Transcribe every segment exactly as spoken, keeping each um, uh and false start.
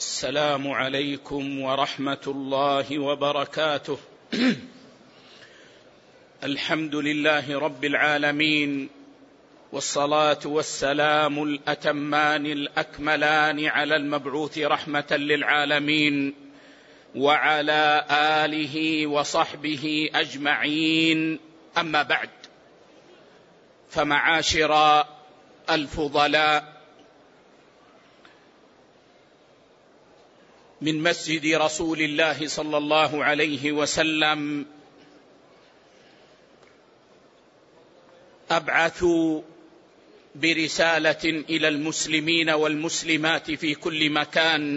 السلام عليكم ورحمة الله وبركاته. الحمد لله رب العالمين، والصلاة والسلام الأتمان الأكملان على المبعوث رحمة للعالمين وعلى آله وصحبه أجمعين، أما بعد، فمعاشر الفضلاء، من مسجد رسول الله صلى الله عليه وسلم أبعث برسالة إلى المسلمين والمسلمات في كل مكان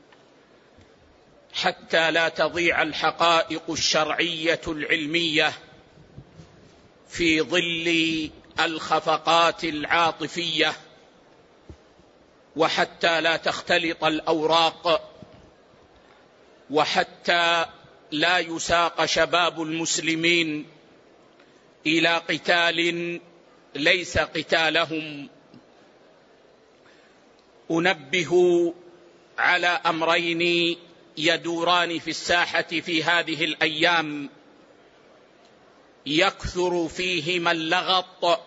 حتى لا تضيع الحقائق الشرعية العلمية في ظل الخفقات العاطفية، وحتى لا تختلط الأوراق، وحتى لا يساق شباب المسلمين إلى قتال ليس قتالهم. أنبه على أمرين يدوران في الساحة في هذه الأيام، يكثر فيهما اللغط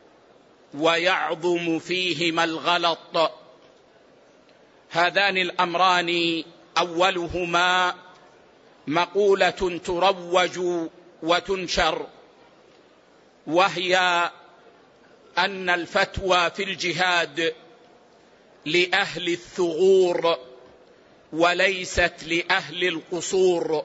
ويعظم فيهما الغلط. هذان الأمران أولهما مقولة تروج وتنشر، وهي أن الفتوى في الجهاد لأهل الثغور وليست لأهل القصور،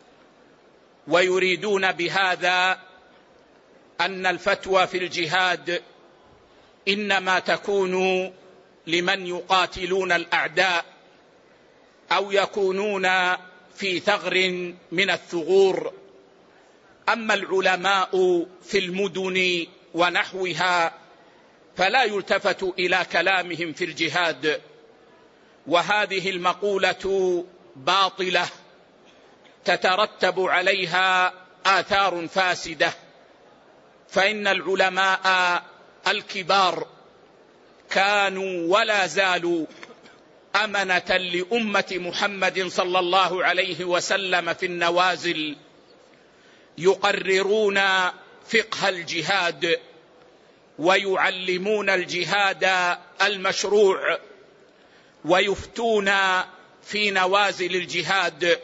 ويريدون بهذا أن الفتوى في الجهاد إنما تكون لمن يقاتلون الأعداء أو يكونون في ثغر من الثغور. أما العلماء في المدن ونحوها فلا يلتفت إلى كلامهم في الجهاد، وهذه المقولة باطلة تترتب عليها آثار فاسدة، فإن العلماء الكبار كانوا ولا زالوا أمنة لأمة محمد صلى الله عليه وسلم في النوازل، يقررون فقه الجهاد ويعلمون الجهاد المشروع ويفتون في نوازل الجهاد.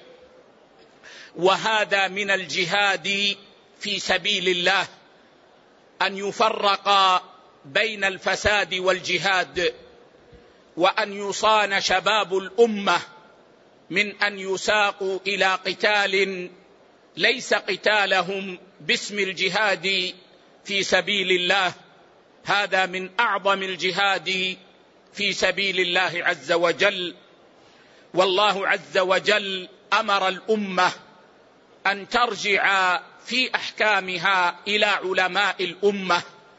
وهذا من الجهاد في سبيل الله، أن يفرق بين الفساد والجهاد، وأن يصان شباب الأمة من أن يساقوا إلى قتال ليس قتالهم باسم الجهاد في سبيل الله. هذا من أعظم الجهاد في سبيل الله عز وجل. والله عز وجل أمر الأمة أن ترجع في أحكامها إلى علماء الأمة،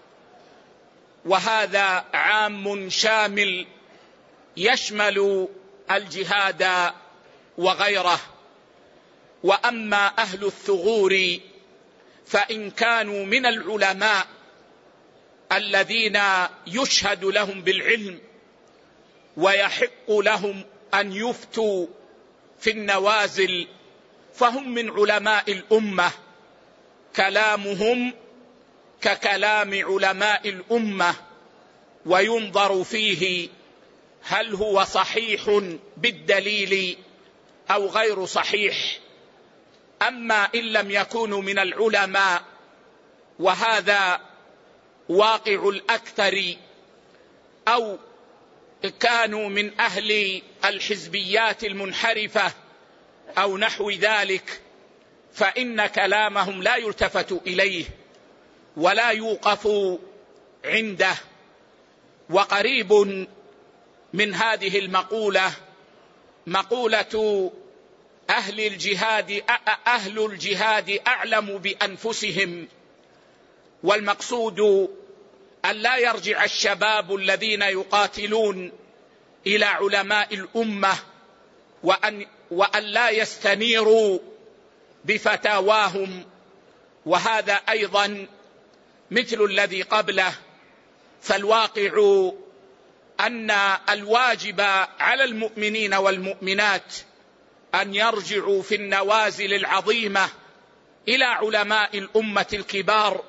وهذا عام شامل يشمل الجهاد وغيره. وأما أهل الثغور فإن كانوا من العلماء الذين يشهد لهم بالعلم ويحق لهم أن يفتوا في النوازل فهم من علماء الأمة، كلامهم ككلام علماء الأمة، وينظر فيه هل هو صحيح بالدليل أو غير صحيح. أما إن لم يكونوا من العلماء، وهذا واقع الأكثر، أو كانوا من أهل الحزبيات المنحرفة أو نحو ذلك، فإن كلامهم لا يلتفت إليه ولا يوقف عنده. وقريب من هذه المقولة مقولة أهل الجهاد أهل الجهاد أعلم بأنفسهم، والمقصود أن لا يرجع الشباب الذين يقاتلون إلى علماء الأمة، وأن, وأن لا يستنيروا بفتاواهم. وهذا أيضا مثل الذي قبله، فالواقع أن الواجب على المؤمنين والمؤمنات أن يرجعوا في النوازل العظيمة إلى علماء الأمة الكبار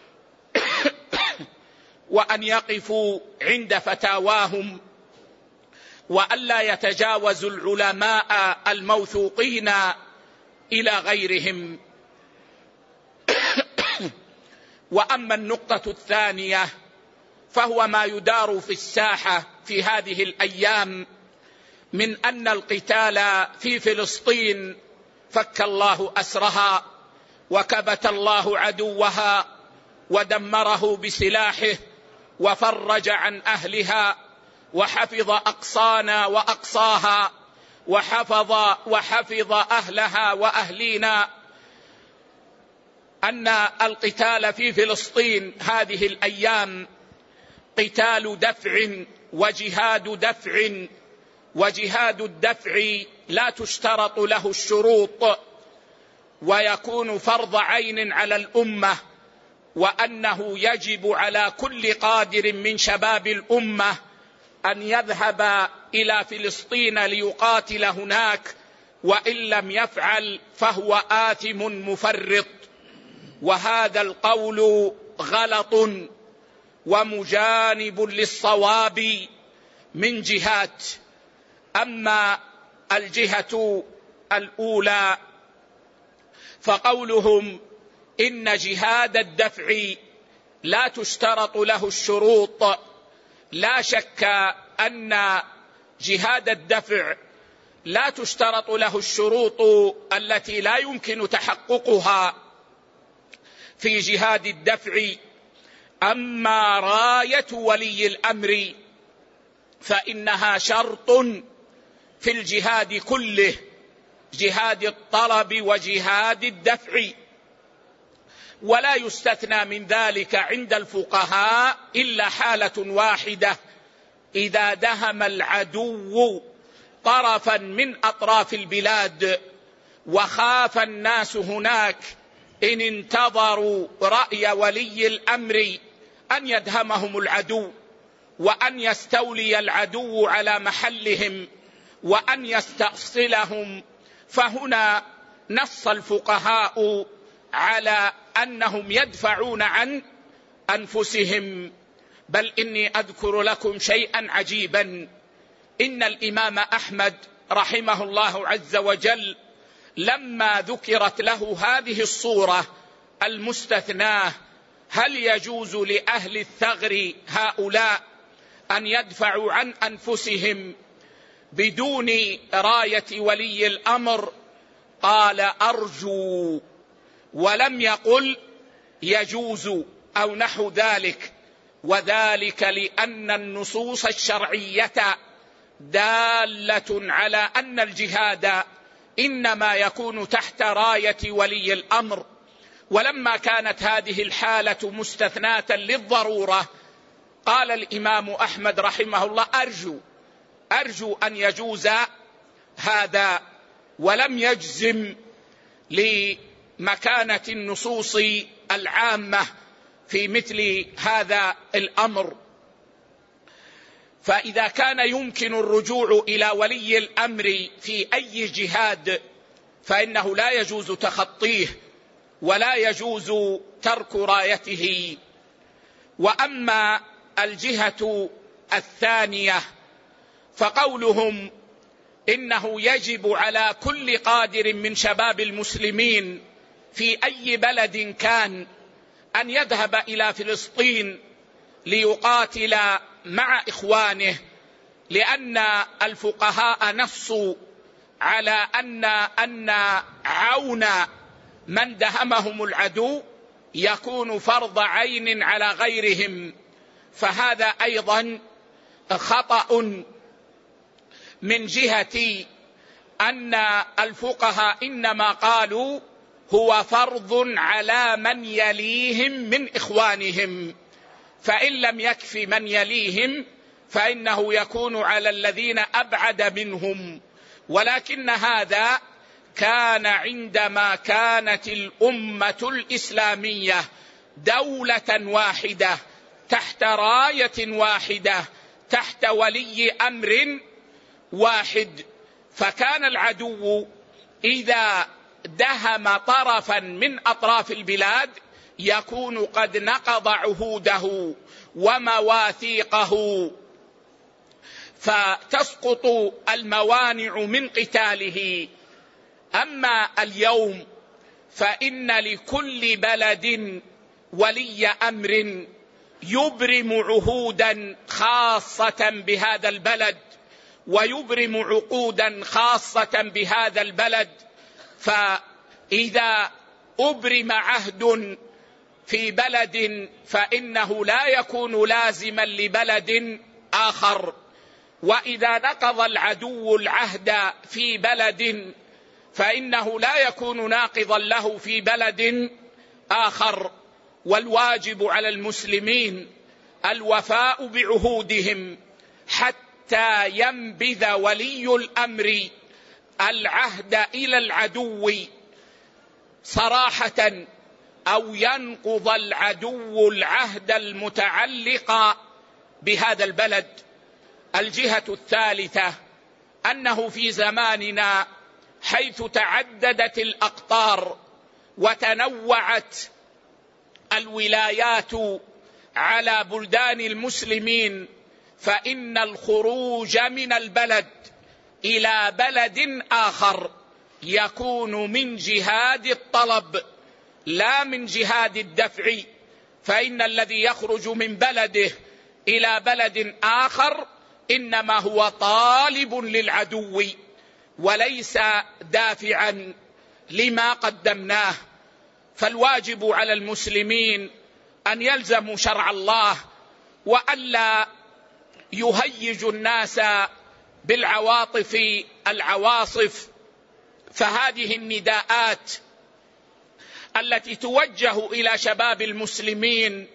وأن يقفوا عند فتاواهم، وألا يتجاوزوا العلماء الموثوقين إلى غيرهم. وأما النقطة الثانية فهو ما يدار في الساحة في هذه الأيام من أن القتال في فلسطين فك الله أسرها وكبت الله عدوها ودمره بسلاحه وفرج عن أهلها وحفظ أقصانا وأقصاها وحفظ وحفظ أهلها وأهلينا. أن القتال في فلسطين هذه الأيام قتال دفع وجهاد دفع، وجهاد الدفع لا تشترط له الشروط ويكون فرض عين على الأمة، وأنه يجب على كل قادر من شباب الأمة أن يذهب إلى فلسطين ليقاتل هناك، وإن لم يفعل فهو آثم مفرط. وهذا القول غلط ومجانب للصواب من جهات. أما الجهة الأولى فقولهم إن جهاد الدفع لا تشترط له الشروط، لا شك أن جهاد الدفع لا تشترط له الشروط التي لا يمكن تحققها في جهاد الدفع. أما راية ولي الأمر فإنها شرط في الجهاد كله، جهاد الطلب وجهاد الدفع، ولا يستثنى من ذلك عند الفقهاء إلا حالة واحدة: إذا دهم العدو طرفا من أطراف البلاد وخاف الناس هناك إن انتظروا رأي ولي الأمر أن يدهمهم العدو وأن يستولي العدو على محلهم وأن يستأصلهم، فهنا نص الفقهاء على أنهم يدفعون عن أنفسهم. بل إني أذكر لكم شيئا عجيبا: إن الإمام أحمد رحمه الله عز وجل لما ذكرت له هذه الصورة المستثناة: هل يجوز لأهل الثغر هؤلاء أن يدفعوا عن أنفسهم بدون راية ولي الأمر؟ قال: أرجو، ولم يقل يجوز أو نحو ذلك، وذلك لأن النصوص الشرعية دالة على أن الجهاد إنما يكون تحت راية ولي الأمر. ولما كانت هذه الحالة مستثناة للضرورة قال الإمام أحمد رحمه الله: أرجو أرجو أن يجوز هذا، ولم يجزم لمكانة النصوص العامة في مثل هذا الأمر. فإذا كان يمكن الرجوع إلى ولي الأمر في أي جهاد فإنه لا يجوز تخطيه ولا يجوز ترك رايته. وأما الجهة الثانية فقولهم إنه يجب على كل قادر من شباب المسلمين في أي بلد كان أن يذهب إلى فلسطين ليقاتل مع إخوانه، لأن الفقهاء نصوا على أن أن عون من دهمهم العدو يكون فرض عين على غيرهم. فهذا أيضا خطأ من جهة أن الفقهاء إنما قالوا هو فرض على من يليهم من إخوانهم، فإن لم يكف من يليهم فإنه يكون على الذين أبعد منهم. ولكن هذا كان عندما كانت الأمة الإسلامية دولة واحدة تحت راية واحدة تحت ولي أمر واحد. فكان العدو إذا دهم طرفا من أطراف البلاد يكون قد نقض عهوده ومواثيقه، فتسقط الموانع من قتاله. أما اليوم فإن لكل بلد ولي أمر يبرم عهودا خاصة بهذا البلد ويبرم عقودا خاصة بهذا البلد. فإذا أبرم عهد في بلد فإنه لا يكون لازما لبلد آخر، وإذا نقض العدو العهد في بلد فإنه لا يكون ناقضا له في بلد آخر. والواجب على المسلمين الوفاء بعهودهم حتى ينبذ ولي الأمر العهد إلى العدو صراحة، أو ينقض العدو العهد المتعلق بهذا البلد. الجهة الثالثة أنه في زماننا حيث تعددت الأقطار وتنوعت الولايات على بلدان المسلمين، فإن الخروج من البلد إلى بلد آخر يكون من جهاد الطلب لا من جهاد الدفع. فإن الذي يخرج من بلده إلى بلد آخر إنما هو طالب للعدو وليس دافعا لما قدمناه. فالواجب على المسلمين أن يلزموا شرع الله وألا يهيج الناس بالعواطف العواصف. فهذه النداءات التي توجه إلى شباب المسلمين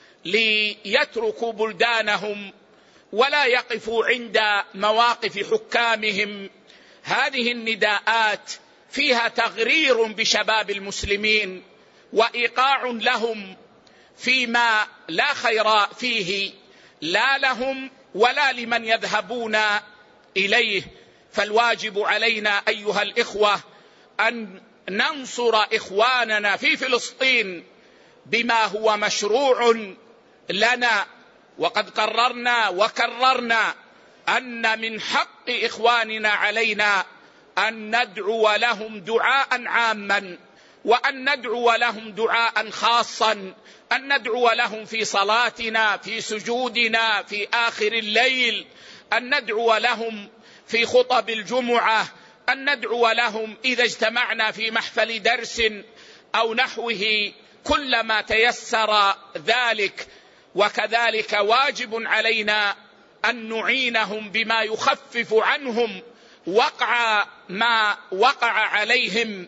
ليتركوا بلدانهم ولا يقفوا عند مواقف حكامهم، هذه النداءات فيها تغرير بشباب المسلمين وإيقاع لهم فيما لا خير فيه، لا لهم ولا لمن يذهبون إليه. فالواجب علينا أيها الإخوة أن ننصر إخواننا في فلسطين بما هو مشروع لنا، وقد قررنا وكررنا أن من حق إخواننا علينا أن ندعو لهم دعاء عاما، وأن ندعو لهم دعاء خاصا، أن ندعو لهم في صلاتنا، في سجودنا في آخر الليل، أن ندعو لهم في خطب الجمعة، أن ندعو لهم إذا اجتمعنا في محفل درس أو نحوه كلما تيسر ذلك. وكذلك واجب علينا أن نعينهم بما يخفف عنهم وقع ما وقع عليهم،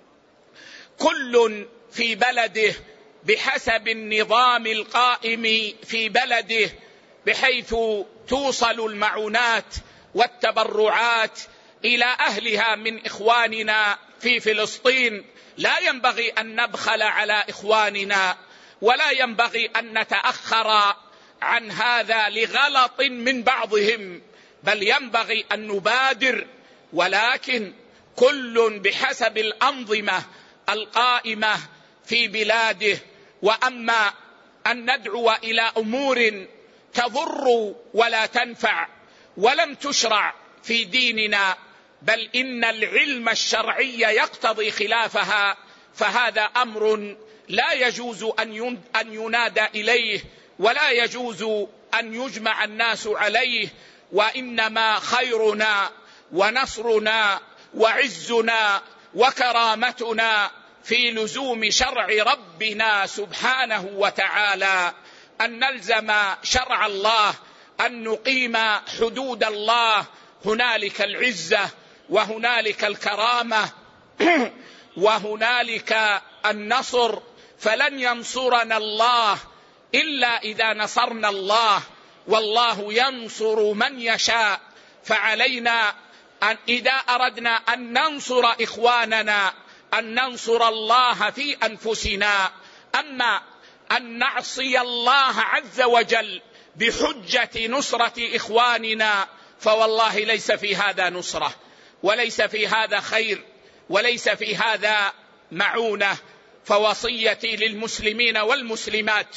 كل في بلده بحسب النظام القائم في بلده، بحيث توصل المعونات والتبرعات إلى أهلها من إخواننا في فلسطين. لا ينبغي أن نبخل على إخواننا، ولا ينبغي أن نتأخر عن هذا لغلط من بعضهم، بل ينبغي أن نبادر، ولكن كل بحسب الأنظمة القائمة في بلاده. وأما أن ندعو إلى أمور تضر ولا تنفع ولم تشرع في ديننا، بل إن العلم الشرعي يقتضي خلافها، فهذا أمر لا يجوز أن ينادى إليه ولا يجوز أن يجمع الناس عليه. وإنما خيرنا ونصرنا وعزنا وكرامتنا في لزوم شرع ربنا سبحانه وتعالى، أن نلزم شرع الله، أن نقيم حدود الله. هنالك العزة وهنالك الكرامة وهنالك النصر، فلن ينصرنا الله إلا إذا نصرنا الله، والله ينصر من يشاء. فعلينا أن إذا أردنا أن ننصر إخواننا أن ننصر الله في أنفسنا. أما أن نعصي الله عز وجل بحجة نصرة إخواننا، فوالله ليس في هذا نصرة، وليس في هذا خير، وليس في هذا معونة. فوصيتي للمسلمين والمسلمات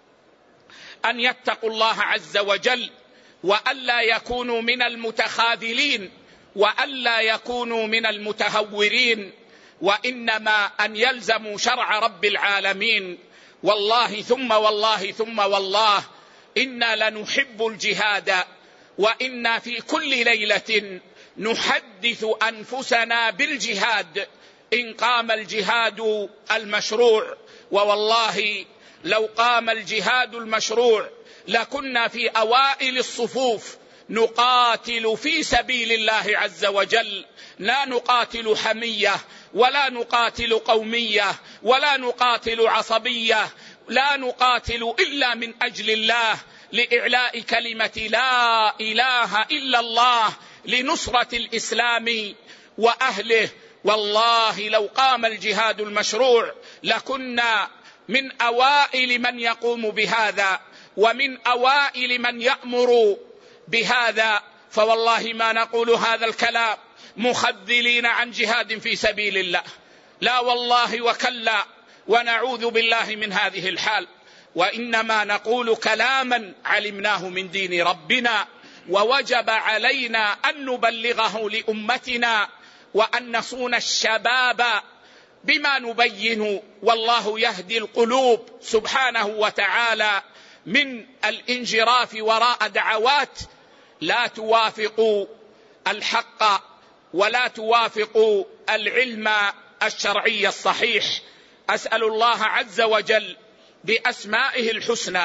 أن يتقوا الله عز وجل، وألا يكونوا من المتخاذلين، وألا يكونوا من المتهورين، وإنما أن يلزموا شرع رب العالمين. والله ثم والله ثم والله إنا لنحب الجهاد، وإنا في كل ليلة نحدث أنفسنا بالجهاد إن قام الجهاد المشروع. ووالله لو قام الجهاد المشروع لكنا في أوائل الصفوف نقاتل في سبيل الله عز وجل، لا نقاتل حمية، ولا نقاتل قومية، ولا نقاتل عصبية، لا نقاتل إلا من أجل الله، لإعلاء كلمة لا إله إلا الله، لنصرة الإسلام وأهله. والله لو قام الجهاد المشروع لكنا من أوائل من يقوم بهذا، ومن أوائل من يأمر بهذا. فوالله ما نقول هذا الكلام مخذلين عن جهاد في سبيل الله، لا والله وكلا، ونعوذ بالله من هذه الحال. وإنما نقول كلاما علمناه من دين ربنا، ووجب علينا أن نبلغه لأمتنا، وأن نصون الشباب بما نبين. والله يهدي القلوب سبحانه وتعالى من الانجراف وراء دعوات لا توافق الحق ولا توافق العلم الشرعي الصحيح. أسأل الله عز وجل بأسمائه الحسنى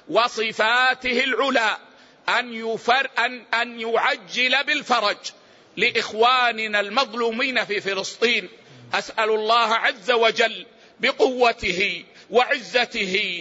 وصفاته العلى أن, يفر أن, أن يعجل بالفرج لإخواننا المظلومين في فلسطين. أسأل الله عز وجل بقوته وعزته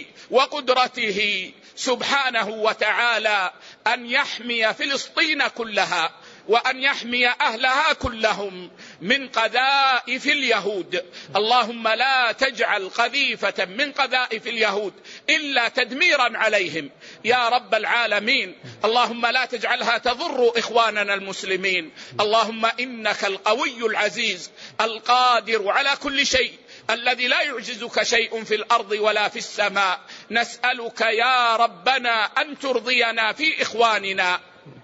وقدرته سبحانه وتعالى أن يحمي فلسطين كلها، وأن يحمي أهلها كلهم من قذائف اليهود. اللهم لا تجعل قذيفة من قذائف اليهود إلا تدميرا عليهم يا رب العالمين. اللهم لا تجعلها تضر إخواننا المسلمين. اللهم إنك القوي العزيز القادر على كل شيء، الذي لا يعجزك شيء في الأرض ولا في السماء. نسألك يا ربنا أن ترضينا في إخواننا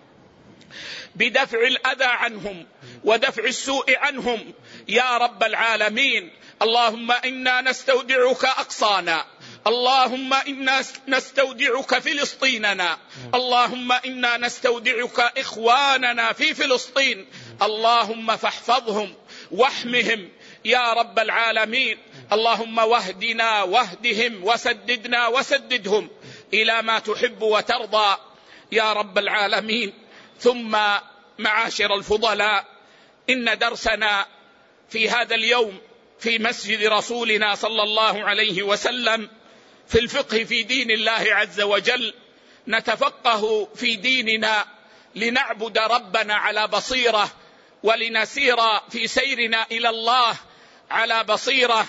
بدفع الأذى عنهم ودفع السوء عنهم يا رب العالمين. اللهم إنا نستودعك أقصانا، اللهم إنا نستودعك فلسطيننا، اللهم إنا نستودعك إخواننا في فلسطين. اللهم فاحفظهم واحمهم يا رب العالمين. اللهم واهدنا واهدهم وسددنا وسددهم إلى ما تحب وترضى يا رب العالمين. ثم معاشر الفضلاء، إن درسنا في هذا اليوم في مسجد رسولنا صلى الله عليه وسلم في الفقه في دين الله عز وجل. نتفقه في ديننا لنعبد ربنا على بصيرة، ولنسير في سيرنا إلى الله على بصيرة.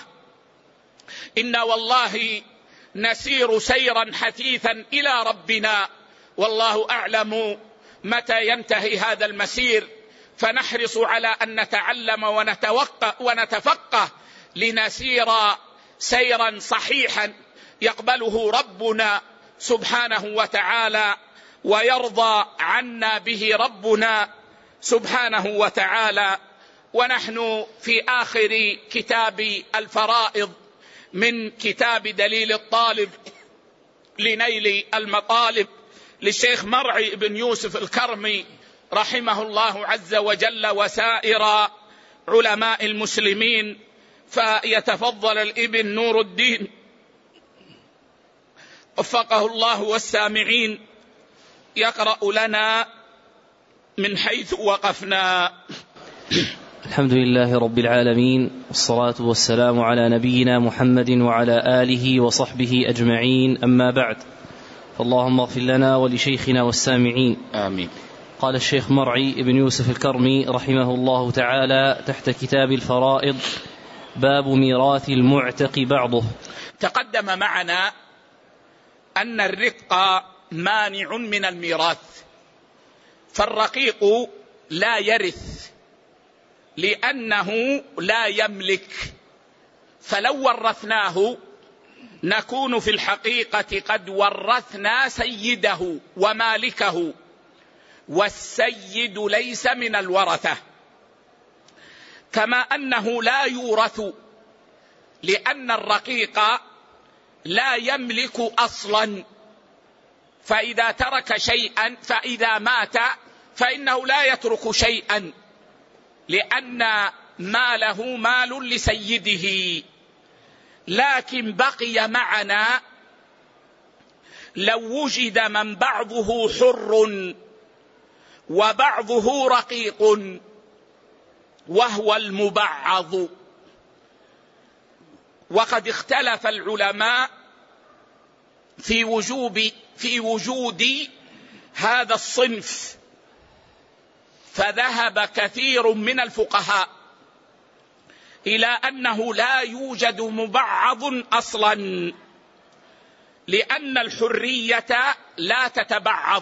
إن والله نسير سيرا حثيثا إلى ربنا، والله أعلم متى ينتهي هذا المسير، فنحرص على أن نتعلم ونتفقه لنسير سيرا صحيحا يقبله ربنا سبحانه وتعالى ويرضى عنا به ربنا سبحانه وتعالى. ونحن في آخر كتاب الفرائض من كتاب دليل الطالب لنيل المطالب للشيخ مرعي بن يوسف الكرمي رحمه الله عز وجل وسائر علماء المسلمين. فيتفضل الابن نور الدين وفقه الله والسامعين يقرأ لنا من حيث وقفنا. الحمد لله رب العالمين، والصلاة والسلام على نبينا محمد وعلى آله وصحبه أجمعين، أما بعد، فاللهم اغفر لنا ولشيخنا والسامعين آمين. قال الشيخ مرعي بن يوسف الكرمي رحمه الله تعالى تحت كتاب الفرائض: باب ميراث المعتق بعضه. تقدم معنا أن الرق مانع من الميراث، فالرقيق لا يرث لأنه لا يملك، فلو ورثناه نكون في الحقيقة قد ورثنا سيده ومالكه، والسيد ليس من الورثة. كما أنه لا يورث لأن الرقيق لا يملك أصلا، فإذا ترك شيئا فإذا مات فإنه لا يترك شيئا، لأن ماله مال لسيده. لكن بقي معنا لو وجد من بعضه حر وبعضه رقيق وهو المبعض. وقد اختلف العلماء في وجوب في وجود هذا الصنف، فذهب كثير من الفقهاء إلى أنه لا يوجد مبعض أصلا، لأن الحرية لا تتبعض،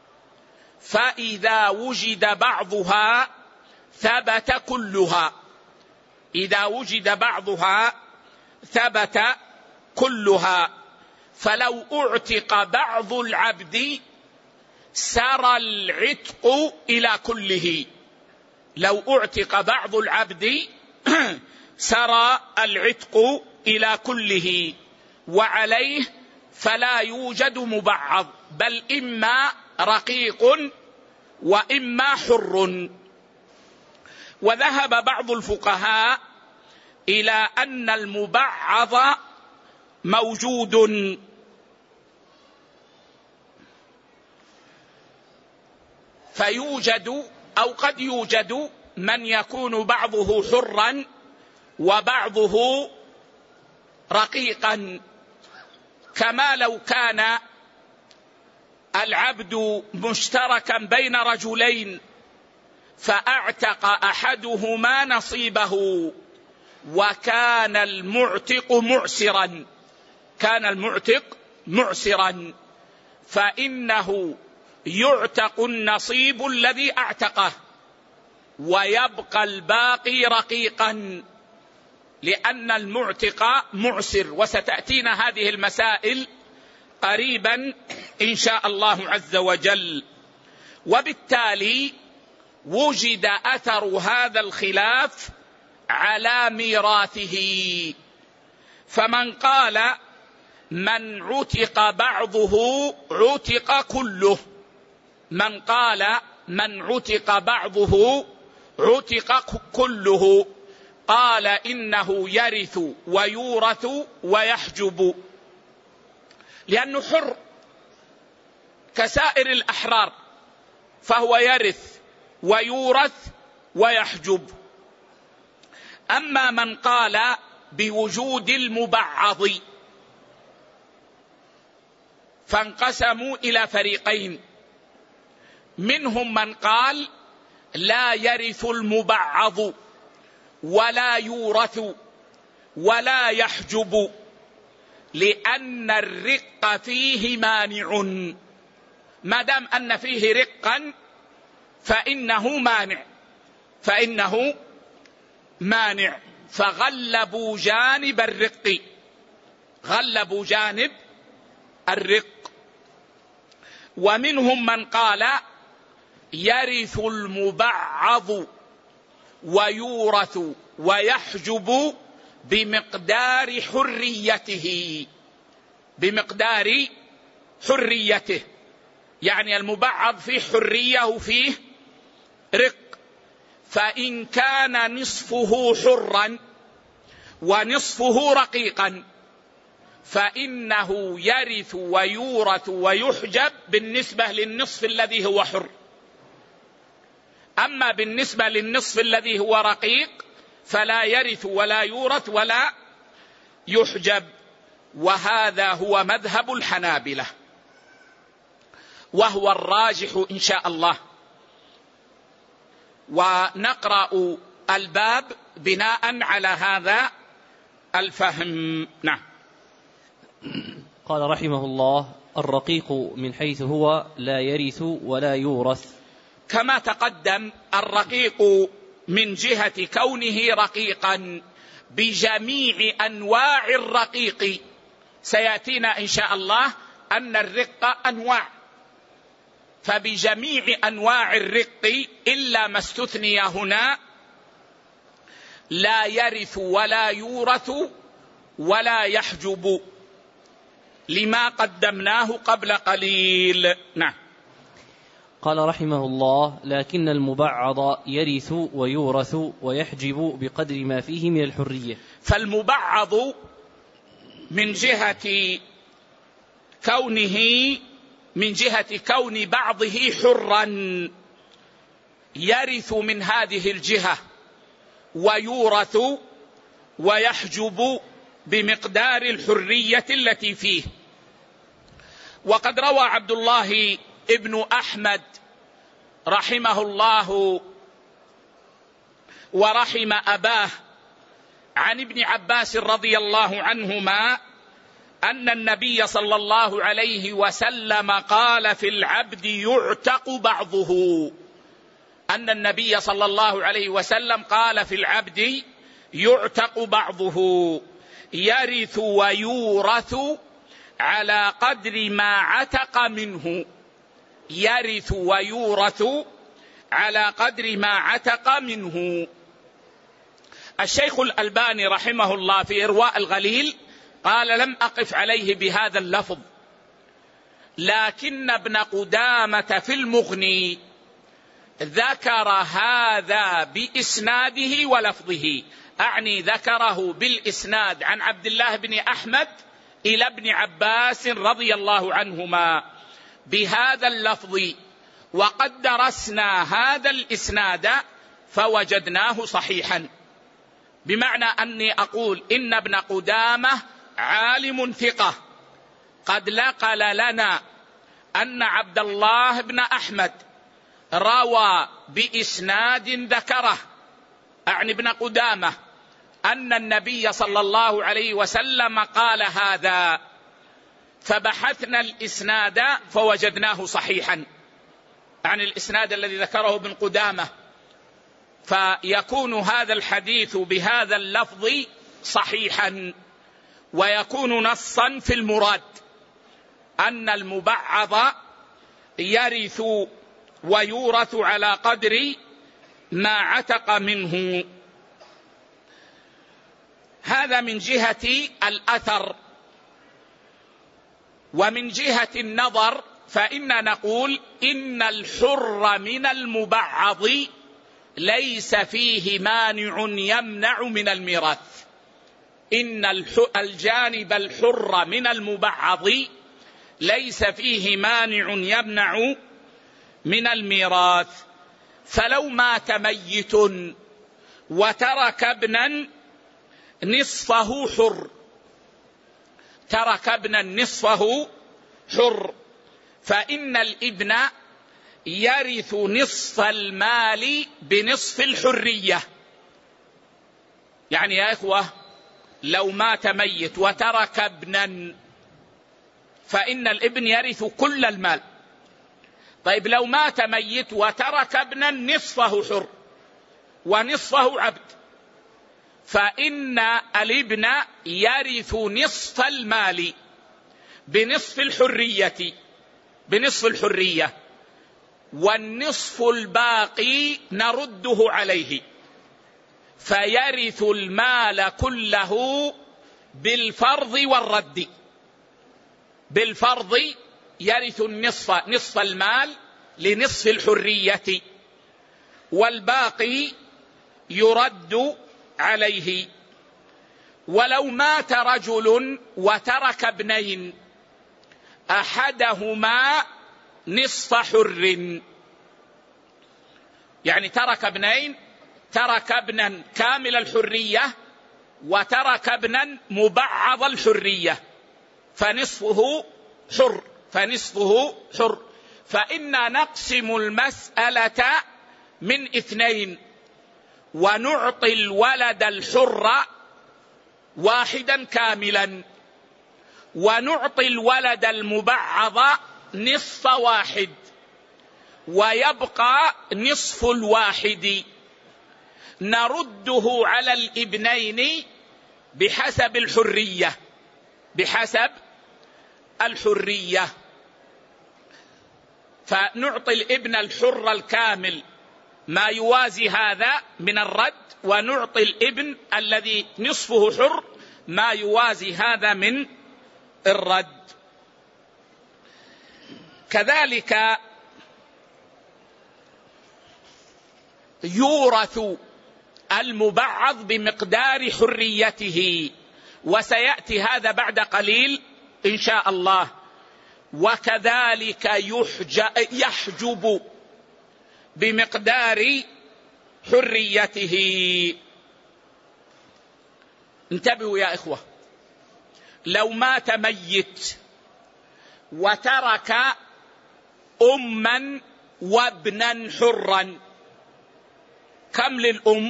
فإذا وجد بعضها ثبت كلها، إذا وجد بعضها ثبت كلها. فلو اعتق بعض العبد سرى العتق إلى كله، لو اعتق بعض العبد سرى العتق إلى كله، وعليه فلا يوجد مبعض، بل إما رقيق وإما حر. وذهب بعض الفقهاء إلى أن المبعض موجود، فيوجد أو قد يوجد من يكون بعضه حرا وبعضه رقيقا، كما لو كان العبد مشتركا بين رجلين فأعتق أحدهما نصيبه وكان المعتق معسرا، كان المعتق معسرا، فإنه يعتق النصيب الذي أعتقه ويبقى الباقي رقيقا، لأن المعتق معسر. وستأتينا هذه المسائل قريبا إن شاء الله عز وجل. وبالتالي وجد أثر هذا الخلاف على ميراثه، فمن قال من عتق بعضه عتق كله، من قال من عتق بعضه عتق كله قال إنه يرث ويورث ويحجب، لأنه حر كسائر الأحرار، فهو يرث ويورث ويحجب. أما من قال بوجود المبعض فانقسموا إلى فريقين، منهم من قال لا يرث المبعض ولا يورث ولا يحجب، لأن الرق فيه مانع، ما دام أن فيه رقا فإنه مانع، فإنه مانع، فغلبوا جانب الرق، غلبوا جانب الرق. ومنهم من قال يرث المبعض ويورث ويحجب بمقدار حريته، بمقدار حريته، يعني المبعض فيه حرية وفيه رق، فإن كان نصفه حرا ونصفه رقيقا فإنه يرث ويورث ويحجب بالنسبة للنصف الذي هو حر. أما بالنسبة للنصف الذي هو رقيق فلا يرث ولا يورث ولا يحجب، وهذا هو مذهب الحنابلة، وهو الراجح إن شاء الله. ونقرأ الباب بناء على هذا الفهم. نعم. قال رحمه الله: الرقيق من حيث هو لا يرث ولا يورث؟ كما تقدم، الرقيق من جهة كونه رقيقا بجميع أنواع الرقيق، سيأتينا إن شاء الله أن الرق أنواع، فبجميع أنواع الرق إلا ما استثني هنا لا يرث ولا يورث ولا يحجب، لما قدمناه قبل قليل. نعم. قال رحمه الله: لكن المبعض يرث ويورث ويحجب بقدر ما فيه من الحرية. فالمبعض من جهة كونه من جهة كون بعضه حرا يرث من هذه الجهة ويورث ويحجب بمقدار الحرية التي فيه. وقد روى عبد الله ابن أحمد رحمه الله ورحم أباه عن ابن عباس رضي الله عنهما أن النبي صلى الله عليه وسلم قال في العبد يعتق بعضه، أن النبي صلى الله عليه وسلم قال في العبد يعتق بعضه يرث ويورث على قدر ما عتق منه، يرث ويورث على قدر ما عتق منه. الشيخ الألباني رحمه الله في إرواء الغليل قال: لم أقف عليه بهذا اللفظ، لكن ابن قدامة في المغني ذكر هذا بإسناده ولفظه، أعني ذكره بالإسناد عن عبد الله بن أحمد إلى ابن عباس رضي الله عنهما بهذا اللفظ، وقد درسنا هذا الإسناد فوجدناه صحيحا، بمعنى أني أقول إن ابن قدامة عالم ثقة قد نقل لنا أن عبد الله بن أحمد روى بإسناد ذكره، أعني ابن قدامة، أن النبي صلى الله عليه وسلم قال هذا، فبحثنا الإسناد فوجدناه صحيحا، يعني الإسناد الذي ذكره ابن قدامة، فيكون هذا الحديث بهذا اللفظ صحيحا، ويكون نصا في المراد أن المبعض يرث ويورث على قدر ما عتق منه. هذا من جهة الأثر. ومن جهة النظر فإننا نقول إن الحر من المبعض ليس فيه مانع يمنع من الميراث، إن الجانب الحر من المبعض ليس فيه مانع يمنع من الميراث. فلو مات ميت وترك ابنا نصفه حر، ترك ابنا نصفه حر، فإن الابن يرث نصف المال بنصف الحرية. يعني يا إخوة، لو مات ميت وترك ابنا فإن الابن يرث كل المال. طيب لو مات ميت وترك ابنا نصفه حر ونصفه عبد، فإن الابن يرث نصف المال بنصف الحرية بنصف الحرية والنصف الباقي نرده عليه، فيرث المال كله بالفرض والرد. بالفرض يرث النصف نصف المال لنصف الحرية، والباقي يرد عليه. ولو مات رجل وترك ابنين أحدهما نصف حر، يعني ترك ابنين، ترك ابنا كامل الحرية وترك ابنا مبعض الحرية، فنصفه حر فنصفه حر فإنا نقسم المسألة من اثنين، ونعطي الولد الحر واحدا كاملا، ونعطي الولد المبعض نصف واحد ويبقى نصف الواحد، نرده على الابنين بحسب الحرية بحسب الحرية فنعطي الابن الحر الكامل ما يوازي هذا من الرد، ونعطي الابن الذي نصفه حر ما يوازي هذا من الرد. كذلك يورث المبعض بمقدار حريته، وسيأتي هذا بعد قليل إن شاء الله. وكذلك يحجب بمقدار حريته. انتبهوا يا إخوة، لو مات ميت وترك أما وابنا حرا، كم للأم؟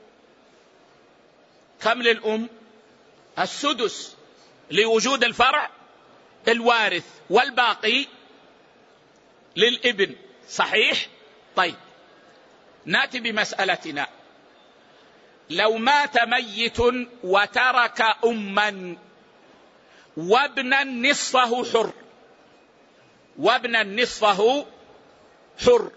كم للأم؟ السدس لوجود الفرع الوارث، والباقي للابن. صحيح؟ طيب، نأتي بمسألتنا. لو مات ميت وترك أما وابنا نصفه حر، وابنا نصفه حر،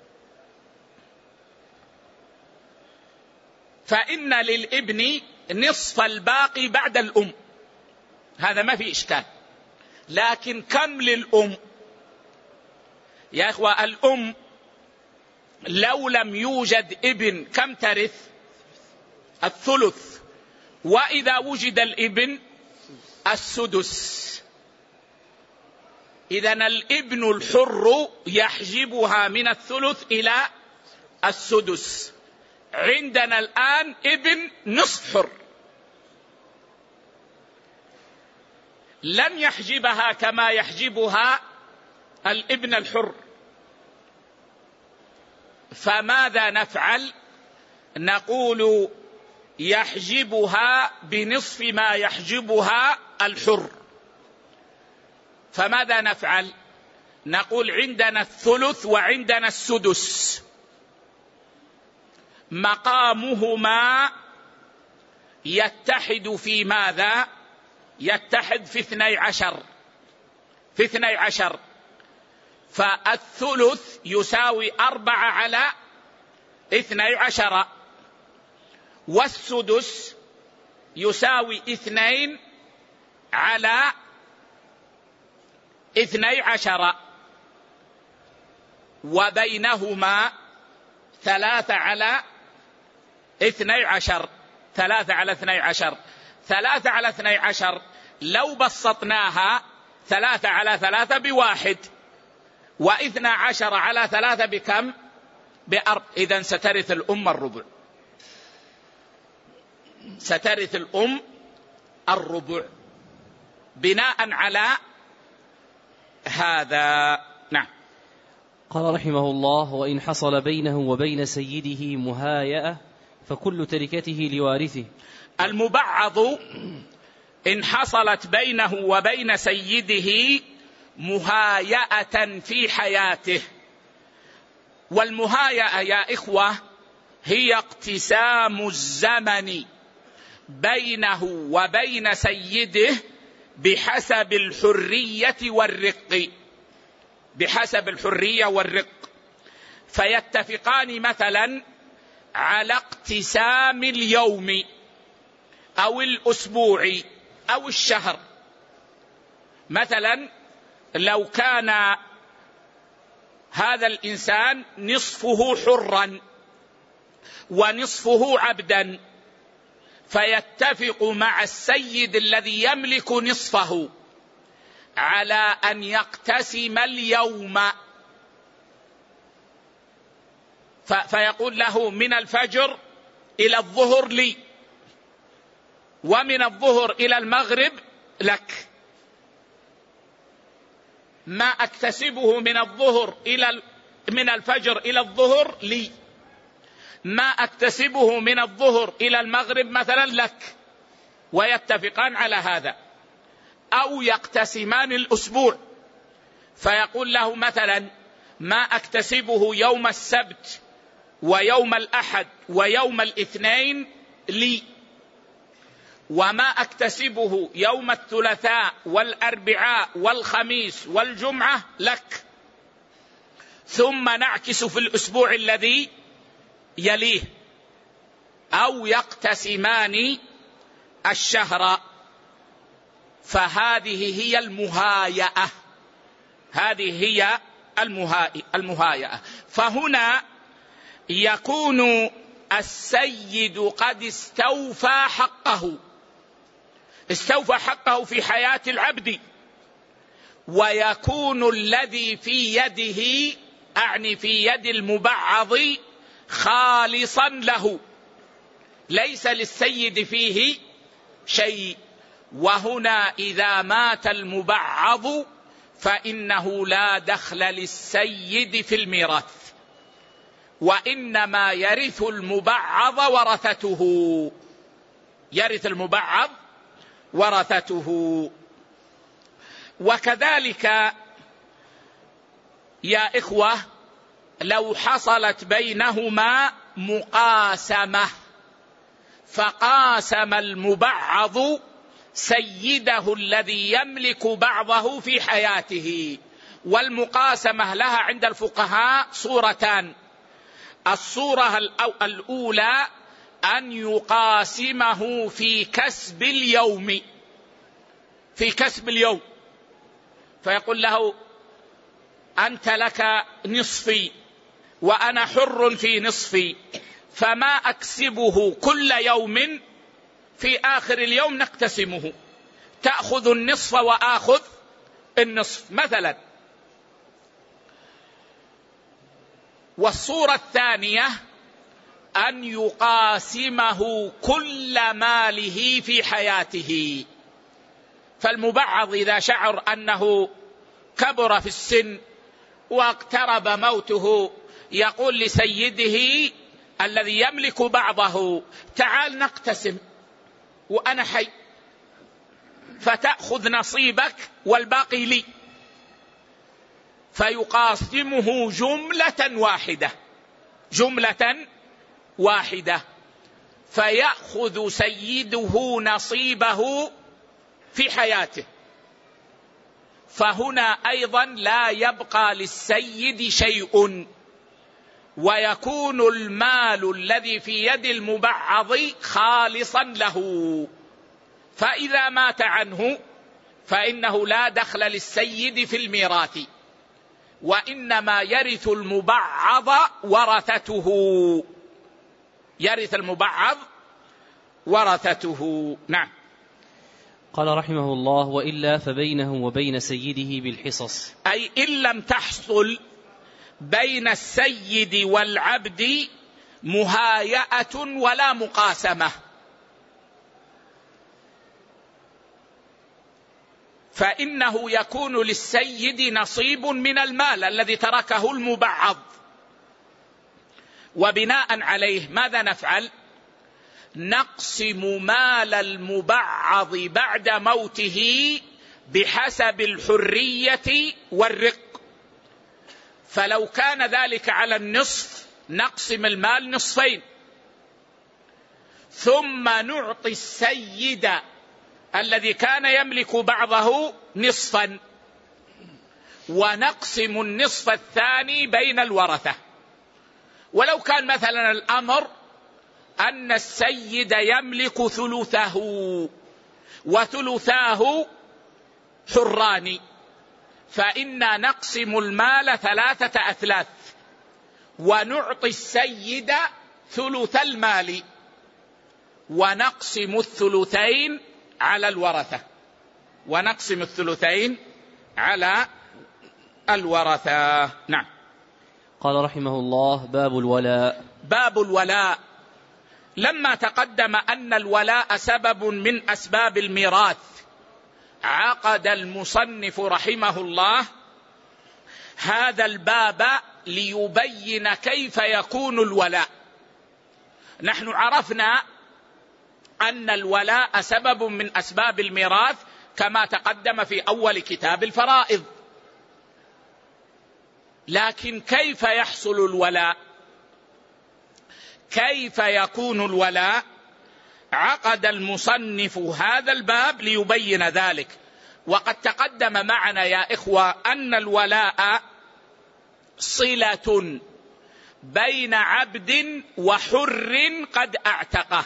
فإن للابن نصف الباقي بعد الأم، هذا ما في إشكال. لكن كم للأم يا إخوة؟ الأم لو لم يوجد ابن كم ترث؟ الثلث، وإذا وجد الابن السدس. إذن الابن الحر يحجبها من الثلث إلى السدس. عندنا الآن ابن نصف حر، لن يحجبها كما يحجبها الابن الحر، فماذا نفعل؟ نقول يحجبها بنصف ما يحجبها الحر. فماذا نفعل؟ نقول عندنا الثلث وعندنا السدس، مقامهما يتحد في ماذا؟ يتحد في اثني عشر، في اثني عشر. فالثلث يساوي أربعة على اثني عشر، والسدس يساوي اثنين على اثني عشر، وبينهما ثلاثة على اثني عشر، ثلاثة على اثني عشر. ثلاثة على اثني عشر لو بسطناها ثلاثة على ثلاثة بواحد، واثنى عشر على ثلاثة بكم؟ بأربع. إذن سترث الأم الربع، سترث الأم الربع بناء على هذا. نعم. قال رحمه الله: وإن حصل بينه وبين سيده مهايئة فكل تركته لوارثه. المبعض إن حصلت بينه وبين سيده مهايئة في حياته، والمهايئة يا إخوة هي اقتسام الزمن بينه وبين سيده بحسب الحرية والرق، بحسب الحرية والرق. فيتفقان مثلا على اقتسام اليوم أو الأسبوع أو الشهر. مثلا لو كان هذا الإنسان نصفه حرا ونصفه عبدا، فيتفق مع السيد الذي يملك نصفه على أن يقتسم اليوم، فيقول له من الفجر إلى الظهر لي، ومن الظهر إلى المغرب لك. ما أكتسبه من الظهر إلى من الفجر إلى الظهر لي، ما أكتسبه من الظهر إلى المغرب مثلا لك، ويتفقان على هذا. أو يقتسمان الأسبوع، فيقول له مثلا ما أكتسبه يوم السبت ويوم الأحد ويوم الاثنين لي، وما أكتسبه يوم الثلاثاء والأربعاء والخميس والجمعة لك، ثم نعكس في الأسبوع الذي يليه، أو يقتسمان الشهر. فهذه هي المهايئة، هذه هي المهايئة. فهنا يكون السيد قد استوفى حقه، استوفى حقه في حياة العبد، ويكون الذي في يده، أعني في يد المبعض، خالصا له، ليس للسيد فيه شيء. وهنا إذا مات المبعض فإنه لا دخل للسيد في الميراث، وإنما يرث المبعض ورثته، يرث المبعض ورثته. وكذلك يا إخوة لو حصلت بينهما مقاسمة، فقاسم المبعض سيده الذي يملك بعضه في حياته. والمقاسمة لها عند الفقهاء صورتان: الصورة الأولى أن يقاسمه في كسب اليوم، في كسب اليوم، فيقول له أنت لك نصفي وأنا حر في نصفي، فما أكسبه كل يوم في آخر اليوم نقتسمه، تأخذ النصف وآخذ النصف مثلا. والصورة الثانية أن يقاسمه كل ماله في حياته. فالمبعض إذا شعر أنه كبر في السن واقترب موته يقول لسيده الذي يملك بعضه تعال نقتسم وأنا حي، فتأخذ نصيبك والباقي لي، فيقاسمه جملة واحدة، جملة واحدة، فيأخذ سيده نصيبه في حياته. فهنا أيضا لا يبقى للسيد شيء، ويكون المال الذي في يد المبعض خالصا له. فإذا مات عنه فإنه لا دخل للسيد في الميراث، وإنما يرث المبعض ورثته، يرث المبعض ورثته. نعم. قال رحمه الله: وإلا فبينه وبين سيده بالحصص، أي إن لم تحصل بين السيد والعبد مهايئة ولا مقاسمة، فإنه يكون للسيد نصيب من المال الذي تركه المبعض. وبناء عليه ماذا نفعل؟ نقسم مال المبعض بعد موته بحسب الحرية والرق. فلو كان ذلك على النصف نقسم المال نصفين، ثم نعطي السيد الذي كان يملك بعضه نصفا، ونقسم النصف الثاني بين الورثة. ولو كان مثلا الأمر أن السيد يملك ثلثه وثلثاه حران، فإنا نقسم المال ثلاثة أثلاث، ونعطي السيد ثلث المال، ونقسم الثلثين على الورثة، ونقسم الثلثين على الورثة. نعم. قال رحمه الله: باب الولاء. باب الولاء. لما تقدم أن الولاء سبب من أسباب الميراث، عقد المصنف رحمه الله هذا الباب ليبين كيف يكون الولاء. نحن عرفنا أن الولاء سبب من أسباب الميراث كما تقدم في أول كتاب الفرائض. لكن كيف يحصل الولاء؟ كيف يكون الولاء؟ عقد المصنف هذا الباب ليبين ذلك. وقد تقدم معنا يا إخوة أن الولاء صلة بين عبد وحر قد اعتقه،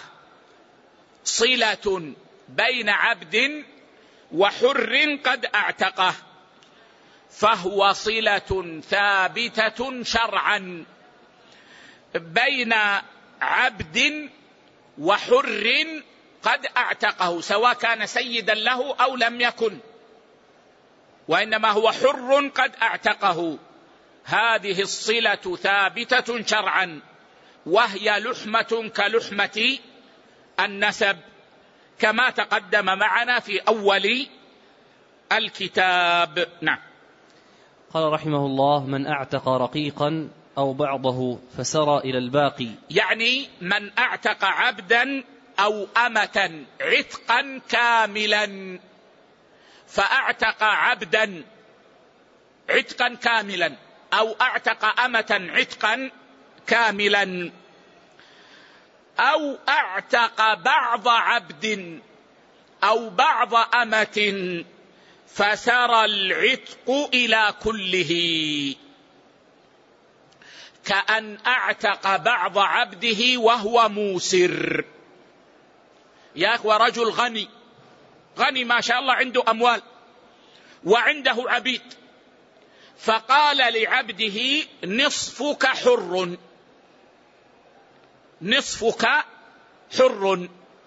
صلة بين عبد وحر قد اعتقه، فهو صلة ثابتة شرعا بين عبد وحر قد اعتقه، سواء كان سيدا له أو لم يكن، وإنما هو حر قد اعتقه. هذه الصلة ثابتة شرعا، وهي لحمة كلحمة النسب، كما تقدم معنا في أول الكتاب. نعم. قال رحمه الله: من اعتق رقيقا أو بعضه فسرى إلى الباقي، يعني من اعتق عبدا أو أمة عتقا كاملا، فاعتق عبدا عتقا كاملا أو اعتق أمة عتقا كاملا، أو اعتق بعض عبد أو بعض أمة فسرى العتق إلى كله، كأن اعتق بعض عبده وهو موسر. يا أخوة، رجل غني غني ما شاء الله، عنده أموال وعنده عبيد، فقال لعبده: نصفك حر، نصفك حر،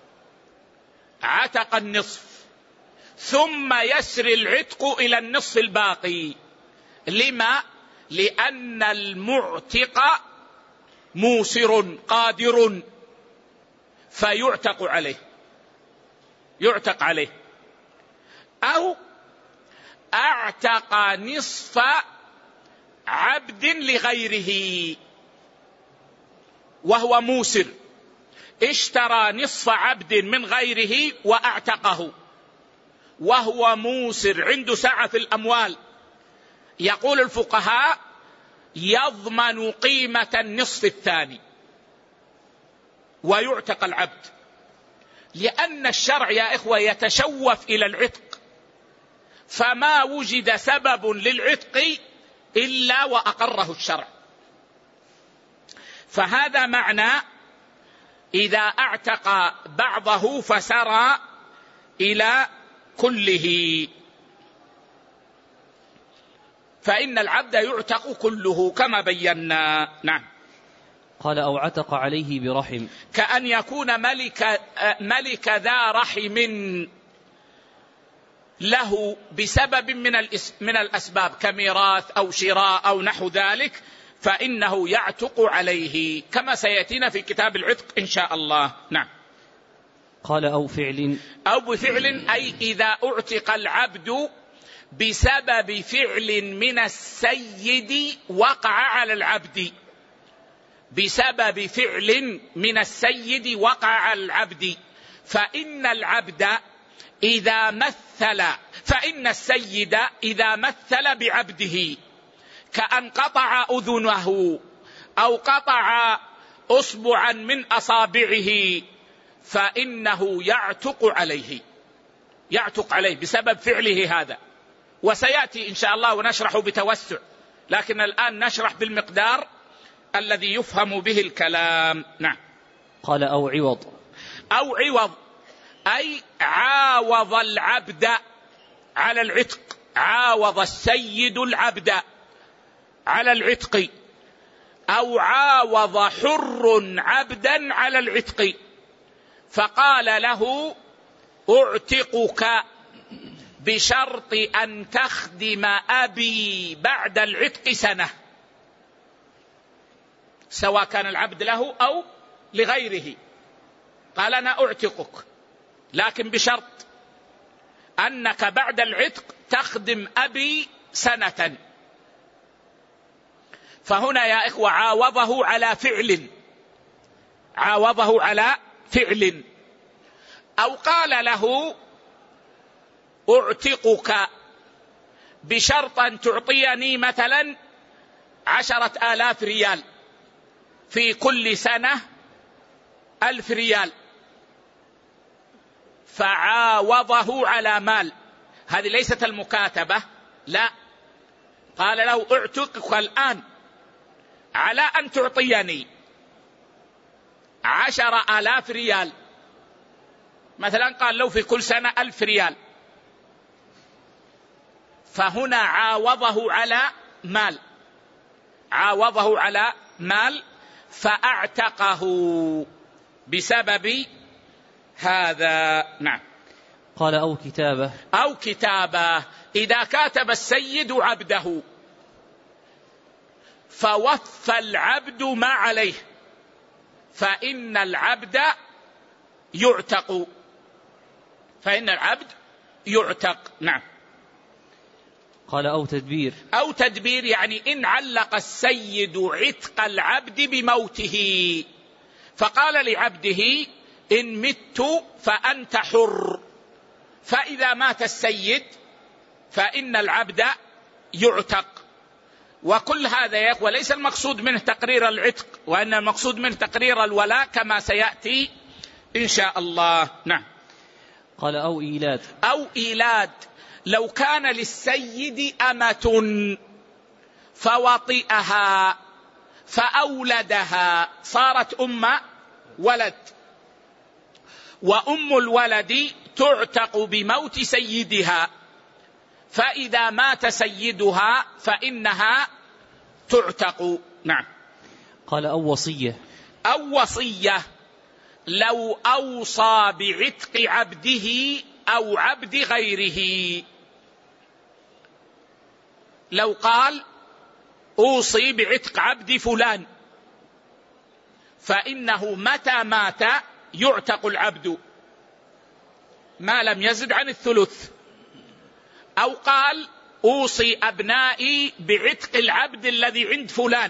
عتق النصف، ثم يسري العتق إلى النصف الباقي. لما؟ لأن المعتق موسر قادر، فيعتق عليه، يعتق عليه. أو اعتق نصف عبد لغيره وهو موسر، اشترى نصف عبد من غيره واعتقه وهو موسر، عنده سعة في الأموال. يقول الفقهاء: يضمن قيمة النصف الثاني ويعتق العبد، لأن الشرع يا إخوة يتشوف إلى العتق، فما وجد سبب للعتق إلا وأقره الشرع. فهذا معنى إذا اعتق بعضه فسرى إلى كله، فإن العبد يعتق كله كما بينا. نعم. قال: أو عتق عليه برحم، كأن يكون ملك, ملك ذا رحم له بسبب من, من الأسباب كميراث أو شراء أو نحو ذلك، فإنه يعتق عليه كما سيأتينا في كتاب العتق إن شاء الله. نعم. قال: أو فعل، أو بفعل، أي إذا اعتق العبد بسبب فعل من السيد وقع على العبد، بسبب فعل من السيد وقع على العبد، فإن العبد إذا مثل فإن السيد إذا مثل بعبده كأن قطع أذنه أو قطع أصبعا من أصابعه، فإنه يعتق عليه، يعتق عليه بسبب فعله هذا. وسيأتي إن شاء الله ونشرح بتوسع، لكن الآن نشرح بالمقدار الذي يفهم به الكلام. نعم. قال: أو عوض، أو عوض أي عاوض العبد على العتق، عاوض السيد العبد على العتق، أو عاوض حر عبدا على العتق، فقال له: أعتقك بشرط أن تخدم أبي بعد العتق سنة، سواء كان العبد له أو لغيره. قال: أنا أعتقك، لكن بشرط أنك بعد العتق تخدم أبي سنة. فهنا يا إخوة عاوضه على فعل، عاوضه على فعل. أو قال له: أعتقك بشرط أن تعطيني مثلا عشرة آلاف ريال في كل سنة، ألف ريال، فعاوضه على مال. هذه ليست المكاتبة، لا، قال له أعتقك الآن على أن تعطيني عشر آلاف ريال، مثلا قال له في كل سنة ألف ريال، فهنا عاوضه على مال، عاوضه على مال فأعتقه بسبب هذا. نعم. قال أو كتابة، أو كتابة، إذا كاتب السيد عبده فوفى العبد ما عليه فإن العبد يعتق، فإن العبد يعتق. نعم. قال أو تدبير، أو تدبير يعني إن علق السيد عتق العبد بموته فقال لعبده إن مت فأنت حر، فإذا مات السيد فإن العبد يعتق. وكل هذا يا أخوة ليس المقصود منه تقرير العتق، وأن المقصود منه تقرير الولاء كما سيأتي إن شاء الله. نعم. قال أو إيلاد، أو إيلاد، لو كان للسيد أمة فوطئها فأولدها صارت أم ولد، وأم الولد تعتق بموت سيدها، فإذا مات سيدها فإنها تعتق. نعم. قال أو وصية، أو وصية، لو أوصى بعتق عبده أو عبد غيره، لو قال أوصي بعتق عبد فلان فإنه متى مات يعتق العبد ما لم يزد عن الثلث. أو قال أوصي أبنائي بعتق العبد الذي عند فلان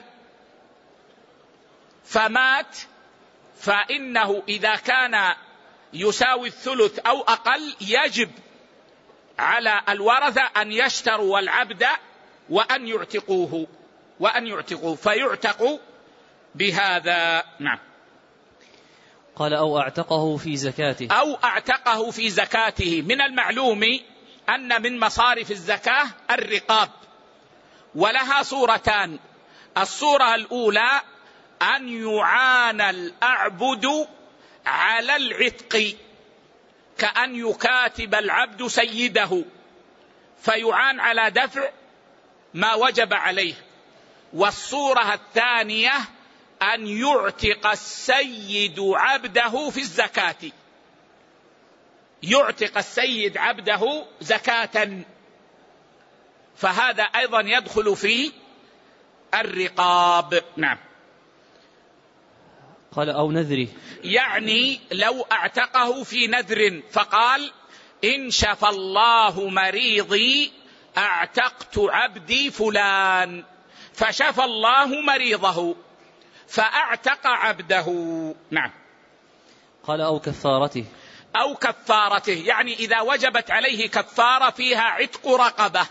فمات، فإنه إذا كان يساوي الثلث أو أقل يجب على الورثة أن يشتروا العبد وأن يعتقوه وأن يعتقوه فيعتق بهذا. نعم. قال أو أعتقه في زكاته، أو أعتقه في زكاته. من المعلوم أن من مصارف الزكاة الرقاب، ولها صورتان. الصورة الأولى أن يعان الأعبد على العتق، كأن يكاتب العبد سيده فيعان على دفع ما وجب عليه. والصورة الثانية أن يعتق السيد عبده في الزكاة، يعتق السيد عبده زكاة، فهذا أيضا يدخل في الرقاب. نعم. قال أو نذره، يعني لو اعتقه في نذر فقال إن شفى الله مريضي اعتقت عبدي فلان، فشفى الله مريضه فاعتق عبده. نعم. قال أو كفارته، أو كفارته، يعني إذا وجبت عليه كفارة فيها عتق رقبة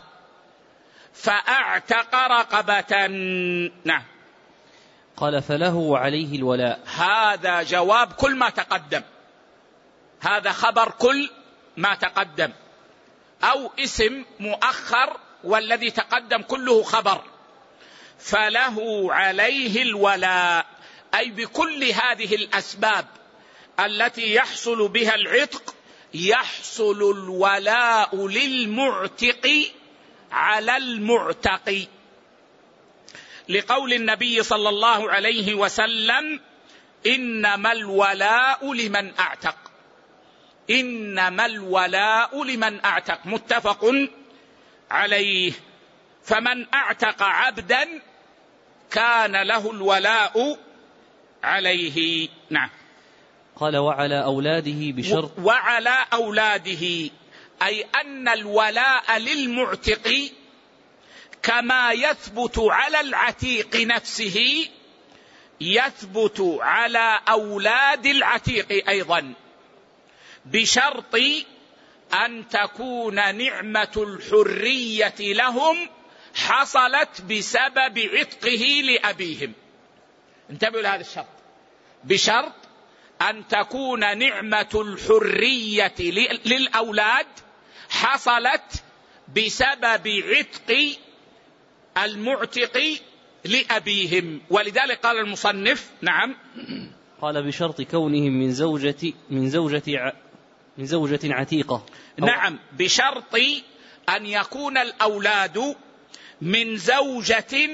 فأعتق رقبة. نعم. قال فله وعليه الولاء، هذا جواب كل ما تقدم، هذا خبر كل ما تقدم، أو اسم مؤخر والذي تقدم كله خبر. فله عليه الولاء، أي بكل هذه الأسباب التي يحصل بها العتق يحصل الولاء للمعتق على المعتق، لقول النبي صلى الله عليه وسلم إنما الولاء لمن أعتق، إنما الولاء لمن أعتق، متفق عليه. فمن أعتق عبدا كان له الولاء عليه. نعم. قال وعلى أولاده بشرط، وعلى أولاده، أي أن الولاء للمعتق كما يثبت على العتيق نفسه يثبت على أولاد العتيق أيضا، بشرط أن تكون نعمة الحرية لهم حصلت بسبب عتقه لأبيهم. انتبهوا لهذا الشرط، بشرط أن تكون نعمة الحرية للأولاد حصلت بسبب عتق المعتق لأبيهم. ولذلك قال المصنف نعم قال بشرط كونهم من زوجة من زوجة من زوجة عتيقة. نعم، بشرط أن يكون الأولاد من زوجة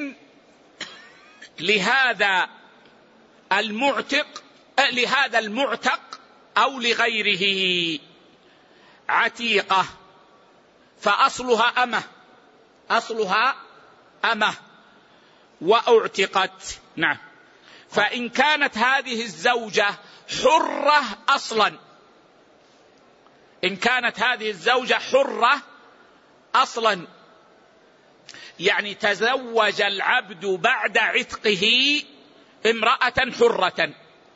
لهذا المعتق لهذا المعتق أو لغيره عتيقة، فأصلها أمه أصلها أمه وأعتقت. نعم، فإن كانت هذه الزوجة حرة أصلا إن كانت هذه الزوجة حرة أصلا يعني تزوج العبد بعد عتقه امرأة حرة،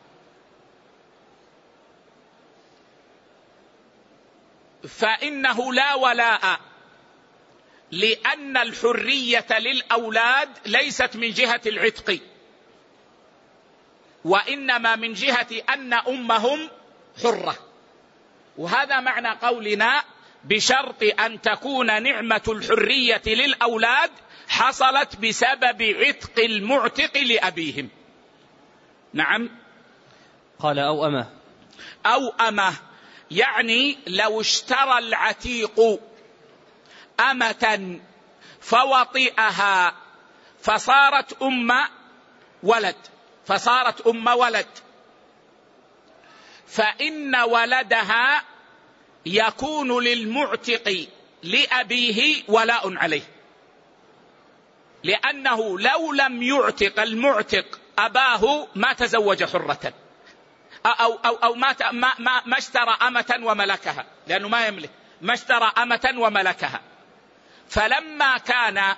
فإنه لا ولاء، لأن الحرية للأولاد ليست من جهة العتق، وإنما من جهة أن أمهم حرة. وهذا معنى قولنا بشرط أن تكون نعمة الحرية للأولاد حصلت بسبب عتق المعتق لأبيهم. نعم. قال أو أمه أو أمه، يعني لو اشترى العتيق أمة فوطئها فصارت أم ولد فصارت أم ولد فإن ولدها يكون للمعتق لأبيه ولاء عليه، لأنه لو لم يعتق المعتق أباه ما تزوج حرة أو, أو, أو ما, ما, ما اشترى أمة وملكها، لأنه ما يملك، ما اشترى أمة وملكها. فلما كان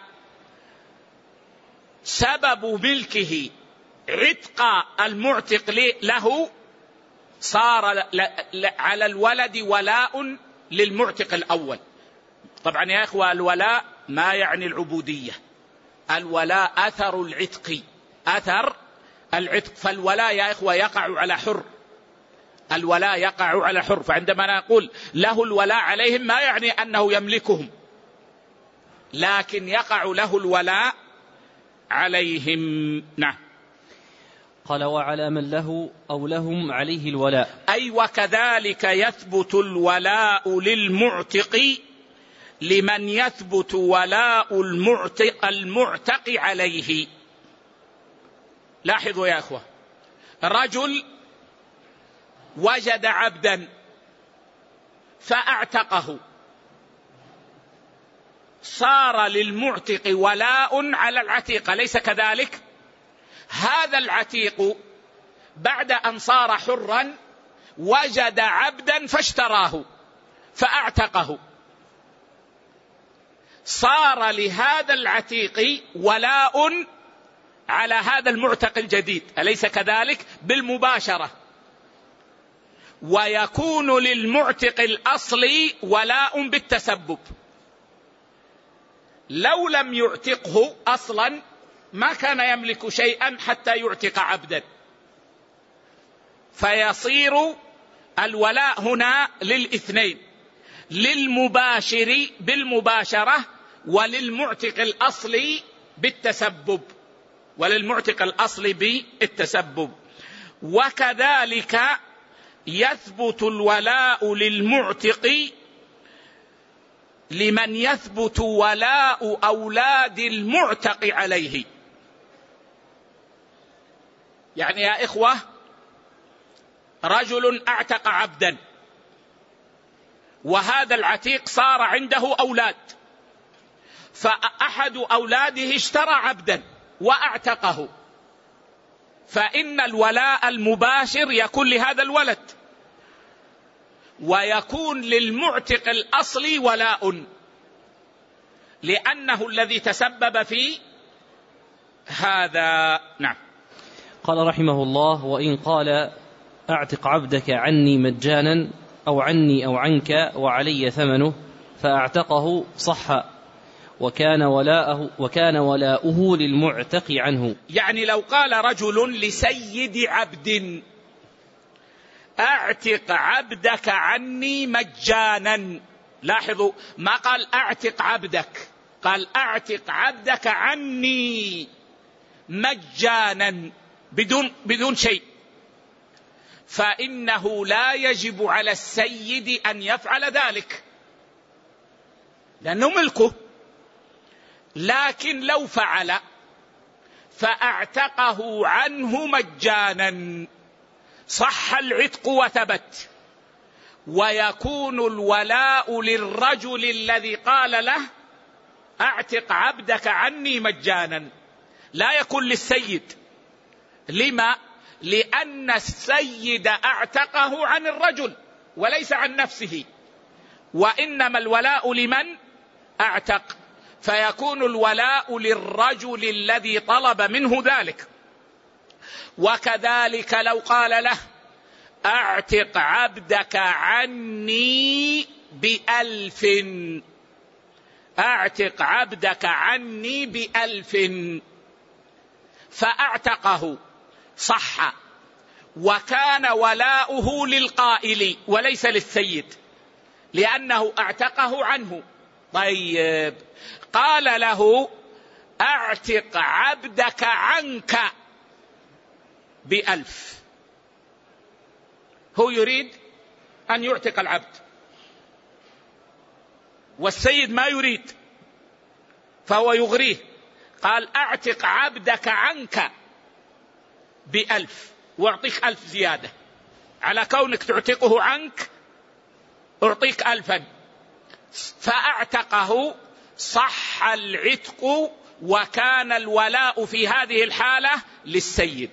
سبب ملكه عتق المعتق له صار على الولد ولاء للمعتق الأول. طبعا يا إخوة الولاء ما يعني العبودية، الولاء أثر العتق أثر العتق فالولاء يا إخوة يقع على حر، الولاء يقع على حر. فعندما نقول له الولاء عليهم ما يعني أنه يملكهم، لكن يقع له الولاء عليهم. نعم. قال وعلى من له أو لهم عليه الولاء، أي وكذلك يثبت الولاء للمعتق لمن يثبت ولاء المعتق المعتق عليه. لاحظوا يا أخوة، رجل وجد عبدا فأعتقه، صار للمعتق ولاء على العتيق، ليس كذلك؟ هذا العتيق بعد أن صار حرا وجد عبدا فاشتراه فأعتقه، صار لهذا العتيق ولاء على هذا المعتق الجديد، أليس كذلك؟ بالمباشرة. ويكون للمعتق الأصلي ولاء بالتسبب، لو لم يعتقه أصلا ما كان يملك شيئا حتى يعتق عبدا، فيصير الولاء هنا للاثنين، للمباشر بالمباشرة وللمعتق الأصلي بالتسبب وللمعتق الأصلي بالتسبب. وكذلك يثبت الولاء للمعتق لمن يثبت ولاء أولاد المعتق عليه. يعني يا إخوة رجل أعتق عبدا وهذا العتيق صار عنده أولاد، فأحد أولاده اشترى عبدا وأعتقه، فإن الولاء المباشر يكون لهذا الولد، ويكون للمعتق الأصلي ولاء لأنه الذي تسبب في هذا. نعم. قال رحمه الله: وإن قال أعتق عبدك عني مجانا أو عني أو عنك وعلي ثمنه فأعتقه صح وكان ولاؤه, وكان ولاؤه للمعتق عنه. يعني لو قال رجل لسيد عبد أعتق عبدك عني مجانا، لاحظوا ما قال أعتق عبدك، قال أعتق عبدك عني مجانا بدون, بدون شيء، فإنه لا يجب على السيد أن يفعل ذلك لأنه ملكه. لكن لو فعل فأعتقه عنه مجانا صح العتق وثبت، ويكون الولاء للرجل الذي قال له أعتق عبدك عني مجانا، لا يكون للسيد. لما؟ لأن السيد أعتقه عن الرجل وليس عن نفسه، وإنما الولاء لمن أعتق، فيكون الولاء للرجل الذي طلب منه ذلك. وكذلك لو قال له أعتق عبدك عني بألف، أعتق عبدك عني بألف، فأعتقه صح وكان ولاؤه للقائل وليس للسيد لأنه أعتقه عنه. طيب قال له أعتق عبدك عنك بألف، هو يريد أن يعتق العبد والسيد ما يريد فهو يغريه، قال أعتق عبدك عنك بألف واعطيك ألف زيادة على كونك تعتقه عنك، أعطيك ألفا، فأعتقه صح العتق وكان الولاء في هذه الحالة للسيد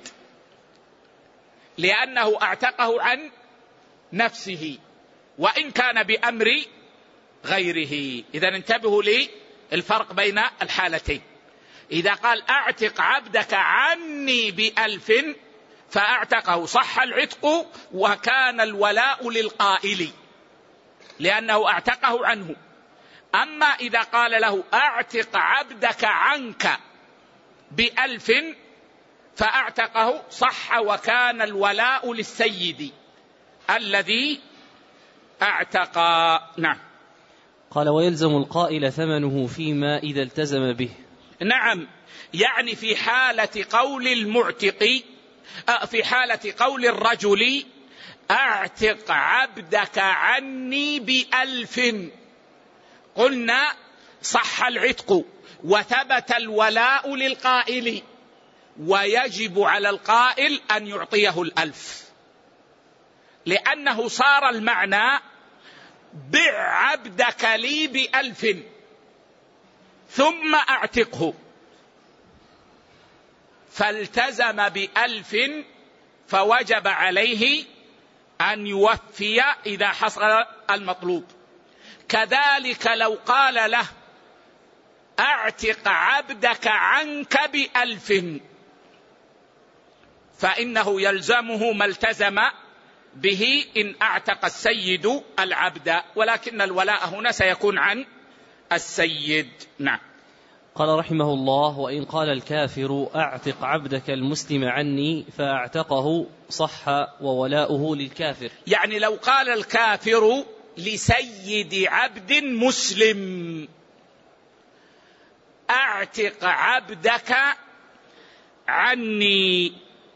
لأنه أعتقه عن نفسه وإن كان بأمر غيره. إذن انتبهوا لي الفرق بين الحالتين. إذا قال أعتق عبدك عني بألف فأعتقه صح العتق وكان الولاء للقائل لأنه أعتقه عنه. أما إذا قال له أعتق عبدك عنك بألف فأعتقه صح وكان الولاء للسيد الذي اعتق. نعم. قال ويلزم القائل ثمنه فيما إذا التزم به. نعم، يعني في حالة قول المعتق، في حالة قول الرجل أعتق عبدك عني بألف، قلنا صح العتق وثبت الولاء للقائل ويجب على القائل أن يعطيه الألف لأنه صار المعنى بع عبدك لي بألف ثم أعتقه، فالتزم بألف فوجب عليه أن يوفي إذا حصل المطلوب. كذلك لو قال له أعتق عبدك عنك بألف فإنه يلزمه ما التزم به إن أعتق السيد العبد، ولكن الولاء هنا سيكون عن السيد. نعم. قال رحمه الله وإن قال الكافر أعتق عبدك المسلم عني فأعتقه صح وولاؤه للكافر. يعني لو قال الكافر لسيد عبد مسلم أعتق عبدك عني،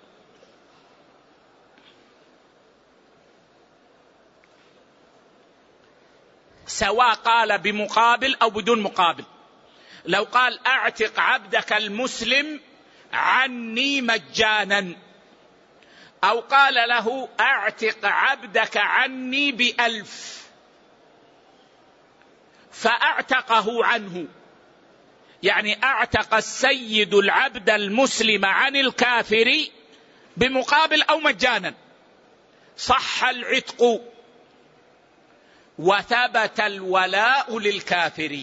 سواء قال بمقابل أو بدون مقابل. لو قال أعتق عبدك المسلم عني مجانا أو قال له أعتق عبدك عني بألف فأعتقه عنه، يعني أعتق السيد العبد المسلم عن الكافر بمقابل أو مجانا، صح العتق وثبت الولاء للكافر،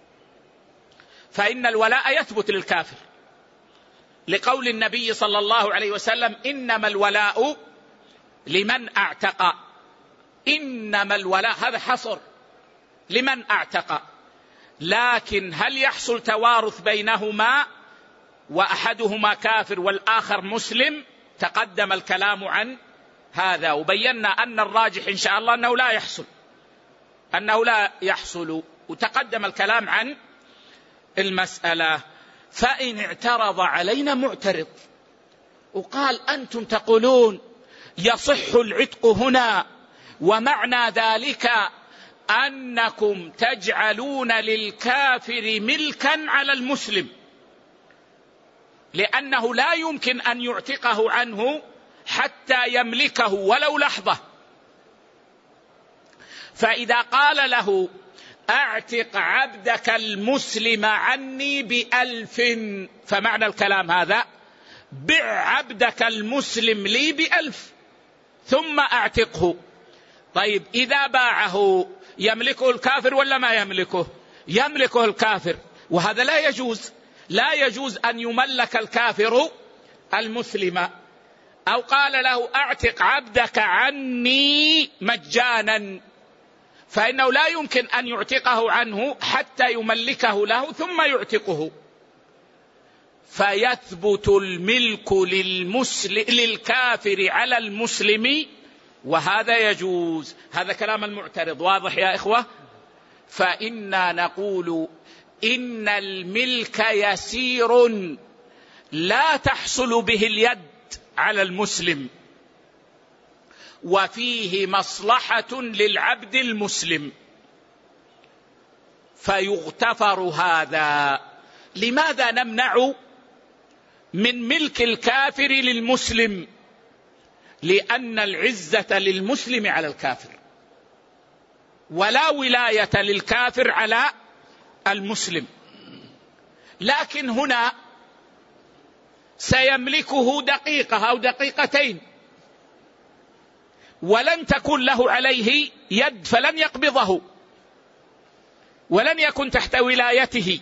فإن الولاء يثبت للكافر لقول النبي صلى الله عليه وسلم إنما الولاء لمن أعتق إنما الولاء هذا حصر لمن أعتق، لكن هل يحصل توارث بينهما وأحدهما كافر والآخر مسلم؟ تقدم الكلام عن هذا، وبينا أن الراجح إن شاء الله أنه لا يحصل أنه لا يحصل وتقدم الكلام عن المسألة. فإن اعترض علينا معترض وقال أنتم تقولون يصح العتق هنا، ومعنى ذلك أنكم تجعلون للكافر ملكا على المسلم، لأنه لا يمكن أن يعتقه عنه حتى يملكه ولو لحظة. فإذا قال له أعتق عبدك المسلم عني بألف، فمعنى الكلام هذا بع عبدك المسلم لي بألف ثم أعتقه. طيب إذا باعه يملكه الكافر ولا ما يملكه؟ يملكه الكافر، وهذا لا يجوز. لا يجوز أن يملك الكافر المسلم. أو قال له أعتق عبدك عني مجانا، فإنه لا يمكن أن يعتقه عنه حتى يملكه له ثم يعتقه، فيثبت الملك للمسلم للكافر على المسلم، وهذا يجوز. هذا كلام المعترض واضح يا إخوة. فإنا نقول إن الملك يسير لا تحصل به اليد على المسلم، وفيه مصلحة للعبد المسلم، فيغتفر هذا. لماذا نمنع من ملك الكافر للمسلم؟ لأن العزة للمسلم على الكافر، ولا ولاية للكافر على المسلم. لكن هنا سيملكه دقيقة أو دقيقتين ولن تكون له عليه يد، فلن يقبضه ولن يكن تحت ولايته.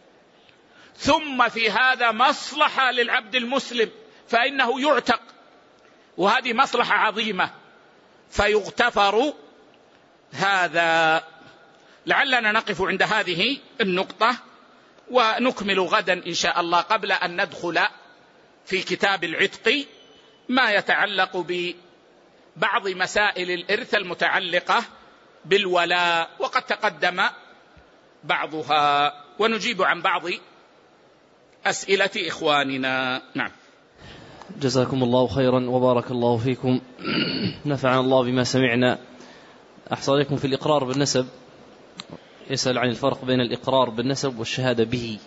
ثم في هذا مصلحة للعبد المسلم، فإنه يعتق، وهذه مصلحة عظيمة، فيغتفر هذا. لعلنا نقف عند هذه النقطة ونكمل غدا إن شاء الله، قبل أن ندخل في كتاب العتق ما يتعلق ببعض مسائل الإرث المتعلقة بالولاء، وقد تقدم بعضها، ونجيب عن بعض أسئلة إخواننا. نعم. جزاكم الله خيرا وبارك الله فيكم، نفعنا الله بما سمعنا. أحصى عليكم في الإقرار بالنسب، يسأل عن الفرق بين الإقرار بالنسب والشهادة به.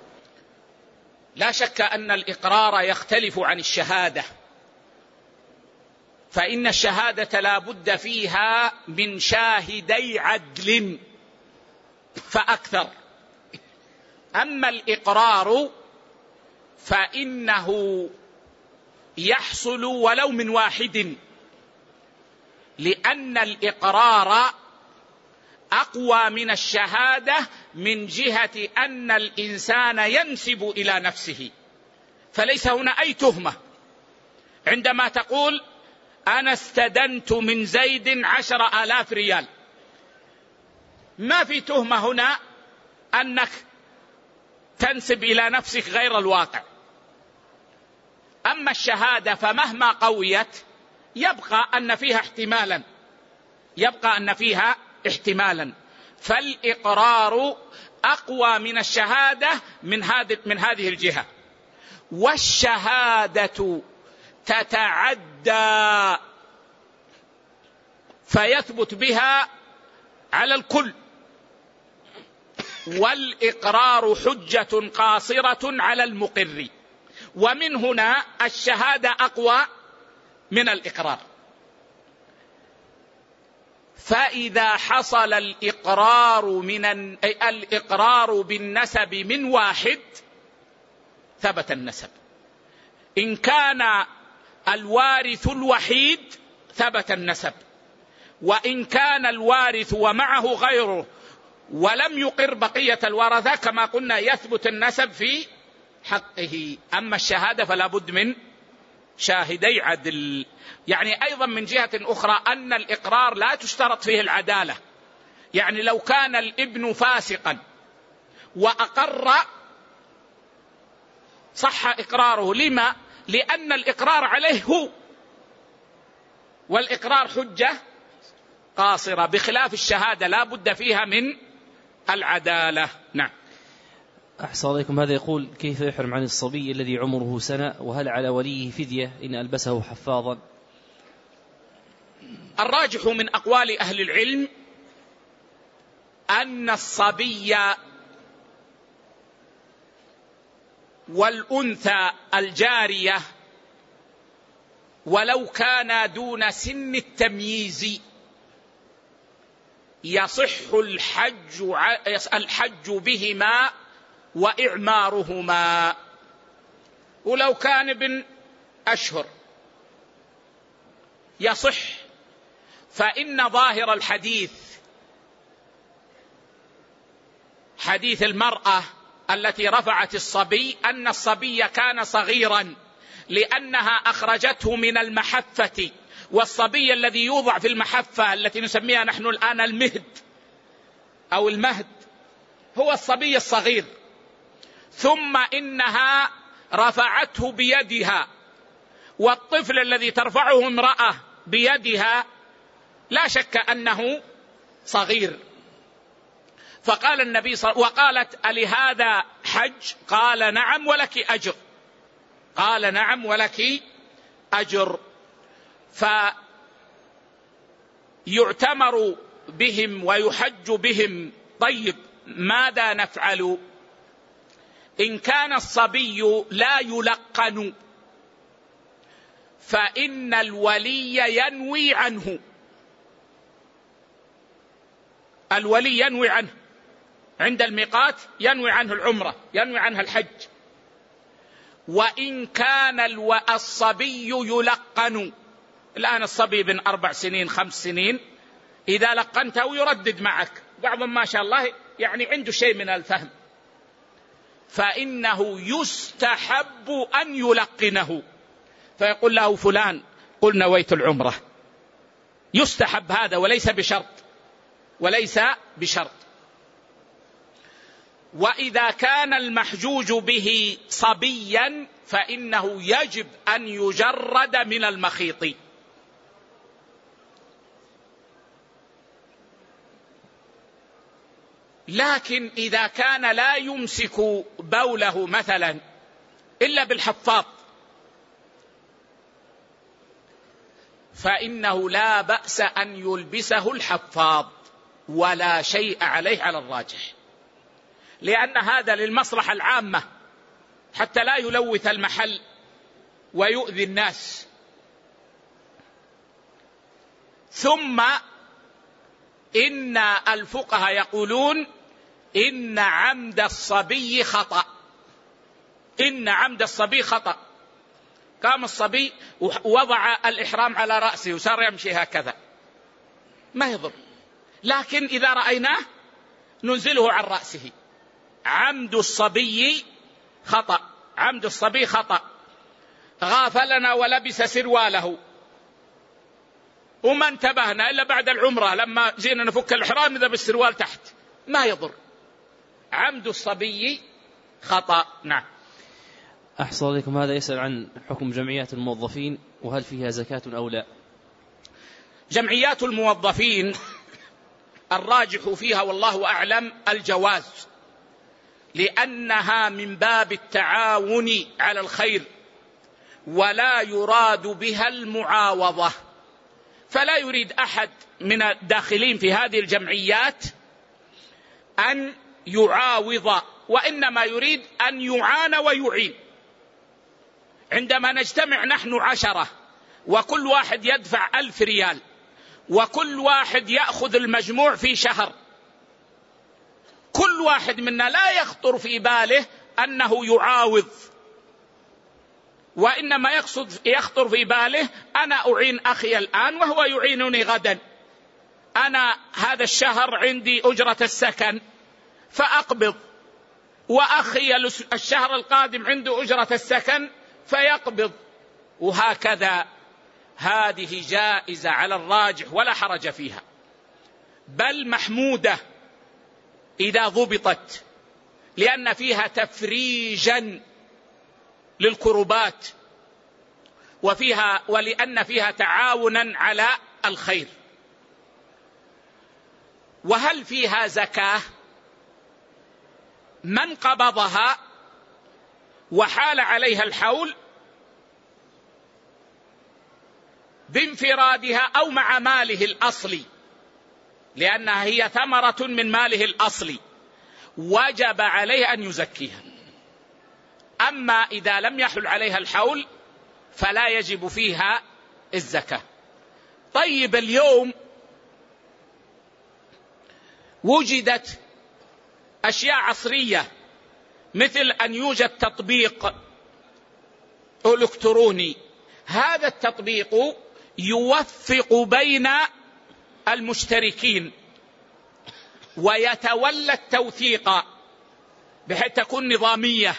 لا شك أن الإقرار يختلف عن الشهادة، فإن الشهادة لا بد فيها من شاهدي عدل فأكثر. أما الإقرار فإنه يحصل ولو من واحد، لأن الإقرار أقوى من الشهادة من جهة أن الإنسان ينسب إلى نفسه، فليس هنا أي تهمة. عندما تقول أنا استدنت من زيد عشر آلاف ريال، ما في تهمة هنا أنك تنسب إلى نفسك غير الواقع. أما الشهادة فمهما قويت يبقى أن فيها احتمالا يبقى أن فيها احتمالا فالإقرار أقوى من الشهادة من هذه من هذه الجهة. والشهادة تتعدى فيثبت بها على الكل، والإقرار حجة قاصرة على المقر، ومن هنا الشهادة أقوى من الإقرار. فإذا حصل الإقرار من الإقرار بالنسب من واحد ثبت النسب. إن كان الوارث الوحيد ثبت النسب، وإن كان الوارث ومعه غيره ولم يقر بقية الورثة كما قلنا يثبت النسب في حقه. أما الشهادة فلا بد من شاهدي عدل. يعني أيضا من جهة أخرى أن الإقرار لا تشترط فيه العدالة. يعني لو كان الابن فاسقا وأقر صح إقراره. لما؟ لأن الإقرار عليه هو، والإقرار حجة قاصرة، بخلاف الشهادة لا بد فيها من العدالة. نعم. أحسن عليكم. هذا يقول: كيف يحرم عن الصبي الذي عمره سنة، وهل على وليه فدية إن ألبسه حفاظا؟ الراجح من أقوال أهل العلم أن الصبي والأنثى الجارية ولو كان دون سن التمييز يصح الحج الحج بهما وإعمارهما. ولو كان ابن أشهر يصح، فإن ظاهر الحديث حديث المرأة التي رفعت الصبي أن الصبي كان صغيرا لأنها أخرجته من المحفة، والصبي الذي يوضع في المحفة التي نسميها نحن الآن المهد أو المهد هو الصبي الصغير، ثم إنها رفعته بيدها، والطفل الذي ترفعه امرأة بيدها لا شك أنه صغير. فقال النبي صلى الله عليه وسلم: وقالت: ألهذا حج؟ قال: نعم ولك أجر. قال: نعم ولك أجر. فيعتمر بهم ويحج بهم. طيب، ماذا نفعل إن كان الصبي لا يلقن؟ فإن الولي ينوي عنه، الولي ينوي عنه عند الميقات، ينوي عنه العمرة، ينوي عنه الحج. وإن كان الصبي يلقن، الآن الصبي بن أربع سنين خمس سنين إذا لقنته يردد معك، بعضهم ما شاء الله يعني عنده شيء من الفهم، فإنه يستحب أن يلقنه، فيقول له: فلان قل نويت العمرة. يستحب هذا وليس بشرط، وليس بشرط. وإذا كان المحجوج به صبيا فإنه يجب أن يجرد من المخيط. لكن إذا كان لا يمسك بوله مثلا إلا بالحفاظ فإنه لا بأس أن يلبسه الحفاظ ولا شيء عليه على الراجح، لأن هذا للمصلحة العامة حتى لا يلوث المحل ويؤذي الناس. ثم إن الفقهاء يقولون إن عمد الصبي خطأ، إن عمد الصبي خطأ. قام الصبي ووضع الإحرام على رأسه وصار يمشي هكذا ما يضر، لكن إذا رأيناه ننزله عن رأسه. عمد الصبي خطأ، عمد الصبي خطأ. غافلنا ولبس سرواله وما انتبهنا إلا بعد العمرة لما جينا نفك الإحرام إذا بالسروال تحت، ما يضر. عمد الصبي خطأ. نعم. أحسن عليكم. هذا يسأل عن حكم جمعيات الموظفين وهل فيها زكاة أو لا؟ جمعيات الموظفين الراجح فيها والله أعلم الجواز، لأنها من باب التعاون على الخير ولا يراد بها المعاوضة، فلا يريد أحد من الداخلين في هذه الجمعيات أن يعاوض، وإنما يريد أن يعان ويعين. عندما نجتمع نحن عشرة وكل واحد يدفع ألف ريال وكل واحد يأخذ المجموع في شهر، كل واحد منا لا يخطر في باله أنه يعاوض، وإنما يقصد يخطر في باله أنا أعين أخي الآن وهو يعينني غدا. أنا هذا الشهر عندي أجرة السكن فأقبض، وأخي الشهر القادم عنده أجرة السكن فيقبض، وهكذا هذه جائزة على الراجح ولا حرج فيها، بل محمودة إذا ضبطت، لأن فيها تفريجا للكربات وفيها ولأن فيها تعاونا على الخير. وهل فيها زكاة؟ من قبضها وحال عليها الحول بانفرادها أو مع ماله الأصلي، لأنها هي ثمرة من ماله الأصلي، وجب عليه أن يزكيها. أما إذا لم يحل عليها الحول فلا يجب فيها الزكاة. طيب، اليوم وجدت أشياء عصرية مثل أن يوجد تطبيق إلكتروني، هذا التطبيق يوفق بين المشتركين ويتولى التوثيق بحيث تكون نظامية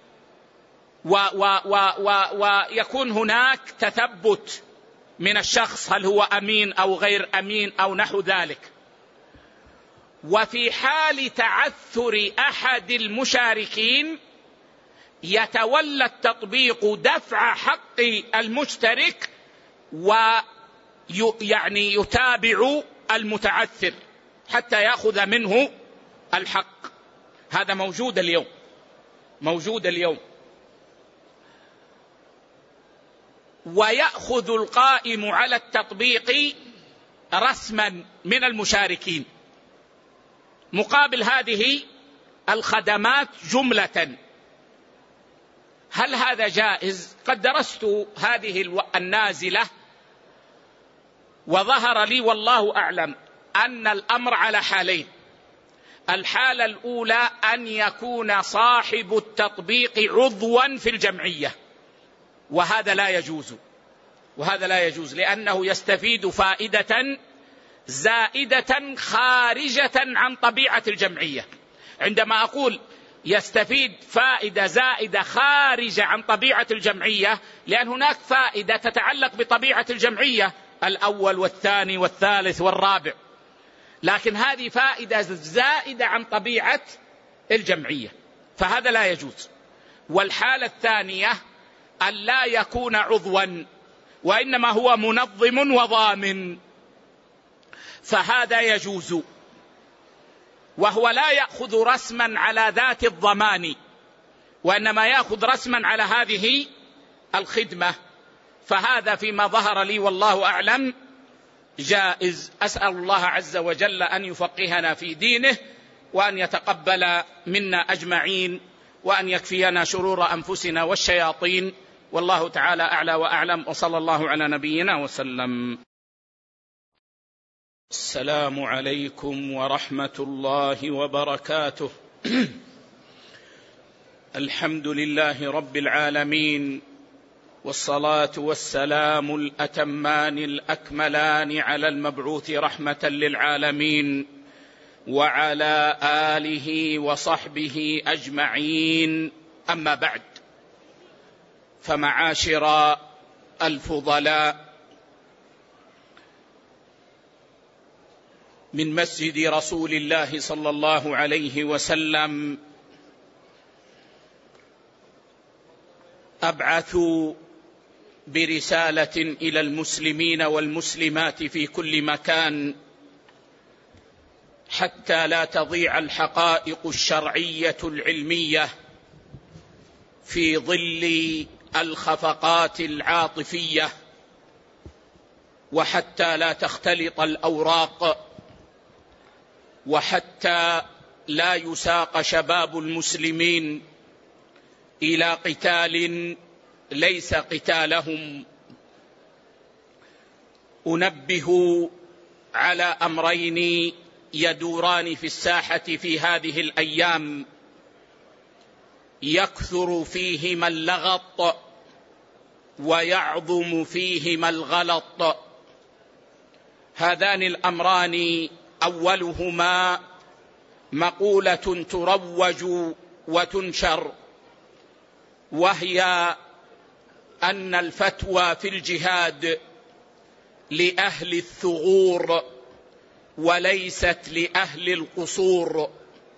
ويكون هناك تثبت من الشخص هل هو أمين أو غير أمين أو نحو ذلك. وفي حال تعثر أحد المشاركين يتولى التطبيق دفع حق المشترك ويعني يتابع المتعثر حتى يأخذ منه الحق. هذا موجود اليوم، موجود اليوم. ويأخذ القائم على التطبيق رسما من المشاركين مقابل هذه الخدمات جملة. هل هذا جائز؟ قد درست هذه النازلة وظهر لي والله أعلم أن الأمر على حالين. الحالة الأولى أن يكون صاحب التطبيق عضوا في الجمعية، وهذا لا يجوز، وهذا لا يجوز لأنه يستفيد فائدة زائدة خارجة عن طبيعة الجمعية. عندما أقول يستفيد فائدة زائدة خارجة عن طبيعة الجمعية، لأن هناك فائدة تتعلق بطبيعة الجمعية، الأول والثاني والثالث والرابع، لكن هذه فائدة زائدة عن طبيعة الجمعية، فهذا لا يجوز. والحالة الثانية أن لا يكون عضوا وإنما هو منظم وضامن، فهذا يجوز، وهو لا يأخذ رسما على ذات الضمان وإنما يأخذ رسما على هذه الخدمة، فهذا فيما ظهر لي والله أعلم جائز. أسأل الله عز وجل أن يفقهنا في دينه وأن يتقبل منا أجمعين وأن يكفينا شرور أنفسنا والشياطين، والله تعالى أعلى وأعلم، وصلى الله على نبينا وسلم. السلام عليكم ورحمة الله وبركاته. الحمد لله رب العالمين، والصلاة والسلام الأتمان الأكملان على المبعوث رحمة للعالمين وعلى آله وصحبه أجمعين، أما بعد، فمعاشر الفضلاء، من مسجد رسول الله صلى الله عليه وسلم أبعث برسالة إلى المسلمين والمسلمات في كل مكان حتى لا تضيع الحقائق الشرعية العلمية في ظل الخفقات العاطفية، وحتى لا تختلط الأوراق، وحتى لا يساق شباب المسلمين إلى قتال ليس قتالهم. أنبه على أمرين يدوران في الساحة في هذه الأيام يكثر فيهما اللغط ويعظم فيهما الغلط. هذان الأمران أولهما مقولة تروج وتنشر، وهي أن الفتوى في الجهاد لأهل الثغور وليست لأهل القصور،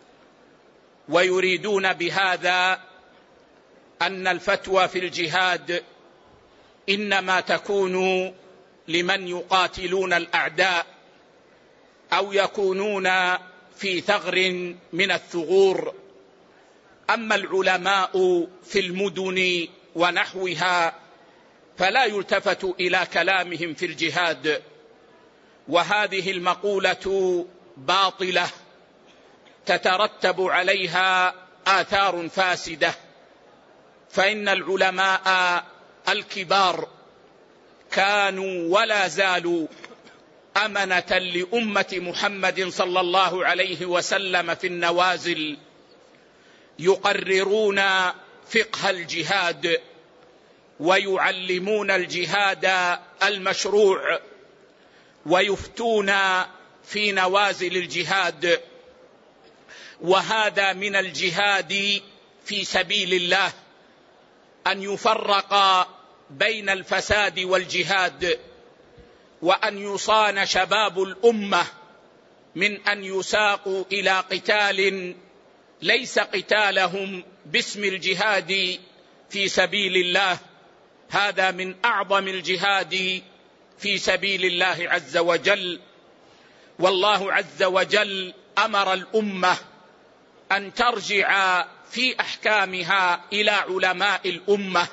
ويريدون بهذا أن الفتوى في الجهاد إنما تكون لمن يقاتلون الأعداء أو يكونون في ثغر من الثغور. أما العلماء في المدن ونحوها فلا يلتفت إلى كلامهم في الجهاد، وهذه المقولة باطلة تترتب عليها آثار فاسدة، فإن العلماء الكبار كانوا ولا زالوا أمنة لأمة محمد صلى الله عليه وسلم في النوازل، يقررون فقه الجهاد ويعلمون الجهاد المشروع ويفتون في نوازل الجهاد. وهذا من الجهاد في سبيل الله، أن يفرق بين الفساد والجهاد، وأن يصان شباب الأمة من أن يساقوا إلى قتال ليس قتالهم باسم الجهاد في سبيل الله. هذا من أعظم الجهاد في سبيل الله عز وجل. والله عز وجل أمر الأمة أن ترجع في أحكامها إلى علماء الأمة،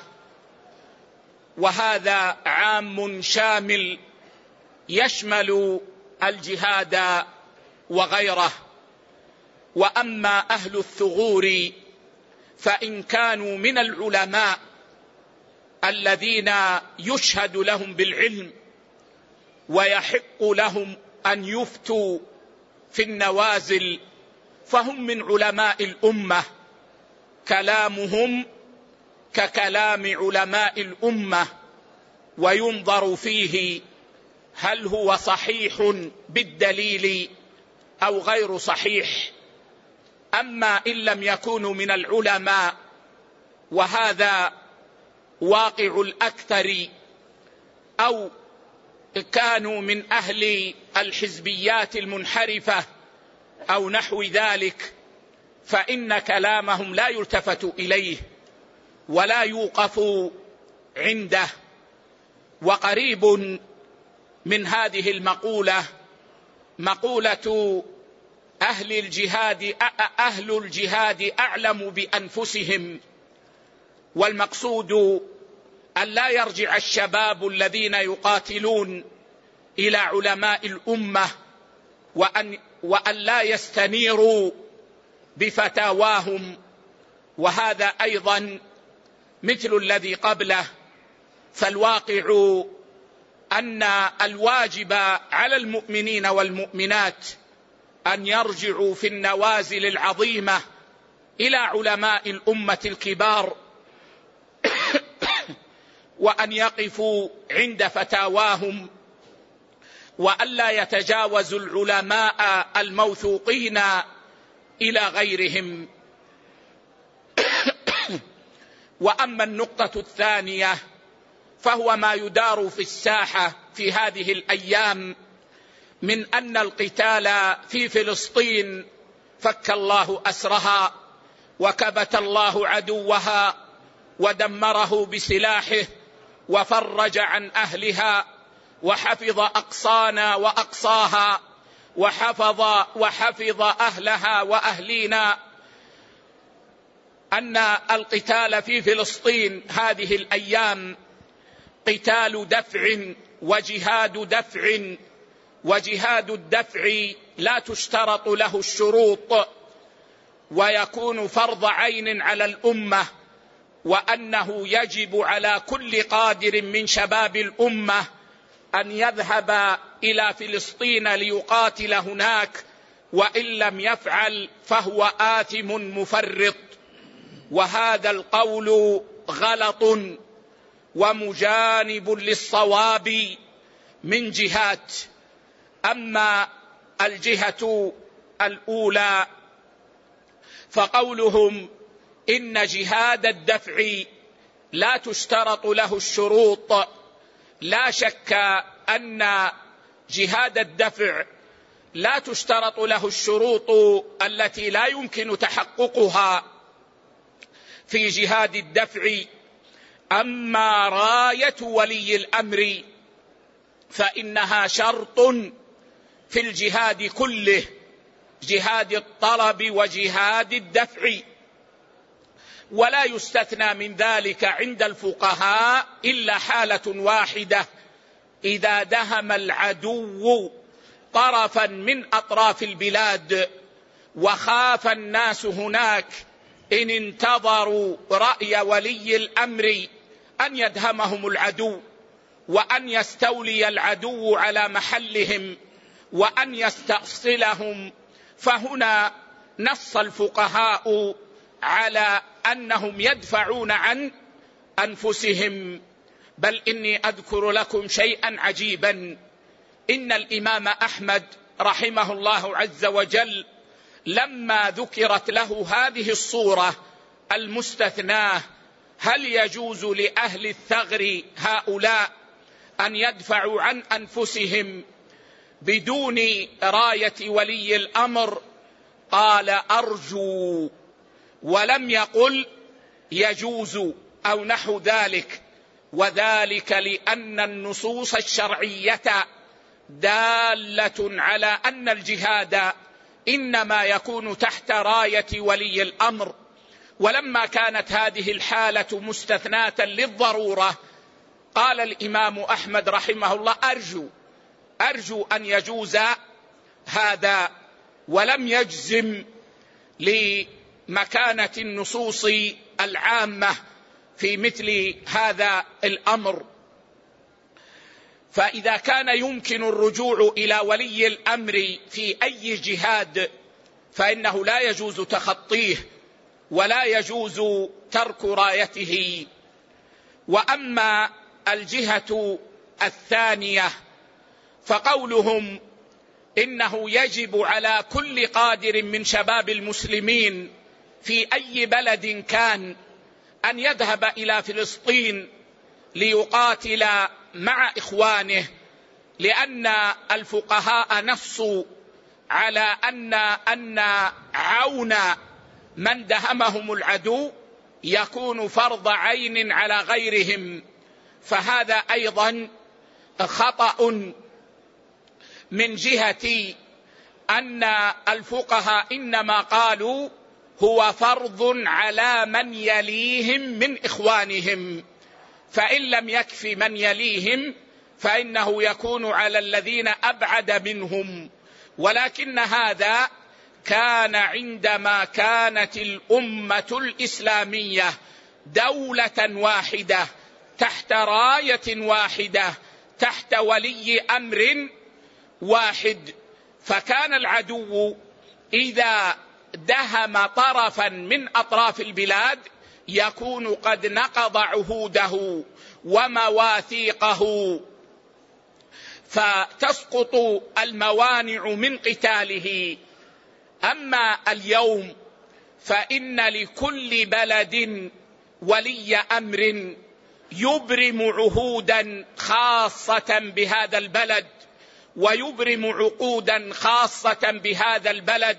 وهذا عام شامل يشمل الجهاد وغيره. وأما أهل الثغور فإن كانوا من العلماء الذين يشهد لهم بالعلم ويحق لهم أن يفتوا في النوازل فهم من علماء الأمة، كلامهم ككلام علماء الأمة، وينظر فيه هل هو صحيح بالدليل أو غير صحيح. أما إن لم يكونوا من العلماء، وهذا واقع الأكثر، أو كانوا من أهل الحزبيات المنحرفة أو نحو ذلك، فإن كلامهم لا يلتفت إليه ولا يوقف عنده. وقريب من هذه المقولة مقولة أهل الجهاد أهل الجهاد أعلم بأنفسهم، والمقصود أن لا يرجع الشباب الذين يقاتلون إلى علماء الأمة، وأن, وأن لا يستنيروا بفتاواهم، وهذا أيضا مثل الذي قبله. فالواقع أن الواجب على المؤمنين والمؤمنات أن يرجعوا في النوازل العظيمة إلى علماء الأمة الكبار، وأن يقفوا عند فتاواهم، وأن لا يتجاوزوا العلماء الموثوقين إلى غيرهم. وأما النقطة الثانية فهو ما يدار في الساحة في هذه الأيام من أن القتال في فلسطين فك الله أسرها وكبت الله عدوها ودمره بسلاحه وفرج عن أهلها وحفظ أقصانا وأقصاها وحفظ وحفظ أهلها وأهلينا. أن القتال في فلسطين هذه الأيام قتال دفع وجهاد دفع، وجهاد الدفع لا تشترط له الشروط، ويكون فرض عين على الأمة، وأنه يجب على كل قادر من شباب الأمة أن يذهب إلى فلسطين ليقاتل هناك، وإن لم يفعل فهو آثم مفرط. وهذا القول غلط ومجانب للصواب من جهات. أما الجهة الأولى فقولهم إن جهاد الدفع لا تشترط له الشروط. لا شك أن جهاد الدفع لا تشترط له الشروط التي لا يمكن تحققها في جهاد الدفع. أما راية ولي الأمر فإنها شرط في الجهاد كله، جهاد الطلب وجهاد الدفع، ولا يستثنى من ذلك عند الفقهاء إلا حالة واحدة: إذا دهم العدو طرفا من أطراف البلاد وخاف الناس هناك إن انتظروا رأي ولي الأمر أن يدهمهم العدو وأن يستولي العدو على محلهم وأن يستأصلهم، فهنا نص الفقهاء على أنهم يدفعون عن أنفسهم. بل إني أذكر لكم شيئا عجيبا: إن الإمام أحمد رحمه الله عز وجل لما ذكرت له هذه الصورة المستثناة: هل يجوز لأهل الثغر هؤلاء أن يدفعوا عن أنفسهم بدون راية ولي الأمر؟ قال: أرجو، ولم يقل يجوز أو نحو ذلك، وذلك لأن النصوص الشرعية دالة على أن الجهاد إنما يكون تحت راية ولي الأمر. ولما كانت هذه الحالة مستثناة للضرورة قال الإمام أحمد رحمه الله: أرجو أرجو أن يجوز هذا، ولم يجزم لمكانة النصوص العامة في مثل هذا الأمر. فإذا كان يمكن الرجوع إلى ولي الأمر في أي جهاد فإنه لا يجوز تخطيه ولا يجوز ترك رايته. وأما الجهة الثانية فقولهم إنه يجب على كل قادر من شباب المسلمين في أي بلد كان أن يذهب إلى فلسطين ليقاتل مع إخوانه، لأن الفقهاء نصوا على أن أن عون من دهمهم العدو يكون فرض عين على غيرهم. فهذا أيضا خطأ من جهة أن الفقهاء إنما قالوا هو فرض على من يليهم من إخوانهم، فإن لم يكف من يليهم فإنه يكون على الذين أبعد منهم. ولكن هذا كان عندما كانت الأمة الإسلامية دولة واحدة تحت راية واحدة تحت ولي أمر واحد. فكان العدو إذا دهم طرفا من أطراف البلاد يكون قد نقض عهوده ومواثيقه، فتسقط الموانع من قتاله. أما اليوم فإن لكل بلد ولي أمر يبرم عهودا خاصة بهذا البلد ويبرم عقودا خاصة بهذا البلد.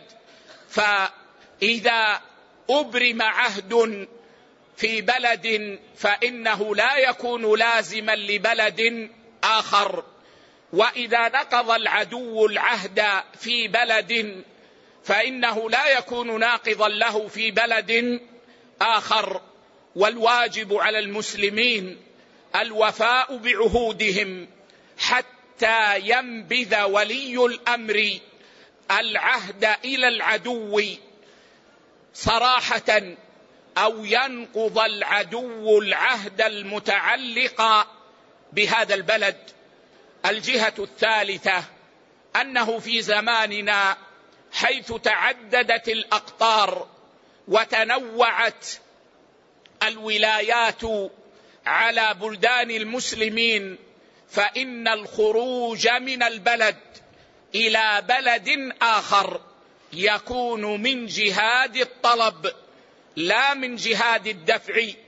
فإذا أبرم عهد في بلد فإنه لا يكون لازما لبلد آخر، وإذا نقض العدو العهد في بلد فإنه لا يكون ناقضا له في بلد آخر. والواجب على المسلمين الوفاء بعهودهم حتى ينبذ ولي الأمر العهد إلى العدو صراحة أو ينقض العدو العهد المتعلق بهذا البلد. الجهة الثالثة أنه في زماننا حيث تعددت الأقطار وتنوعت الولايات على بلدان المسلمين فإن الخروج من البلد إلى بلد آخر يكون من جهاد الطلب لا من جهاد الدفع.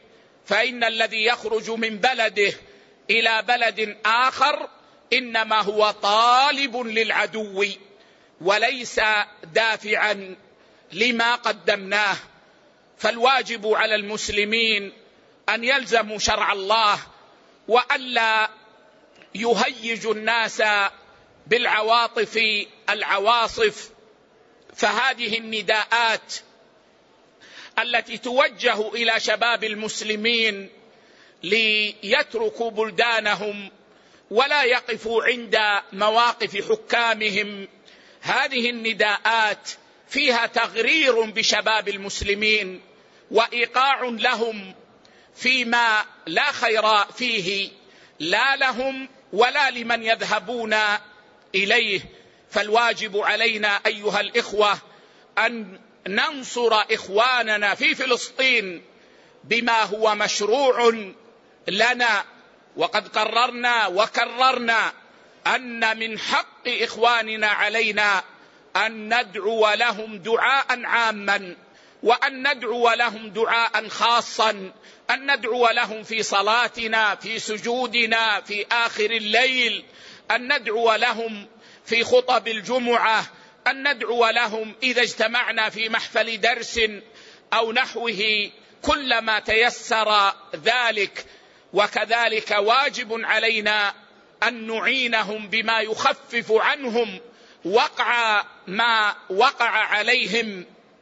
فإن الذي يخرج من بلده إلى بلد آخر إنما هو طالب للعدو وليس دافعا لما قدمناه. فالواجب على المسلمين أن يلزموا شرع الله وألا يهيجوا الناس بالعواطف العواصف. فهذه النداءات التي توجه إلى شباب المسلمين ليتركوا بلدانهم ولا يقفوا عند مواقف حكامهم، هذه النداءات فيها تغرير بشباب المسلمين وإيقاع لهم فيما لا خير فيه لا لهم ولا لمن يذهبون إليه. فالواجب علينا أيها الإخوة أن ننصر إخواننا في فلسطين بما هو مشروع لنا، وقد قررنا وكررنا أن من حق إخواننا علينا أن ندعو لهم دعاء عاما، وأن ندعو لهم دعاء خاصا، أن ندعو لهم في صلاتنا، في سجودنا، في آخر الليل، أن ندعو لهم في خطب الجمعة، أن ندعو لهم إذا اجتمعنا في محفل درس أو نحوه كلما تيسر ذلك. وكذلك واجب علينا أن نعينهم بما يخفف عنهم وقع ما وقع عليهم،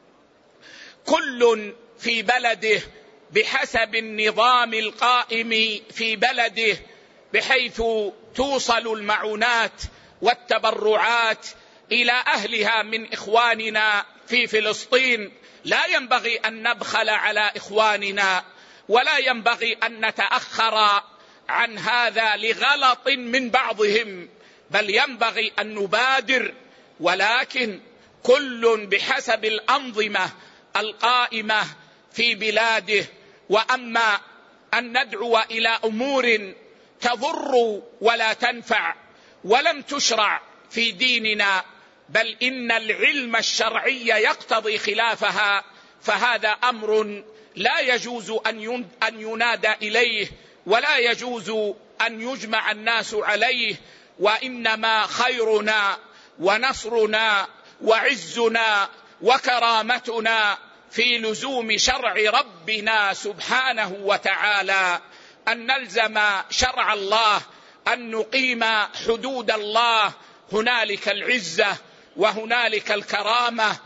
كل في بلده بحسب النظام القائم في بلده، بحيث توصل المعونات والتبرعات إلى أهلها من إخواننا في فلسطين. لا ينبغي أن نبخل على إخواننا، ولا ينبغي أن نتأخر عن هذا لغلط من بعضهم، بل ينبغي أن نبادر، ولكن كل بحسب الأنظمة القائمة في بلاده. وأما أن ندعو إلى أمور تضر ولا تنفع ولم تشرع في ديننا، بل إن العلم الشرعي يقتضي خلافها، فهذا أمر لا يجوز أن ينادى إليه ولا يجوز أن يجمع الناس عليه. وإنما خيرنا ونصرنا وعزنا وكرامتنا في لزوم شرع ربنا سبحانه وتعالى، أن نلزم شرع الله، أن نقيم حدود الله. هنالك العزة وهنالك الكرامة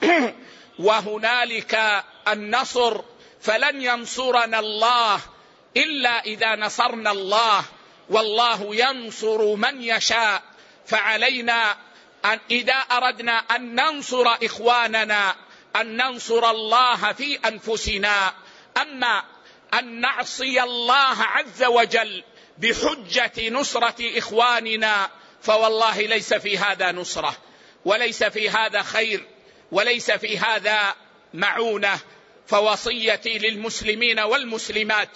وهنالك النصر، فلن ينصرنا الله إلا إذا نصرنا الله، والله ينصر من يشاء. فعلينا أن إذا أردنا أن ننصر إخواننا أن ننصر الله في أنفسنا. أما أن نعصي الله عز وجل بحجة نصرة إخواننا فوالله ليس في هذا نصرة، وليس في هذا خير، وليس في هذا معونة. فوصيتي للمسلمين والمسلمات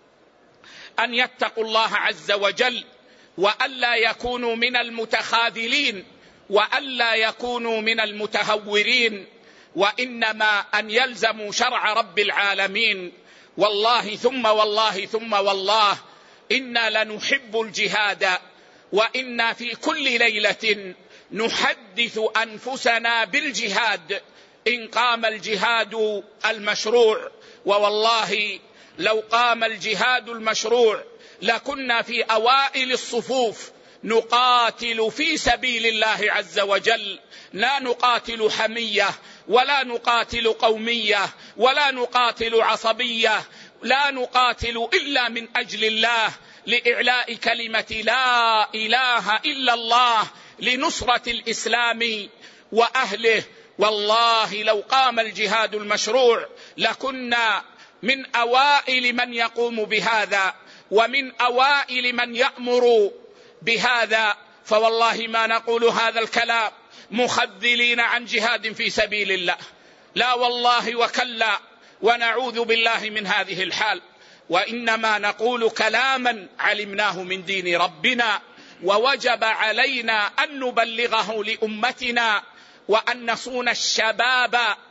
أن يتقوا الله عز وجل، وألا يكونوا من المتخاذلين، وألا يكونوا من المتهورين، وإنما أن يلزموا شرع رب العالمين. والله ثم والله ثم والله إنا لنحب الجهاد، وإنا في كل ليلة نحدث أنفسنا بالجهاد إن قام الجهاد المشروع. ووالله لو قام الجهاد المشروع لكنا في أوائل الصفوف نقاتل في سبيل الله عز وجل، لا نقاتل حمية ولا نقاتل قومية ولا نقاتل عصبية، لا نقاتل إلا من أجل الله، لإعلاء كلمة لا إله إلا الله، لنصرة الإسلام وأهله. والله لو قام الجهاد المشروع لكنا من أوائل من يقوم بهذا ومن أوائل من يأمر بهذا. فوالله ما نقول هذا الكلام مخذلين عن جهاد في سبيل الله، لا والله وكلا، ونعوذ بالله من هذه الحال. وإنما نقول كلاما علمناه من دين ربنا، ووجب علينا أن نبلغه لأمتنا، وأن نصون الشباب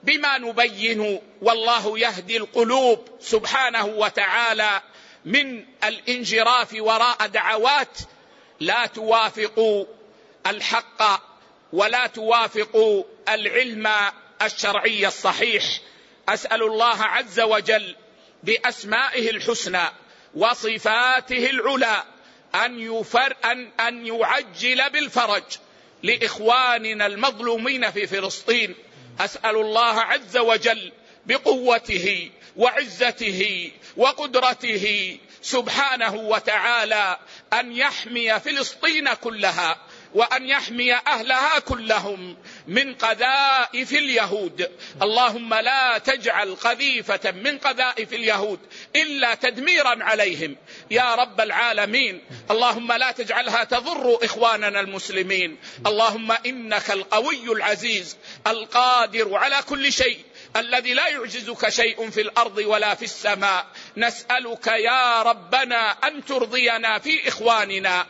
بما نبين، والله يهدي القلوب سبحانه وتعالى، من الانجراف وراء دعوات لا توافق الحق ولا توافق العلم الشرعي الصحيح. أسأل الله عز وجل بأسمائه الحسنى وصفاته العلى أن, يفر أن, أن يعجل بالفرج لإخواننا المظلومين في فلسطين. أسأل الله عز وجل بقوته وعزته وقدرته سبحانه وتعالى أن يحمي فلسطين كلها، وأن يحمي أهلها كلهم من قذائف اليهود. اللهم لا تجعل قذيفة من قذائف اليهود إلا تدميرا عليهم يا رب العالمين. اللهم لا تجعلها تضر إخواننا المسلمين. اللهم إنك القوي العزيز القادر على كل شيء، الذي لا يعجزك شيء في الأرض ولا في السماء. نسألك يا ربنا أن ترضينا في إخواننا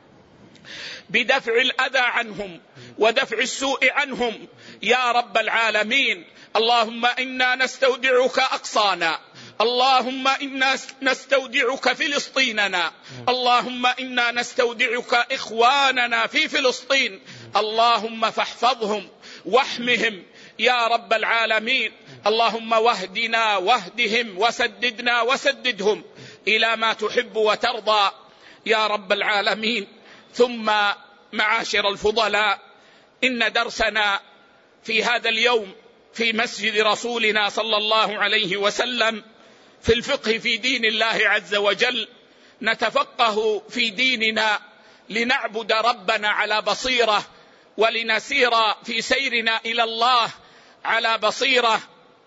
بدفع الأذى عنهم ودفع السوء عنهم يا رب العالمين. اللهم إنا نستودعك أقصانا، اللهم إنا نستودعك فلسطيننا، اللهم إنا نستودعك إخواننا في فلسطين. اللهم فاحفظهم واحمهم يا رب العالمين. اللهم واهدنا واهدهم وسددنا وسددهم إلى ما تحب وترضى يا رب العالمين. ثم معاشر الفضلاء، إن درسنا في هذا اليوم في مسجد رسولنا صلى الله عليه وسلم في الفقه في دين الله عز وجل. نتفقه في ديننا لنعبد ربنا على بصيرة، ولنسير في سيرنا إلى الله على بصيرة.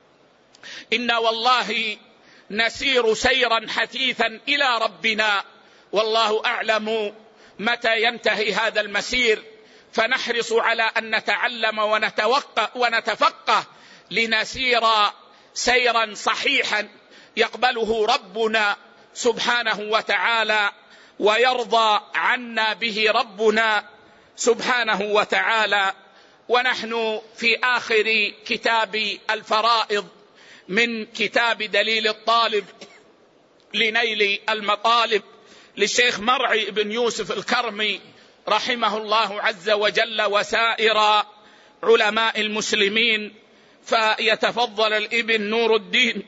إن والله نسير سيرا حثيثا إلى ربنا، والله أعلم متى ينتهي هذا المسير، فنحرص على أن نتعلم ونتفقه لنسير سيرا صحيحا يقبله ربنا سبحانه وتعالى ويرضى عنا به ربنا سبحانه وتعالى. ونحن في آخر كتاب الفرائض من كتاب دليل الطالب لنيل المطالب للشيخ مرعي بن يوسف الكرمي رحمه الله عز وجل وسائر علماء المسلمين. فيتفضل الابن نور الدين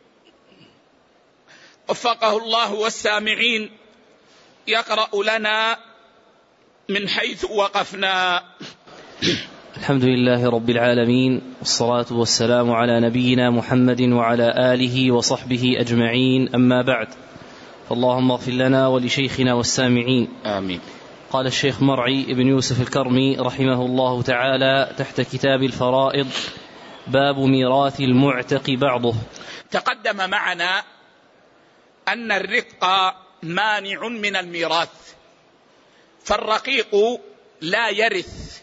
وفقه الله والسامعين يقرأ لنا من حيث وقفنا. الحمد لله رب العالمين، والصلاة والسلام على نبينا محمد وعلى آله وصحبه أجمعين، أما بعد، فاللهم اغفر لنا ولشيخنا والسامعين، آمين. قال الشيخ مرعي بن يوسف الكرمي رحمه الله تعالى تحت كتاب الفرائض: باب ميراث المعتق بعضه. تقدم معنا أن الرق مانع من الميراث، فالرقيق لا يرث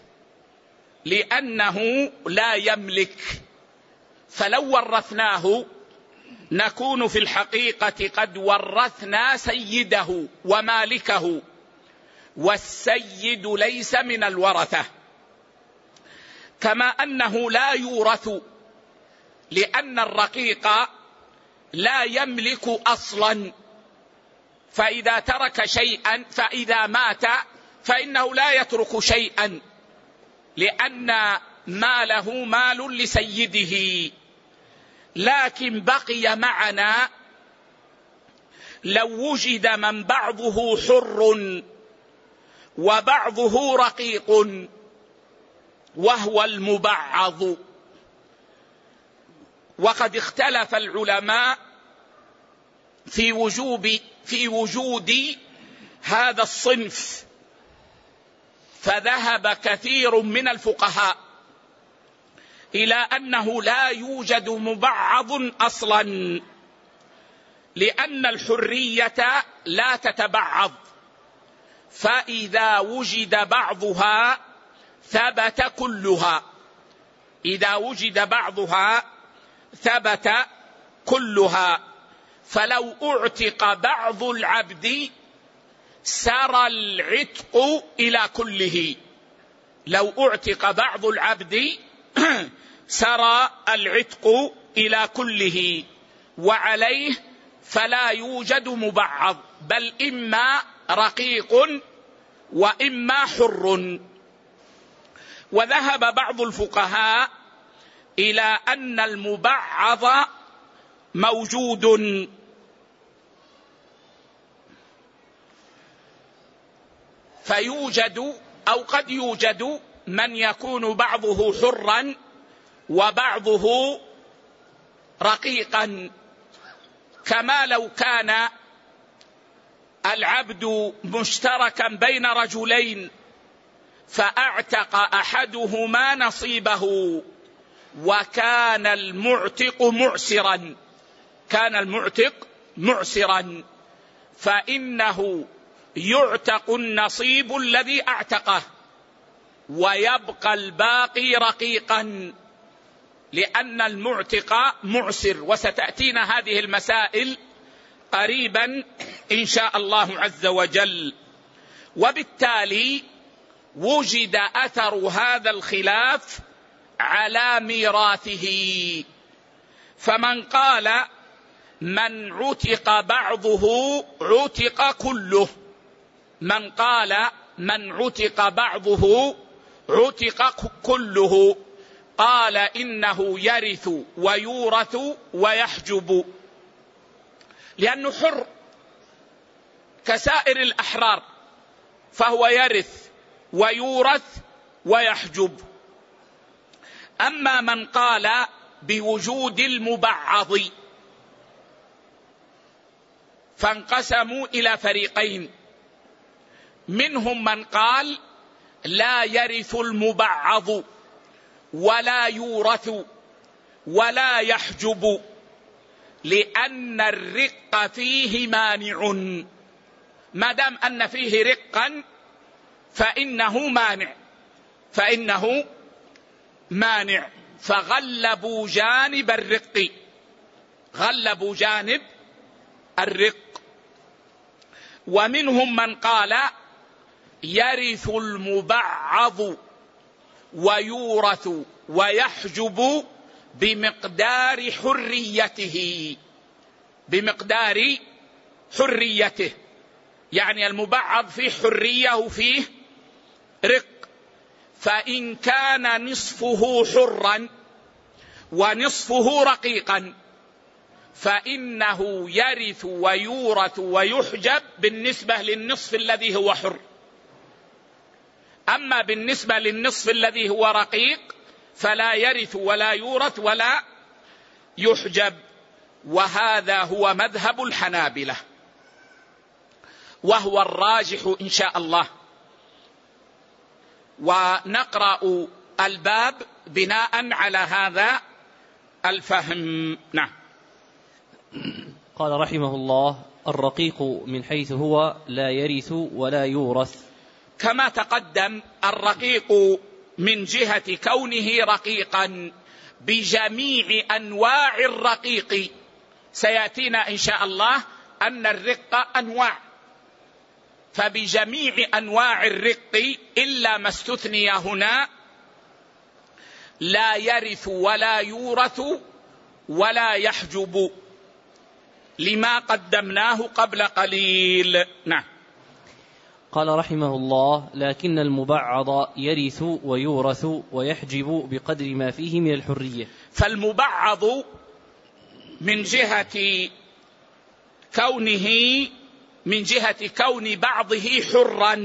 لأنه لا يملك، فلو ورثناه نكون في الحقيقة قد ورثنا سيده ومالكه، والسيد ليس من الورثة. كما أنه لا يورث لأن الرقيق لا يملك أصلا، فإذا ترك شيئا فإذا مات فإنه لا يترك شيئا، لأن ماله مال لسيده. لكن بقي معنا لو وجد من بعضه حر وبعضه رقيق وهو المبعض. وقد اختلف العلماء في وجوب في وجود هذا الصنف، فذهب كثير من الفقهاء إلى أنه لا يوجد مبعض أصلا، لأن الحرية لا تتبعض، فإذا وجد بعضها ثبت كلها، إذا وجد بعضها ثبت كلها. فلو اعتق بعض العبد سرى العتق إلى كله، لو اعتق بعض العبد سرى العتق إلى كله، وعليه فلا يوجد مبعض، بل إما رقيق وإما حر. وذهب بعض الفقهاء إلى أن المبعض موجود، فيوجد أو قد يوجد من يكون بعضه حرا وبعضه رقيقا، كما لو كان العبد مشتركا بين رجلين فأعتق أحدهما نصيبه وكان المعتق معسرا كان المعتق معسرا فإنه يعتق النصيب الذي أعتقه ويبقى الباقي رقيقا، لأن المعتق معسر، وستأتينا هذه المسائل قريبا إن شاء الله عز وجل. وبالتالي وجد أثر هذا الخلاف على ميراثه، فمن قال من عتق بعضه عتق كله، من قال من عتق بعضه عتق كله قال إنه يرث ويورث ويحجب، لأنه حر كسائر الأحرار، فهو يرث ويورث ويحجب. أما من قال بوجود المبعض فانقسموا إلى فريقين، منهم من قال لا يرث المبعض ولا يورث ولا يحجب، لأن الرق فيه مانع، ما دام أن فيه رقا فإنه مانع فإنه مانع فغلبوا جانب الرق غلبوا جانب الرق. ومنهم من قال يرث المبعض ويورث ويحجب بمقدار حريته بمقدار حريته يعني المبعض فيه حرية وفيه رق، فإن كان نصفه حرا ونصفه رقيقا فإنه يرث ويورث ويحجب بالنسبة للنصف الذي هو حر. أما بالنسبة للنصف الذي هو رقيق فلا يرث ولا يورث ولا يحجب، وهذا هو مذهب الحنابلة وهو الراجح إن شاء الله. ونقرأ الباب بناء على هذا الفهم. نعم. قال رحمه الله: الرقيق من حيث هو لا يرث ولا يورث. كما تقدم، الرقيق من جهة كونه رقيقا بجميع أنواع الرقيق، سيأتينا إن شاء الله أن الرق أنواع، فبجميع أنواع الرق إلا ما استثني هنا لا يرث ولا يورث ولا يحجب، لما قدمناه قبل قليل. نعم. قال رحمه الله: لكن المبعض يرث ويورث ويحجب بقدر ما فيه من الحرية. فالمبعض من جهة كونه من جهة كون بعضه حرا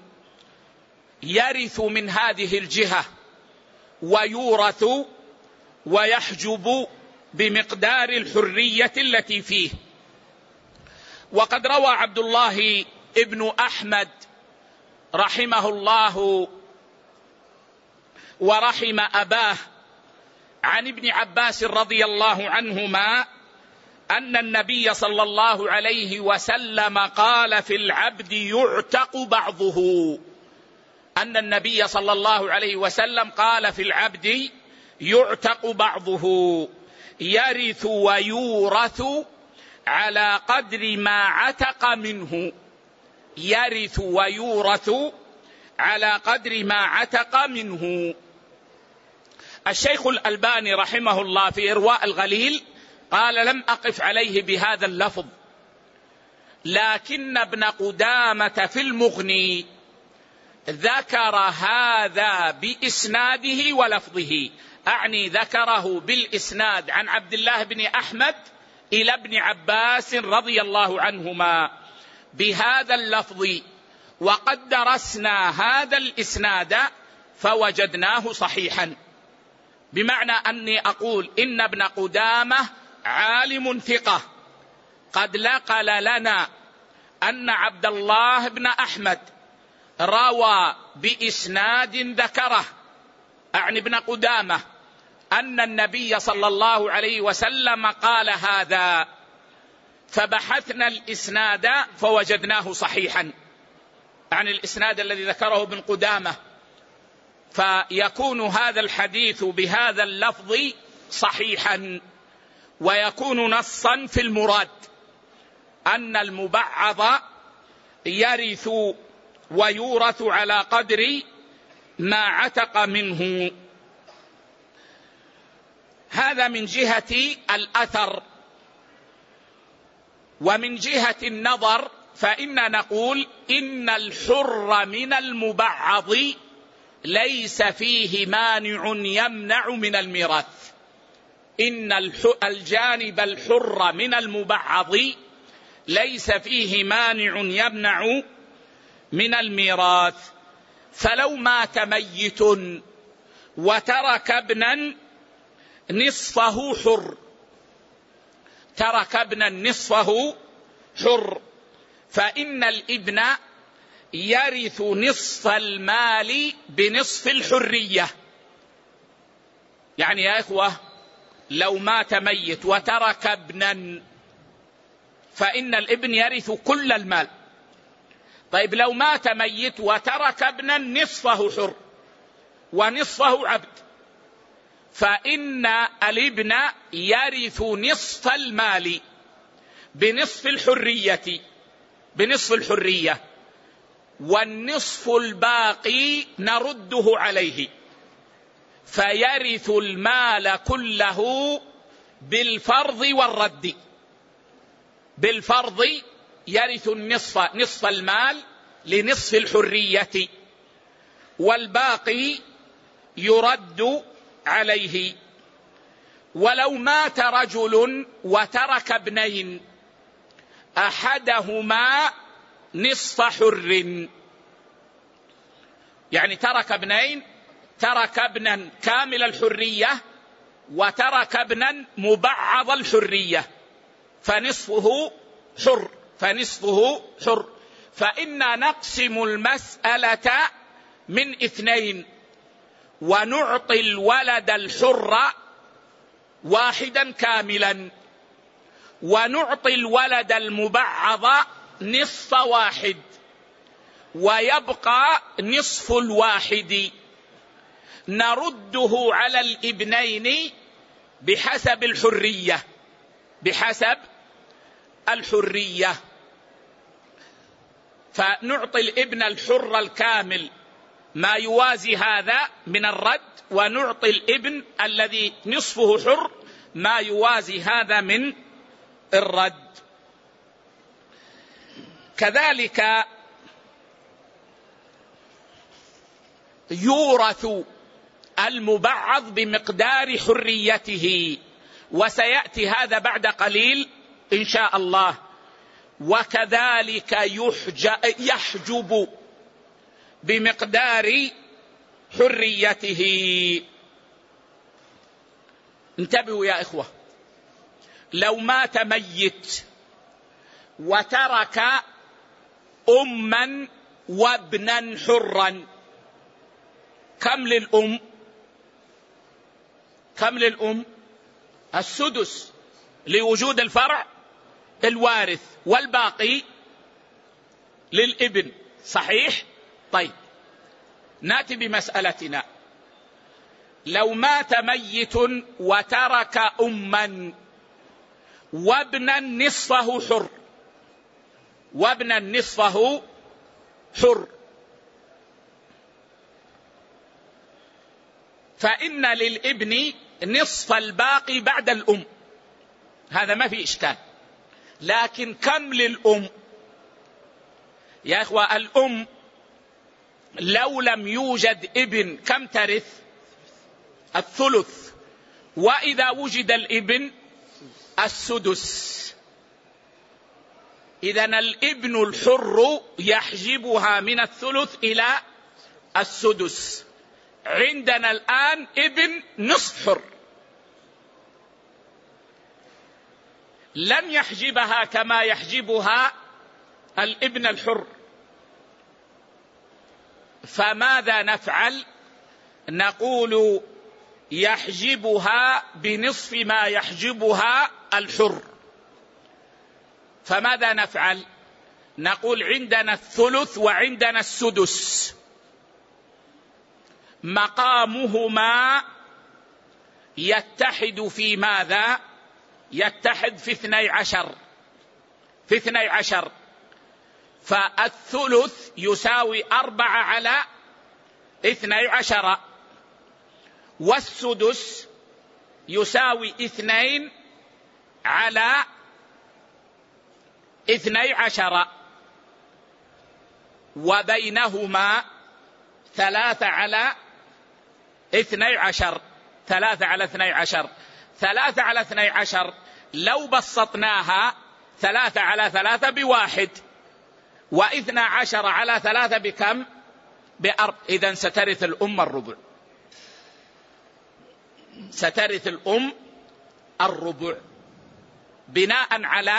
يرث من هذه الجهة ويورث ويحجب بمقدار الحرية التي فيه. وقد روى عبد الله ابن أحمد رحمه الله ورحم أباه عن ابن عباس رضي الله عنهما أن النبي صلى الله عليه وسلم قال في العبد يعتق بعضه أن النبي صلى الله عليه وسلم قال في العبد يعتق بعضه يرث ويورث على قدر ما عتق منه يرث ويورث على قدر ما عتق منه. الشيخ الألباني رحمه الله في إرواء الغليل قال: لم أقف عليه بهذا اللفظ، لكن ابن قدامة في المغني ذكر هذا بإسناده ولفظه، أعني ذكره بالإسناد عن عبد الله بن أحمد إلى ابن عباس رضي الله عنهما بهذا اللفظ، وقد درسنا هذا الإسناد فوجدناه صحيحا. بمعنى أني أقول إن ابن قدامة عالم ثقة قد نقل لنا أن عبد الله بن أحمد روى بإسناد ذكره، أعني ابن قدامة، أن النبي صلى الله عليه وسلم قال هذا، فبحثنا الإسناد فوجدناه صحيحا، يعني الإسناد الذي ذكره ابن قدامة، فيكون هذا الحديث بهذا اللفظ صحيحا، ويكون نصا في المراد أن المبعض يرث ويورث على قدر ما عتق منه. هذا من جهة الأثر. ومن جهة النظر فإن نقول إن الحر من المبعض ليس فيه مانع يمنع من الميراث. إن الجانب الحر من المبعض ليس فيه مانع يمنع من الميراث. فلو مات ميت وترك ابنا نصفه حر، ترك ابنا نصفه حر، فإن الابن يرث نصف المال بنصف الحرية. يعني يا إخوة، لو مات ميت وترك ابنا فإن الابن يرث كل المال. طيب لو مات ميت وترك ابنا نصفه حر ونصفه عبد، فإن الابن يرث نصف المال بنصف الحرية بنصف الحرية والنصف الباقي نرده عليه، فيرث المال كله بالفرض والرد. بالفرض يرث النصف نصف المال لنصف الحرية، والباقي يرد عليه. ولو مات رجل وترك ابنين، أحدهما نصف حر، يعني ترك ابنين، ترك ابنا كامل الحرية وترك ابنا مبعض الحرية، فنصفه حر فنصفه حر فإنا نقسم المسألة من اثنين، ونعطي الولد الحر واحدا كاملا، ونعطي الولد المبعض نصف واحد، ويبقى نصف الواحد نرده على الابنين بحسب الحرية بحسب الحرية فنعطي الابن الحر الكامل ما يوازي هذا من الرد، ونعطي الابن الذي نصفه حر ما يوازي هذا من الرد. كذلك يورث المبعض بمقدار حريته، وسيأتي هذا بعد قليل إن شاء الله. وكذلك يحجب بمقدار حريته. انتبهوا يا إخوة، لو مات ميت وترك أما وابنا حرا، كم للأم؟ كم للأم؟ السدس لوجود الفرع الوارث، والباقي للابن. صحيح؟ طيب نأتي بمسألتنا. لو مات ميت وترك أما وابنا نصفه حر وابنا نصفه حر فإن للابن نصف الباقي بعد الأم، هذا ما في إشكال. لكن كم للأم يا إخوة؟ الأم لو لم يوجد ابن كم ترث؟ الثلث، وإذا وجد الابن السدس. إذن الابن الحر يحجبها من الثلث إلى السدس. عندنا الآن ابن نصف حر لن يحجبها كما يحجبها الابن الحر، فماذا نفعل؟ نقول يحجبها بنصف ما يحجبها الحر. فماذا نفعل؟ نقول عندنا الثلث وعندنا السدس، مقامهما يتحد في ماذا؟ يتحد في اثني عشر، في اثني عشر. فالثلث يساوي أربعة على اثني عشر، والسدس يساوي اثنين على اثني عشر، وبينهما ثلاثة على اثني عشر. ثلاثة على اثني عشر، ثلاثة على اثني عشر لو بسطناها ثلاثة على ثلاثة بواحد، واثنى عشر على ثلاثة بكم؟ بأربع. إذن سترث الأم الربع، سترث الأم الربع بناء على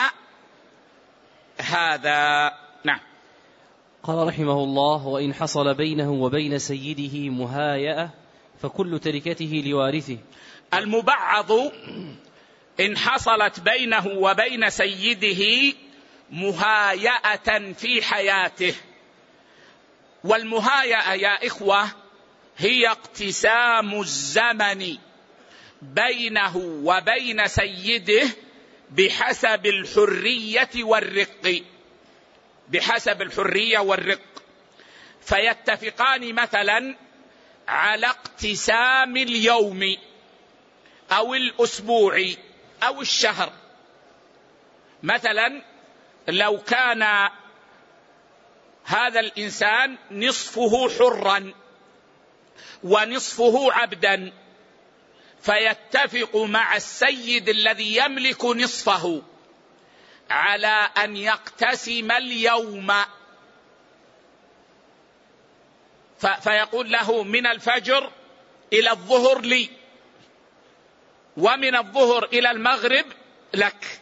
هذا. نعم. قال رحمه الله: وإن حصل بينه وبين سيده مهايئة فكل تركته لوارثه. المبعض إن حصلت بينه وبين سيده مهايئة في حياته، والمهايئة يا إخوة هي اقتسام الزمن بينه وبين سيده بحسب الحرية والرق، بحسب الحرية والرق. فيتفقان مثلا على اقتسام اليوم أو الأسبوع أو الشهر. مثلا لو كان هذا الإنسان نصفه حرا ونصفه عبدا، فيتفق مع السيد الذي يملك نصفه على أن يقتسم اليوم، فيقول له من الفجر إلى الظهر لي، ومن الظهر إلى المغرب لك.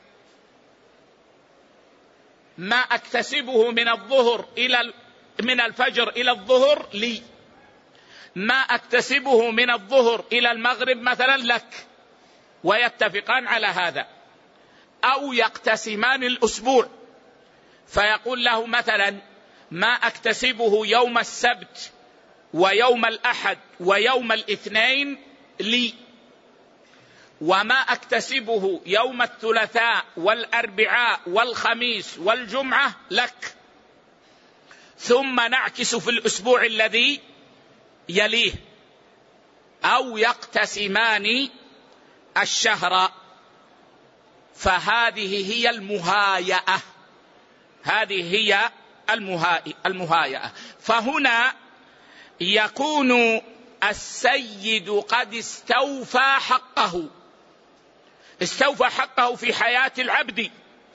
ما أكتسبه من الظهر إلى من الفجر إلى الظهر لي، ما أكتسبه من الظهر إلى المغرب مثلا لك، ويتفقان على هذا. أو يقتسمان الأسبوع، فيقول له مثلا ما أكتسبه يوم السبت ويوم الأحد ويوم الاثنين لي، وما أكتسبه يوم الثلاثاء والأربعاء والخميس والجمعة لك. ثم نعكس في الأسبوع الذي يليه. أو يقتسمان الشهر. فهذه هي المهايئة، هذه هي المهايئة. فهنا يكون السيد قد استوفى حقه، استوفى حقه في حياة العبد،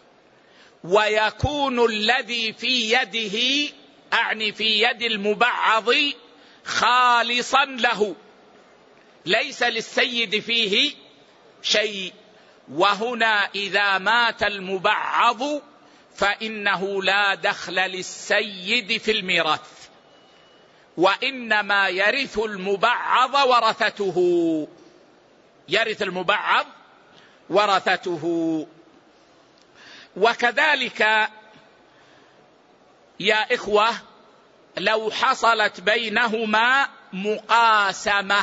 ويكون الذي في يده، أعني في يد المبعض، خالصا له، ليس للسيد فيه شيء. وهنا إذا مات المبعض فإنه لا دخل للسيد في الميراث، وإنما يرث المبعض ورثته، يرث المبعض ورثته. وكذلك يا إخوة لو حصلت بينهما مقاسمة،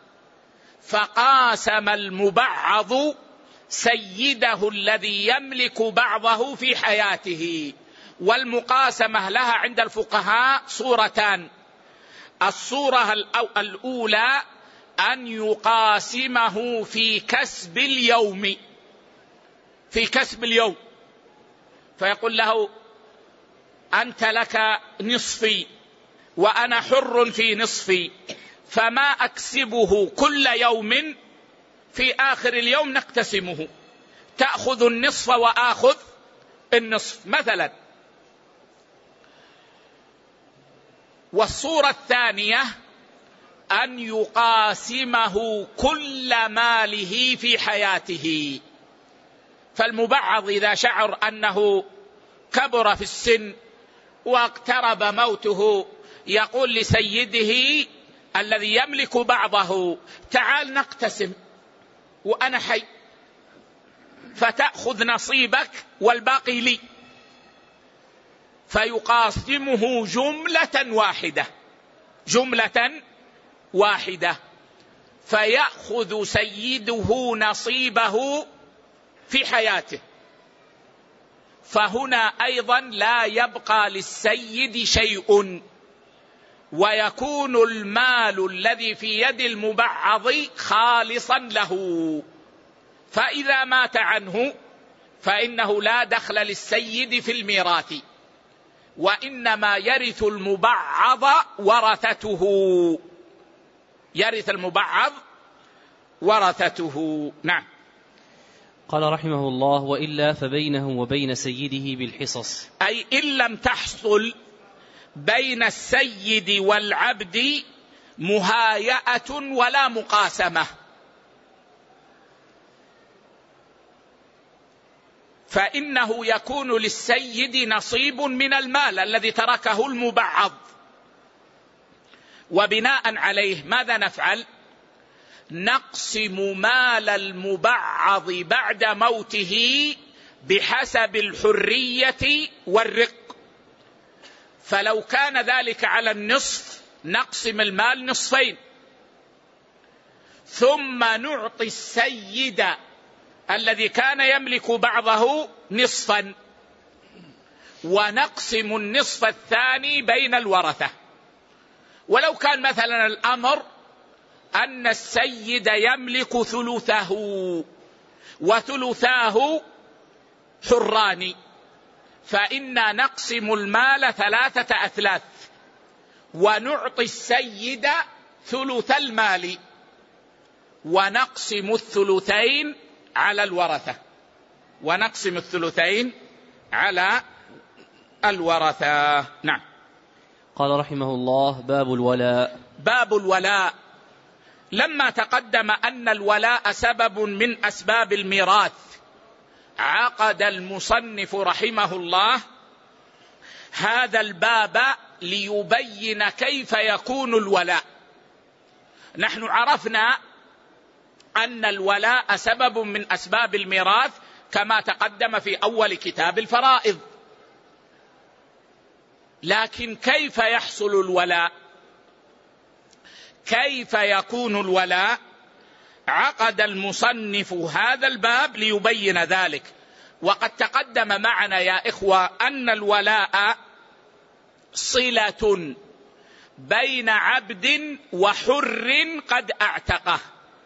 فقاسم المبعض سيده الذي يملك بعضه في حياته. والمقاسمة لها عند الفقهاء صورتان: الصورة الأولى أن يقاسمه في كسب اليوم، في كسب اليوم، فيقول له أنت لك نصفي وأنا حر في نصفي، فما أكسبه كل يوم في آخر اليوم نقتسمه، تأخذ النصف وآخذ النصف مثلا. والصورة الثانية أن يقاسمه كل ماله في حياته، فالمبعض إذا شعر أنه كبر في السن واقترب موته يقول لسيده الذي يملك بعضه تعال نقتسم وأنا حي، فتأخذ نصيبك والباقي لي، فيقاسمه جملة واحدة جملة واحدة فيأخذ سيده نصيبه في حياته. فهنا أيضا لا يبقى للسيد شيء، ويكون المال الذي في يد المبعض خالصا له، فإذا مات عنه فإنه لا دخل للسيد في الميراث، وإنما يرث المبعض ورثته، يرث المبعض ورثته. نعم. قال رحمه الله: وإلا فبينه وبين سيده بالحصص، أي إن لم تحصل بين السيد والعبد مهايئة ولا مقاسمة، فإنه يكون للسيد نصيب من المال الذي تركه المبعض، وبناء عليه ماذا نفعل؟ نقسم مال المبعض بعد موته بحسب الحرية والرق، فلو كان ذلك على النصف نقسم المال نصفين، ثم نعطي السيد الذي كان يملك بعضه نصفا، ونقسم النصف الثاني بين الورثة. ولو كان مثلا الأمر أن السيد يملك ثلثه وثلثاه حران، فإنا نقسم المال ثلاثة أثلاث ونعطي السيد ثلث المال، ونقسم الثلثين على الورثة ونقسم الثلثين على الورثة. نعم. قال رحمه الله: باب الولاء. باب الولاء. لما تقدم أن الولاء سبب من أسباب الميراث، عقد المصنف رحمه الله هذا الباب ليبين كيف يكون الولاء. نحن عرفنا أن الولاء سبب من أسباب الميراث كما تقدم في أول كتاب الفرائض، لكن كيف يحصل الولاء؟ كيف يكون الولاء؟ عقد المصنف هذا الباب ليبين ذلك. وقد تقدم معنا يا إخوة أن الولاء صلة بين عبد وحر قد اعتقه،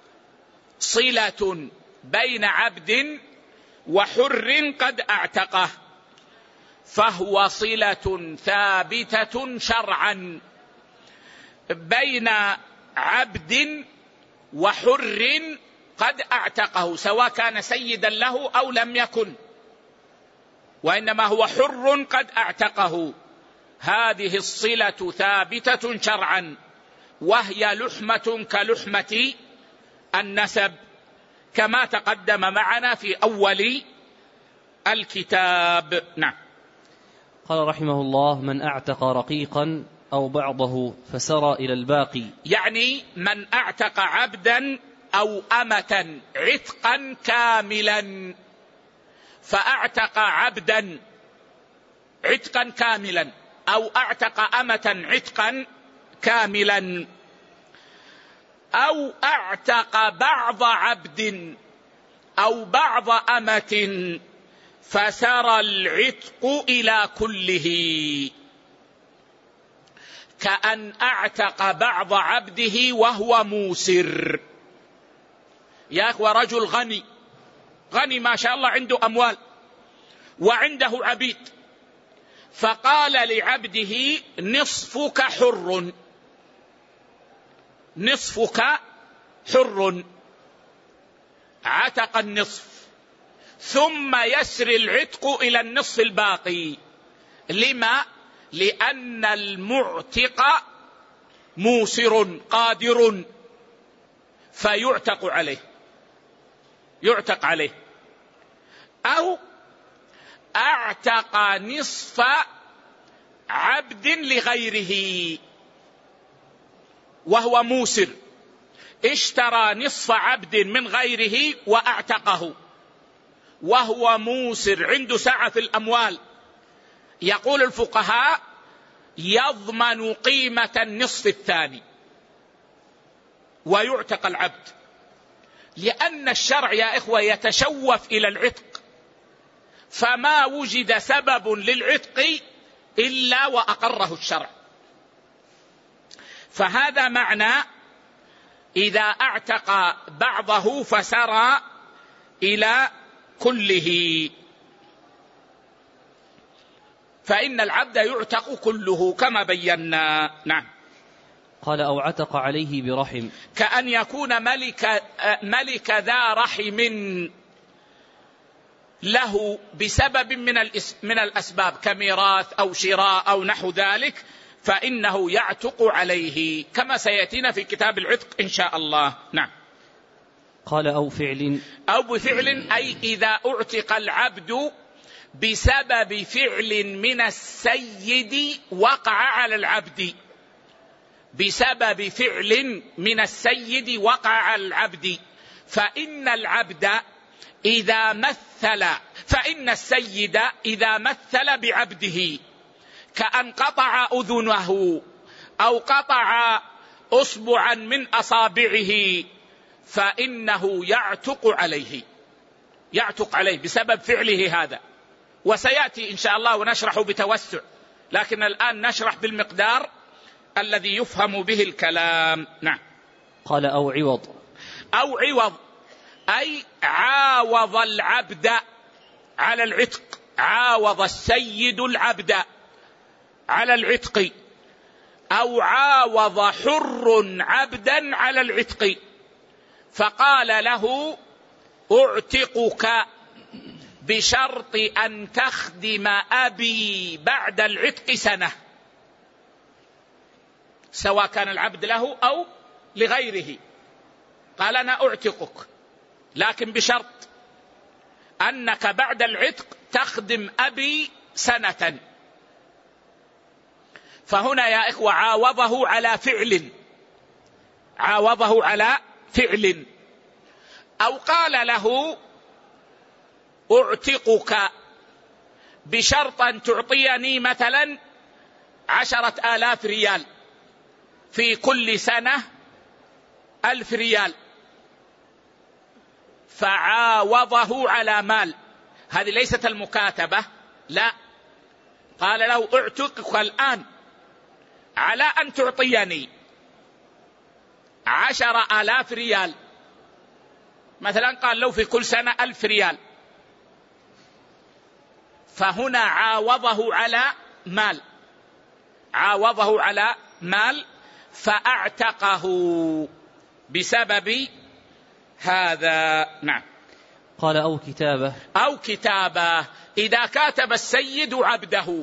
صلة بين عبد وحر قد اعتقه، فهو صلة ثابتة شرعا بين عبد وحر قد اعتقه، سواء كان سيدا له أو لم يكن، وإنما هو حر قد اعتقه. هذه الصلة ثابتة شرعا، وهي لحمة كلحمة النسب كما تقدم معنا في أول الكتاب. نعم. قال رحمه الله: من اعتق رقيقا أو بعضه فسرى إلى الباقي، يعني من اعتق عبدا أو أمة عتقا كاملا، فاعتق عبدا عتقا كاملا أو اعتق أمة عتقا كاملا، أو اعتق بعض عبد أو بعض أمة فسرى العتق إلى كله. كأن أعتق بعض عبده وهو موسر. يا أخوة رجل غني غني ما شاء الله، عنده أموال وعنده عبيد، فقال لعبده نصفك حر، نصفك حر، عتق النصف، ثم يسري العتق إلى النصف الباقي. لما؟ لأن المعتق موسر قادر فيعتق عليه، يعتق عليه. أو أعتق نصف عبد لغيره وهو موسر، اشترى نصف عبد من غيره وأعتقه وهو موسر، عنده سعة في الأموال. يقول الفقهاء يضمن قيمة النصف الثاني ويعتق العبد، لأن الشرع يا إخوة يتشوف إلى العتق، فما وجد سبب للعتق إلا وأقره الشرع. فهذا معنى إذا أعتق بعضه فسرى إلى كله، فإن العبد يعتق كله كما بينا. نعم. قال أو عتق عليه برحم، كأن يكون ملك, ملك ذا رحم له بسبب من, من الأسباب كميراث أو شراء أو نحو ذلك، فإنه يعتق عليه كما سيأتينا في كتاب العتق إن شاء الله. نعم. قال أو فعل، أو بفعل، أي إذا أعتق العبد بسبب فعل من السيد وقع على العبد، بسبب فعل من السيد وقع على العبد، فإن العبد إذا مثل، فإن السيد إذا مثل بعبده كأن قطع أذنه أو قطع أصبعا من أصابعه، فإنه يعتق عليه، يعتق عليه بسبب فعله هذا. وسيأتي إن شاء الله ونشرح بتوسع، لكن الآن نشرح بالمقدار الذي يفهم به الكلام. نعم. قال أو عوض، أو عوض أي عاوض العبد على العتق، عاوض السيد العبد على العتق، أو عاوض حر عبدا على العتق، فقال له أعتقك بشرط أن تخدم أبي بعد العتق سنة، سواء كان العبد له أو لغيره. قال أنا أعتقك لكن بشرط أنك بعد العتق تخدم أبي سنة. فهنا يا إخوة عاوضه على فعل، عاوضه على فعل. أو قال له أعتقك بشرط أن تعطيني مثلا عشرة آلاف ريال في كل سنة، ألف ريال، فعاوضه على مال. هذه ليست المكاتبة، لا، قال له أعتقك الآن على أن تعطيني عشرة آلاف ريال مثلا، قال له في كل سنة ألف ريال، فهنا عاوضه على مال، عاوضه على مال فأعتقه بسبب هذا. نعم. قال أو كتابة، أو كتابة إذا كاتب السيد عبده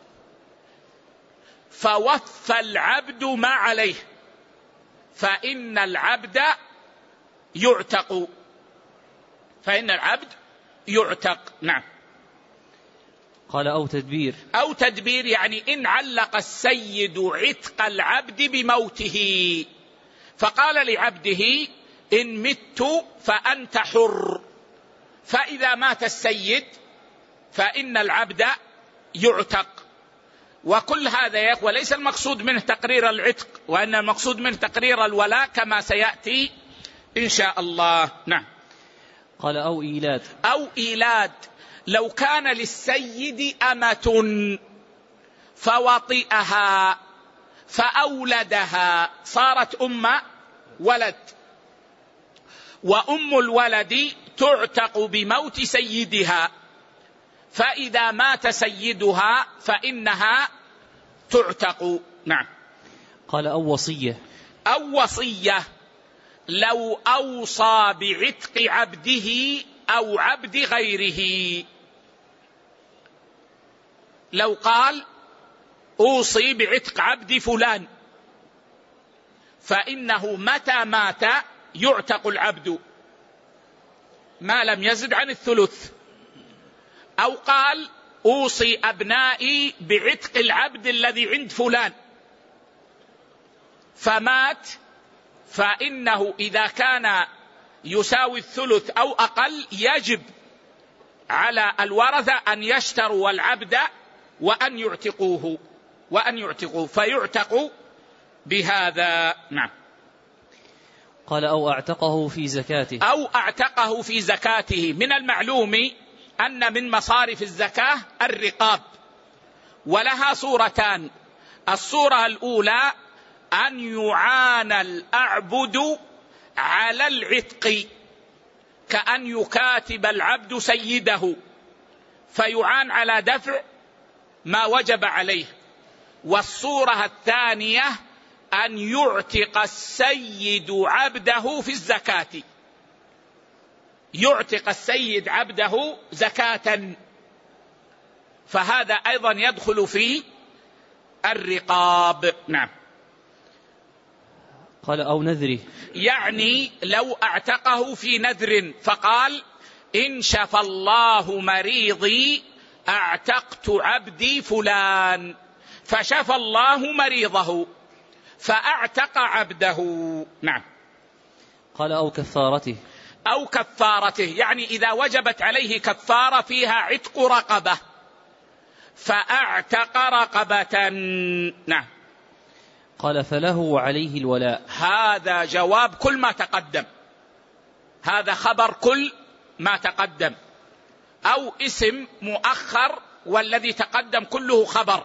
فوفى العبد ما عليه فإن العبد يعتق، فإن العبد يعتق. نعم. قال أو تدبير، أو تدبير يعني إن علق السيد عتق العبد بموته، فقال لعبده إن مت فأنت حر، فإذا مات السيد فإن العبد يعتق. وكل هذا يا أخوة ليس المقصود منه تقرير العتق، وأن المقصود منه تقرير الولاء كما سيأتي إن شاء الله. نعم. قال أو إيلاد، أو إيلاد لو كان للسيد أمة فوطئها فأولدها صارت أم ولد، وأم الولد تعتق بموت سيدها، فإذا مات سيدها فإنها تعتق. نعم. قال أو وصية. أو وصية، لو أوصى بعتق عبده أو عبد غيره، لو قال أوصي بعتق عبد فلان، فإنه متى مات يعتق العبد ما لم يزد عن الثلث. أو قال أوصي أبنائي بعتق العبد الذي عند فلان، فمات، فإنه إذا كان يساوي الثلث أو أقل يجب على الورثة أن يشتروا العبد وأن يعتقوه وأن يعتقوه فيعتق بهذا. نعم. قال أو أعتقه في زكاته. أو أعتقه في زكاته. من المعلوم أن من مصارف الزكاة الرقاب، ولها صورتان. الصورة الأولى أن يعان الأعبد على العتق، كأن يكاتب العبد سيده فيعان على دفع ما وجب عليه. والصورة الثانية أن يعتق السيد عبده في الزكاة، يعتق السيد عبده زكاة، فهذا أيضا يدخل في الرقاب. نعم. قال أو نذره، يعني لو اعتقه في نذر فقال إن شفى الله مريضي اعتقت عبدي فلان، فشفى الله مريضه فاعتق عبده. نعم. قال أو كفارته. أو كفارته، يعني إذا وجبت عليه كفارة فيها عتق رقبة فاعتق رقبة. نعم. قال فله وعليه الولاء. هذا جواب كل ما تقدم، هذا خبر كل ما تقدم، أو اسم مؤخر والذي تقدم كله خبر.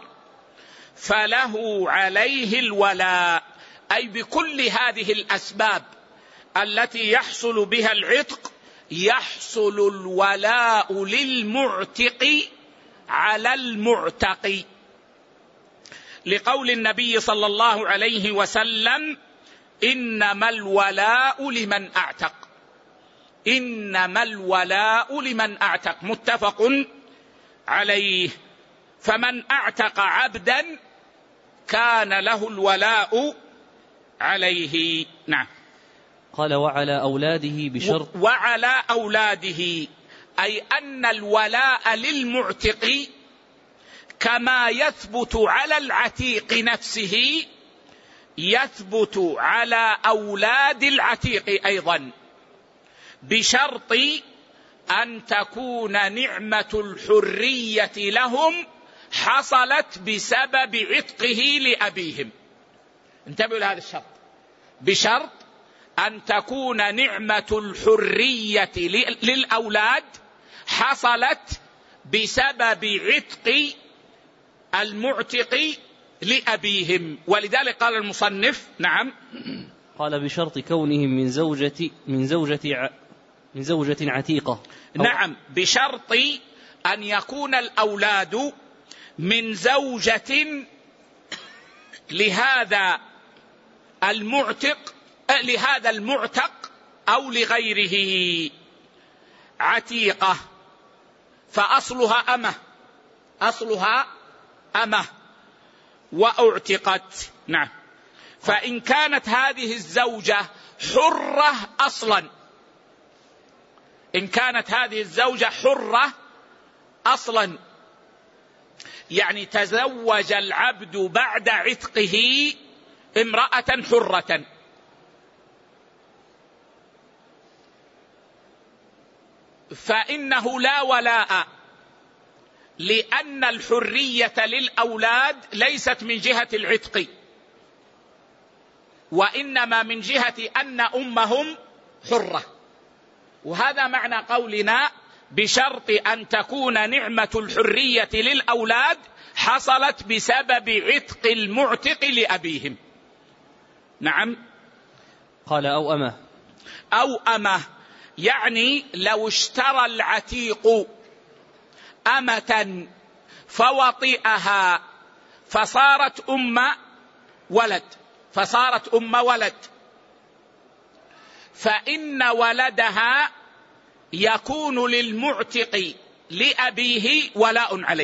فله عليه الولاء، أي بكل هذه الأسباب التي يحصل بها العتق يحصل الولاء للمعتق على المعتق، لقول النبي صلى الله عليه وسلم إنما الولاء لمن أعتق، إنما الولاء لمن أعتق، متفق عليه. فمن أعتق عبدا كان له الولاء عليه. نعم. قال وعلى أولاده بشرط. وعلى أولاده، أي أن الولاء للمعتق كما يثبت على العتيق نفسه يثبت على أولاد العتيق أيضا، بشرط أن تكون نعمة الحرية لهم حصلت بسبب عتقه لأبيهم. انتبهوا لهذا الشرط، بشرط أن تكون نعمة الحرية للأولاد حصلت بسبب عتق المعتق لأبيهم. ولذلك قال المصنف. نعم. قال بشرط كونهم من زوجة من زوجة من زوجة عتيقة. نعم، بشرط أن يكون الأولاد من زوجة لهذا المعتق لهذا المعتق أو لغيره عتيقة، فأصلها أمه، أصلها أمه وأعتقت. نعم. فإن كانت هذه الزوجة حرة أصلا، إن كانت هذه الزوجة حرة أصلا، يعني تزوج العبد بعد عتقه امرأة حرة، فإنه لا ولاء، لأن الحرية للأولاد ليست من جهة العتق، وإنما من جهة أن أمهم حرة. وهذا معنى قولنا بشرط أن تكون نعمة الحرية للأولاد حصلت بسبب عتق المعتق لأبيهم. نعم. قال أو أمه. أو أمه يعني لو اشترى العتيق أمة فوطئها فصارت أم ولد فصارت أم ولد فإن ولدها يكون للمعتق لأبيه ولاء عليه،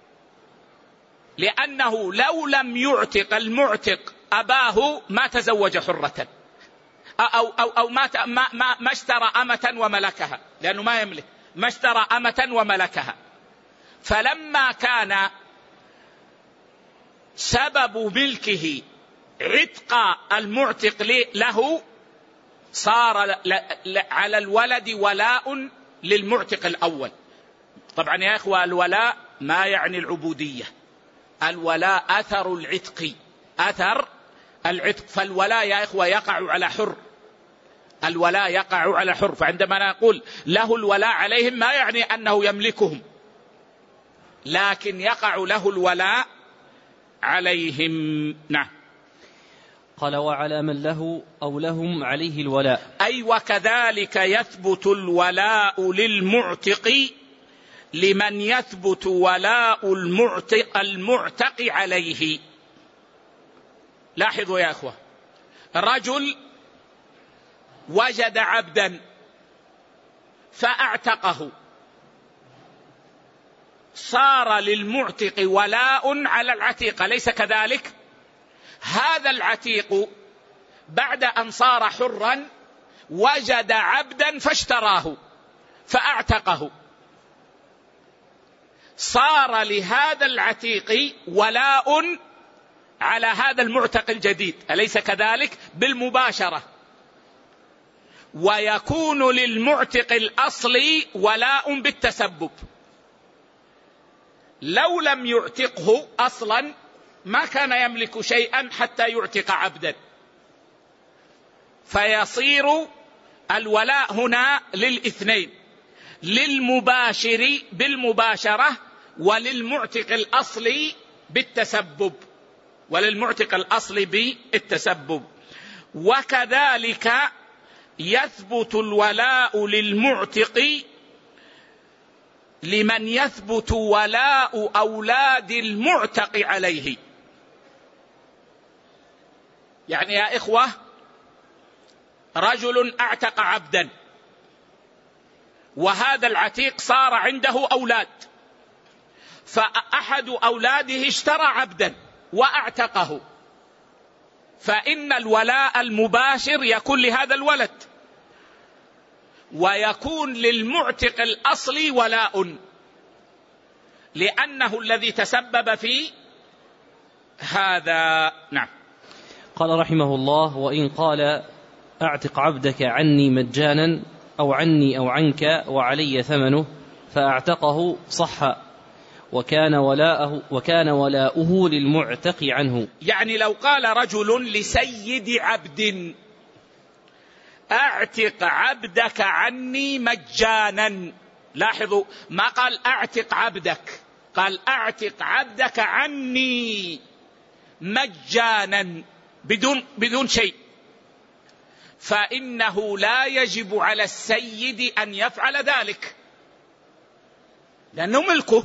لأنه لو لم يعتق المعتق أباه ما تزوج حرة أو, أو, أو ما, ما, ما اشترى أمة وملكها، لأنه ما يملك، ما اشترى أمة وملكها. فلما كان سبب ملكه عتق المعتق له صار على الولد ولاء للمعتق الأول. طبعا يا إخوة الولاء ما يعني العبودية، الولاء أثر العتق، أثر العتق. فالولاء يا إخوة يقع على حر، الولاء يقع على حر. فعندما نقول له الولاء عليهم ما يعني أنه يملكهم، لكن يقع له الولاء عليهم. نعم. قال وعلى من له أو لهم عليه الولاء. أي وكذلك يثبت الولاء للمعتق لمن يثبت ولاء المعتق, المعتق عليه. لاحظوا يا أخوة، رجل وجد عبدا فأعتقه، صار للمعتق ولاء على العتيق، ليس كذلك؟ هذا العتيق بعد أن صار حرا وجد عبدا فاشتراه فأعتقه، صار لهذا العتيق ولاء على هذا المعتق الجديد، أليس كذلك؟ بالمباشرة. ويكون للمعتق الأصلي ولاء بالتسبب، لو لم يعتقه أصلا ما كان يملك شيئا حتى يعتق عبدا، فيصير الولاء هنا للاثنين، للمباشر بالمباشرة وللمعتق الأصلي بالتسبب، وللمعتق الأصلي بالتسبب. وكذلك يثبت الولاء للمعتق لمن يثبت ولاء أولاد المعتق عليه. يعني يا إخوة رجل أعتق عبدا وهذا العتيق صار عنده أولاد، فأحد أولاده اشترى عبدا وأعتقه، فإن الولاء المباشر يكون لهذا الولد، ويكون للمعتق الأصلي ولاء لأنه الذي تسبب في هذا. نعم. قال رحمه الله: وإن قال أعتق عبدك عني مجانا أو عني أو عنك وعلي ثمنه فأعتقه صح، وكان ولاؤه وكان ولاؤه للمعتق عنه. يعني لو قال رجل لسيد عبد أعتق عبدك عني مجانا، لاحظوا ما قال أعتق عبدك، قال أعتق عبدك عني مجانا بدون بدون شيء، فإنه لا يجب على السيد أن يفعل ذلك لأنه ملكه.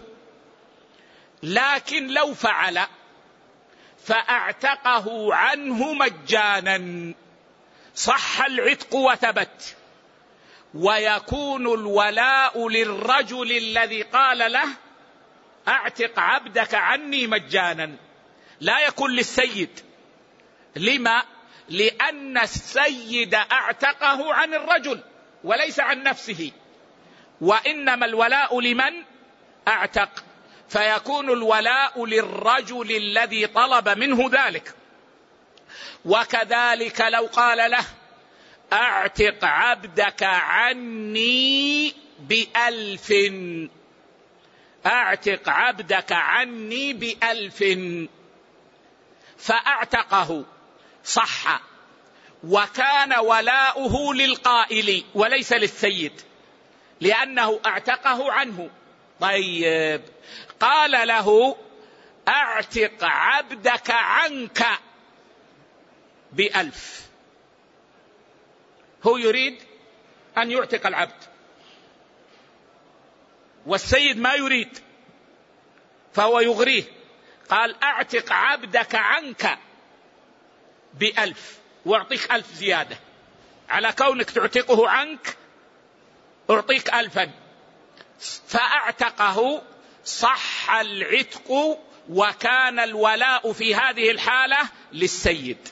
لكن لو فعل فأعتقه عنه مجانا صح العتق وثبت، ويكون الولاء للرجل الذي قال له أعتق عبدك عني مجانا، لا يكون للسيد. لما؟ لأن السيد أعتقه عن الرجل وليس عن نفسه، وإنما الولاء لمن أعتق، فيكون الولاء للرجل الذي طلب منه ذلك. وكذلك لو قال له أعتق عبدك عني بألف، أعتق عبدك عني بألف، فأعتقه صح، وكان ولاؤه للقائل وليس للسيد، لأنه اعتقه عنه. طيب قال له اعتق عبدك عنك بألف، هو يريد أن يعتق العبد والسيد ما يريد، فهو يغريه، قال اعتق عبدك عنك بألف واعطيك ألف زيادة على كونك تعتقه عنك، أعطيك ألفا. فاعتقه، صح العتق، وكان الولاء في هذه الحالة للسيد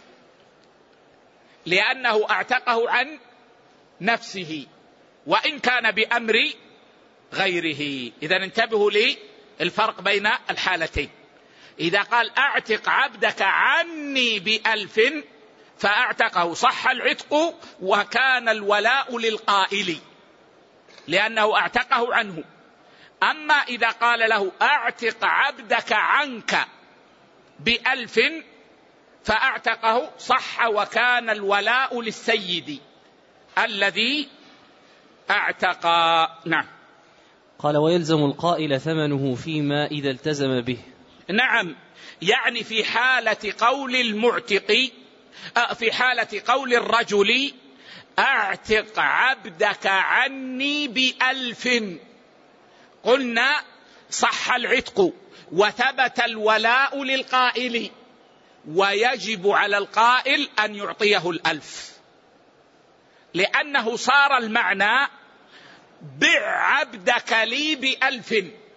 لأنه اعتقه عن نفسه وإن كان بأمر غيره. إذا انتبهوا لي الفرق بين الحالتين. إذا قال اعتق عبدك عني بألف فاعتقه، صح العتق، وكان الولاء للقائل لأنه اعتقه عنه. أما إذا قال له اعتق عبدك عنك بألف فاعتقه، صح، وكان الولاء للسيد الذي اعتق. نعم. قال ويلزم القائل ثمنه فيما إذا التزم به. نعم، يعني في حالة قول المعتق، في حالة قول الرجل اعتق عبدك عني بألف، قلنا صح العتق وثبت الولاء للقائل، ويجب على القائل أن يعطيه الألف، لأنه صار المعنى بع عبدك لي بألف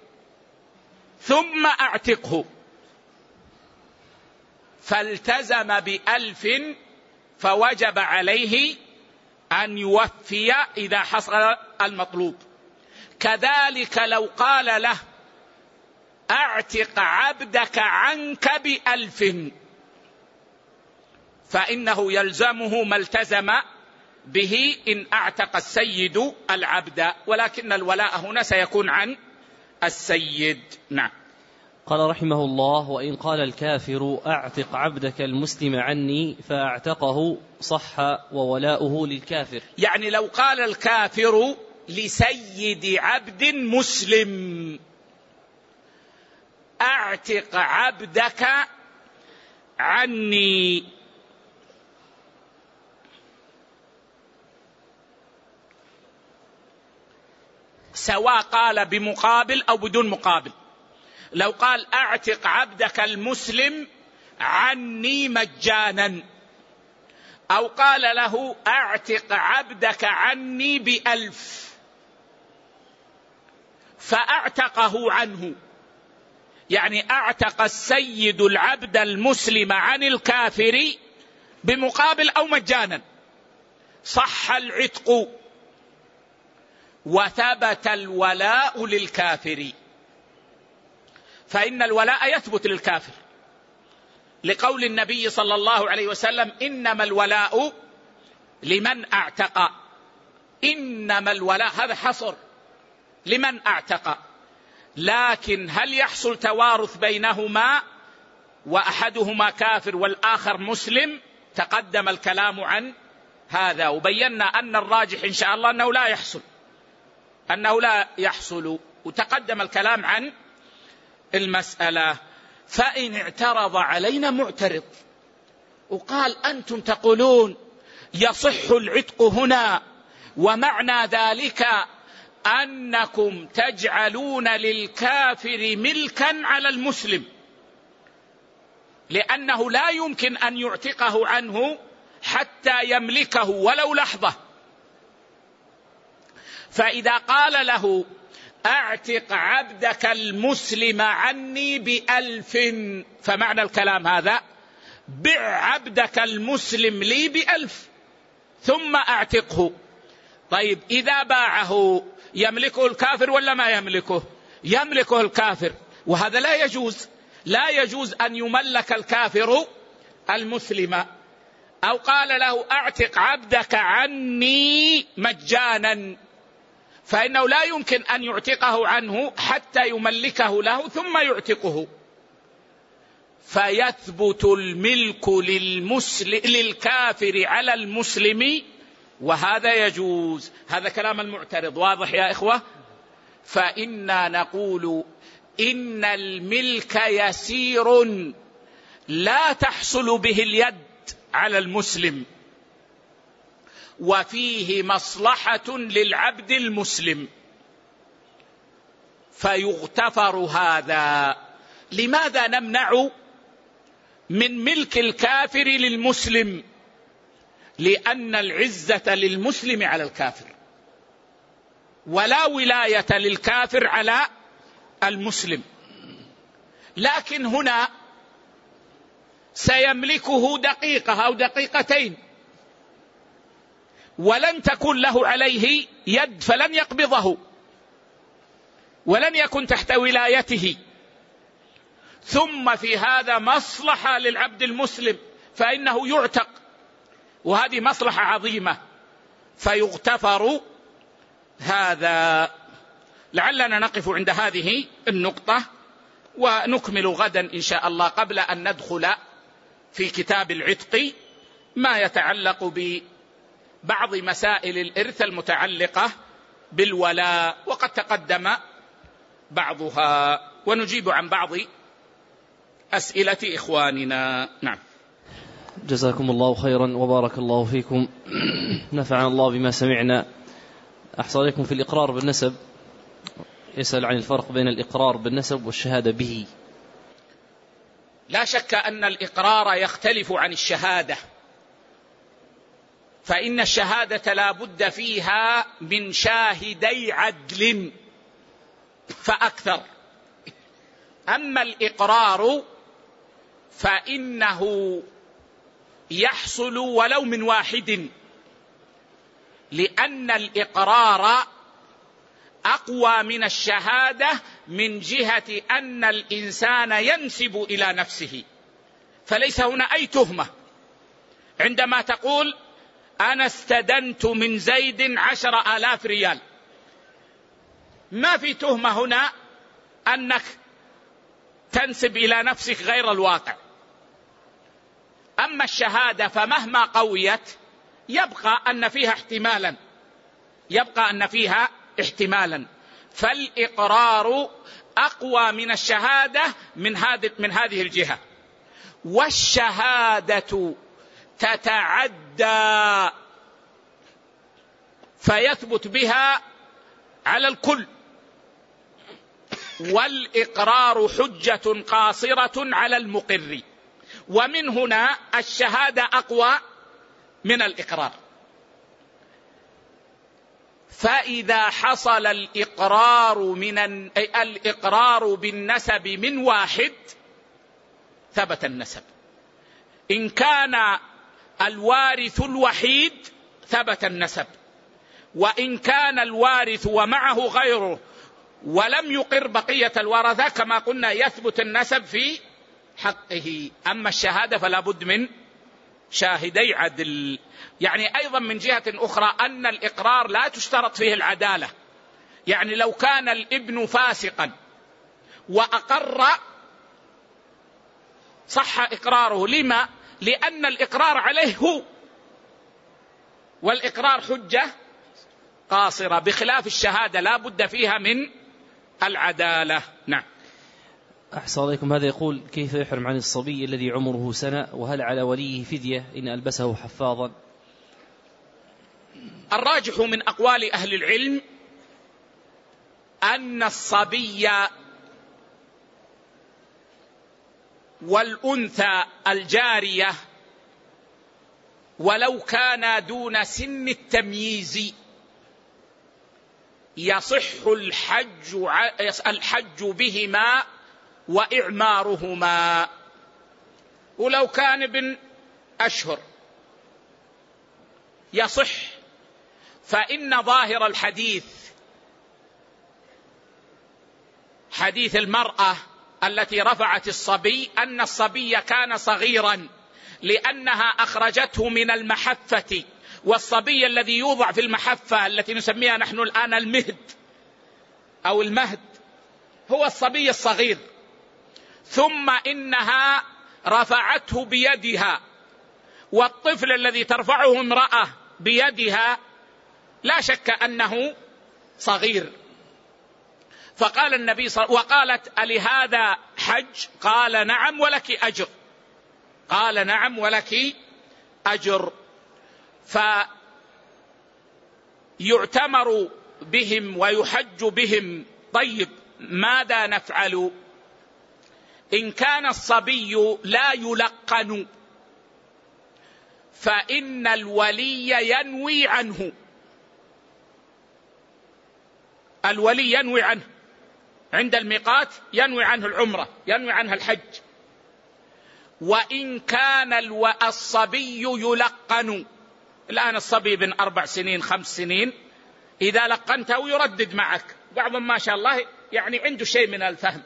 ثم اعتقه، فالتزم بألف فوجب عليه أن يوفي إذا حصل المطلوب. كذلك لو قال له اعتق عبدك عنك بألف فإنه يلزمه ما التزم به إن اعتق السيد العبد، ولكن الولاء هنا سيكون عن السيد. نعم. قال رحمه الله وإن قال الكافر اعتق عبدك المسلم عني فاعتقه، صح وولاؤه للكافر. يعني لو قال الكافر لسيد عبد مسلم اعتق عبدك عني، سواء قال بمقابل أو بدون مقابل. لو قال اعتق عبدك المسلم عني مجانا، أو قال له اعتق عبدك عني بألف فاعتقه عنه، يعني اعتق السيد العبد المسلم عن الكافر بمقابل أو مجانا، صح العتق وثبت الولاء للكافر، فإن الولاء يثبت للكافر لقول النبي صلى الله عليه وسلم إنما الولاء لمن اعتق. إنما الولاء هذا حصر لمن اعتق، لكن هل يحصل توارث بينهما وأحدهما كافر والآخر مسلم؟ تقدم الكلام عن هذا، وبينا أن الراجح إن شاء الله أنه لا يحصل أنه لا يحصل وتقدم الكلام عن المسألة. فإن اعترض علينا معترض وقال أنتم تقولون يصح العتق هنا، ومعنى ذلك أنكم تجعلون للكافر ملكا على المسلم، لأنه لا يمكن أن يعتقه عنه حتى يملكه ولو لحظة. فإذا قال له اعتق عبدك المسلم عني بألف، فمعنى الكلام هذا بع عبدك المسلم لي بألف ثم اعتقه. طيب إذا باعه يملكه الكافر ولا ما يملكه؟ يملكه الكافر، وهذا لا يجوز. لا يجوز أن يملك الكافر المسلم. أو قال له اعتق عبدك عني مجانا، فإنه لا يمكن أن يعتقه عنه حتى يملكه له ثم يعتقه، فيثبت الملك للمسلم للكافر على المسلم وهذا يجوز. هذا كلام المعترض واضح يا إخوة. فإنا نقول إن الملك يسير لا تحصل به اليد على المسلم، وفيه مصلحة للعبد المسلم، فيغتفر هذا. لماذا نمنع من ملك الكافر للمسلم؟ لأن العزة للمسلم على الكافر، ولا ولاية للكافر على المسلم. لكن هنا سيملكه دقيقة أو دقيقتين، ولن تكون له عليه يد، فلن يقبضه ولن يكن تحت ولايته. ثم في هذا مصلحة للعبد المسلم، فإنه يعتق، وهذه مصلحة عظيمة، فيغتفر هذا. لعلنا نقف عند هذه النقطة ونكمل غدا إن شاء الله، قبل أن ندخل في كتاب العتق ما يتعلق ببعض مسائل الإرث المتعلقة بالولاء، وقد تقدم بعضها، ونجيب عن بعض أسئلة إخواننا. نعم. جزاكم الله خيرا وبارك الله فيكم، نفعنا الله بما سمعنا. أحصى عليكم في الإقرار بالنسب، يسأل عن الفرق بين الإقرار بالنسب والشهادة به. لا شك أن الإقرار يختلف عن الشهادة، فإن الشهادة لا بد فيها من شاهدي عدل فأكثر. أما الإقرار فإنه يحصل ولو من واحد، لأن الإقرار أقوى من الشهادة من جهة أن الإنسان ينسب إلى نفسه، فليس هنا أي تهمة. عندما تقول أنا استدنت من زيد عشر آلاف ريال، ما في تهمة هنا أنك تنسب إلى نفسك غير الواقع. أما الشهادة فمهما قويت يبقى أن فيها احتمالا، يبقى أن فيها احتمالا فالإقرار أقوى من الشهادة من هذه من هذه الجهة. والشهادة تتعدى فيثبت بها على الكل، والإقرار حجة قاصرة على المقر، ومن هنا الشهادة أقوى من الإقرار. فإذا حصل الإقرار من الإقرار بالنسب من واحد ثبت النسب. إن كان الوارث الوحيد ثبت النسب، وإن كان الوارث ومعه غيره ولم يقر بقية الورثة كما قلنا يثبت النسب في حقه. أما الشهادة فلا بد من شاهدي عدل. يعني أيضا من جهة أخرى أن الإقرار لا تشترط فيه العدالة، يعني لو كان الابن فاسقا وأقر صح إقراره. لما؟ لأن الإقرار عليه هو، والإقرار حجة قاصرة، بخلاف الشهادة لا بد فيها من العدالة. نعم. أحسن عليكم. هذا يقول كيف يحرم عن الصبي الذي عمره سنة، وهل على وليه فدية إن ألبسه حفاظا؟ الراجح من أقوال أهل العلم أن الصبي والأنثى الجارية ولو كان دون سن التمييز يصح الحج الحج بهما وإعمارهما، ولو كان ابن أشهر يصح. فإن ظاهر الحديث حديث المرأة التي رفعت الصبي أن الصبي كان صغيرا لأنها أخرجته من المحفة، والصبي الذي يوضع في المحفة التي نسميها نحن الآن المهد أو المهد هو الصبي الصغير، ثم إنها رفعته بيدها، والطفل الذي ترفعه امرأة بيدها لا شك أنه صغير. فقال النبي صلى الله عليه وسلم: وقالت: ألهذا حج؟ قال: نعم ولك أجر. قال: نعم ولك أجر. فيعتمر بهم ويحج بهم. طيب، ماذا نفعل إن كان الصبي لا يلقن؟ فإن الولي ينوي عنه، الولي ينوي عنه عند الميقات، ينوي عنه العمرة، ينوي عنه الحج. وإن كان الصبي يلقن، الآن الصبي بن أربع سنين خمس سنين إذا لقنته يردد معك، بعضهم ما شاء الله يعني عنده شيء من الفهم،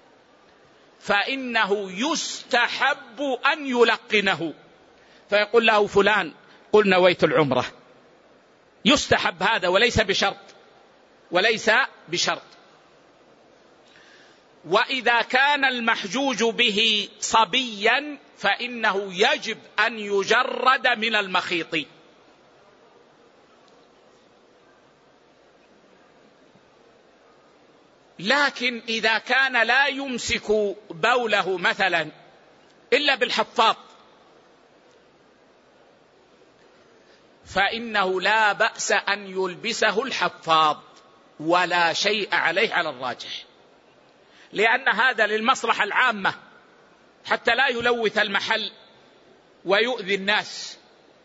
فإنه يستحب أن يلقنه، فيقول له: فلان قل نويت العمرة. يستحب هذا وليس بشرط، وليس بشرط. وإذا كان المحجوج به صبيا فإنه يجب أن يجرد من المخيط. لكن إذا كان لا يمسك بوله مثلا إلا بالحفاض فإنه لا بأس أن يلبسه الحفاض ولا شيء عليه على الراجح، لأن هذا للمصلحة العامة حتى لا يلوث المحل ويؤذي الناس.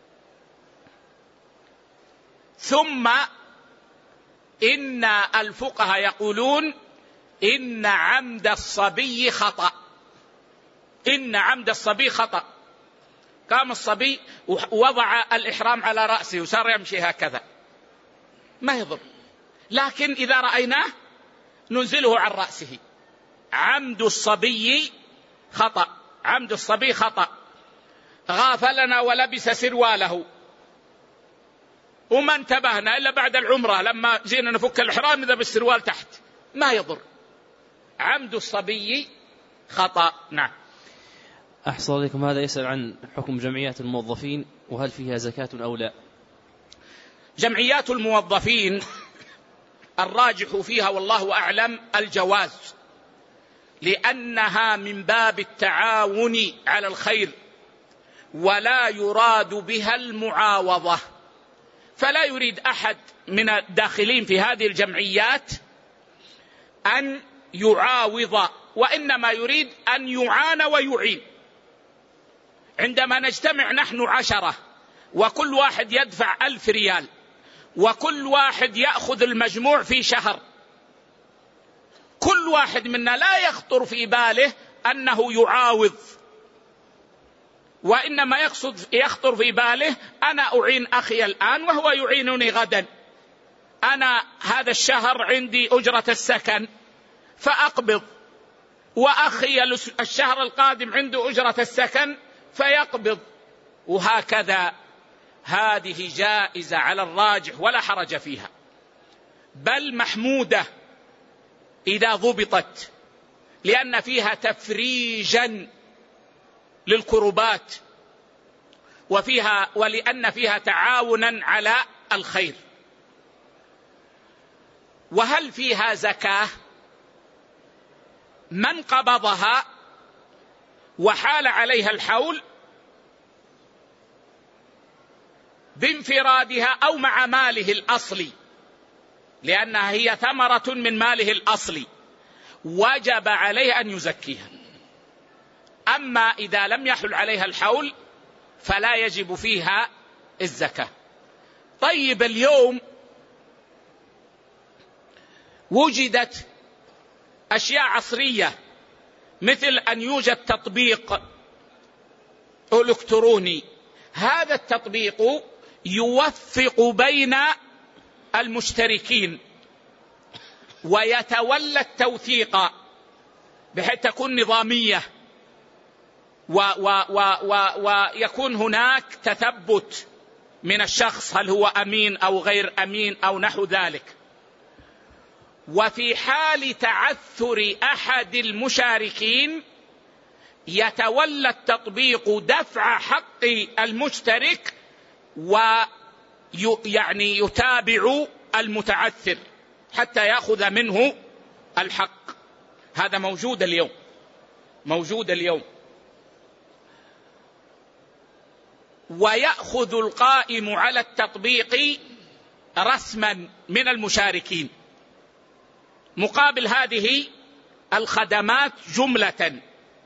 ثم إن الفقهاء يقولون: إن عمد الصبي خطأ، إن عمد الصبي خطأ. قام الصبي ووضع الإحرام على رأسه وصار يمشي هكذا، ما يضر، لكن إذا رأيناه ننزله عن رأسه. عمد الصبي خطأ، عمد الصبي خطأ. غافلنا ولبس سرواله وما انتبهنا إلا بعد العمرة لما جينا نفك الإحرام إذا بالسروال تحت، ما يضر. عمد الصبي خطأ. نعم. أحسن عليكم. هذا يسأل عن حكم جمعيات الموظفين وهل فيها زكاة أو لا؟ جمعيات الموظفين الراجح فيها والله أعلم الجواز، لأنها من باب التعاون على الخير ولا يراد بها المعاوضة، فلا يريد أحد من الداخلين في هذه الجمعيات أن يعاوض، وإنما يريد أن يعان ويعين. عندما نجتمع نحن عشرة وكل واحد يدفع ألف ريال وكل واحد يأخذ المجموع في شهر، كل واحد منا لا يخطر في باله أنه يعاوض، وإنما يقصد يخطر في باله: أنا أعين أخي الآن وهو يعينني غدا، أنا هذا الشهر عندي أجرة السكن فأقبض، وأخي الشهر القادم عنده أجرة السكن فيقبض، وهكذا. هذه جائزة على الراجح ولا حرج فيها، بل محمودة إذا ضبطت، لأن فيها تفريجا للكربات وفيها ولأن فيها تعاونا على الخير. وهل فيها زكاة؟ من قبضها وحال عليها الحول بانفرادها أو مع ماله الأصلي، لأنها هي ثمرة من ماله الأصلي، وجب عليه أن يزكيها. أما إذا لم يحل عليها الحول فلا يجب فيها الزكاة. طيب، اليوم وجدت أشياء عصرية مثل أن يوجد تطبيق إلكتروني، هذا التطبيق يوفق بين المشتركين ويتولى التوثيق بحيث تكون نظامية ويكون هناك تثبت من الشخص هل هو أمين أو غير أمين أو نحو ذلك. وفي حال تعثر أحد المشاركين يتولى التطبيق دفع حق المشترك يعني يتابع المتعثر حتى يأخذ منه الحق. هذا موجود اليوم، موجود اليوم. ويأخذ القائم على التطبيق رسما من المشاركين مقابل هذه الخدمات جملة.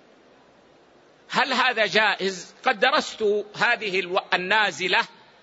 هل هذا جائز؟ قد درست هذه النازلة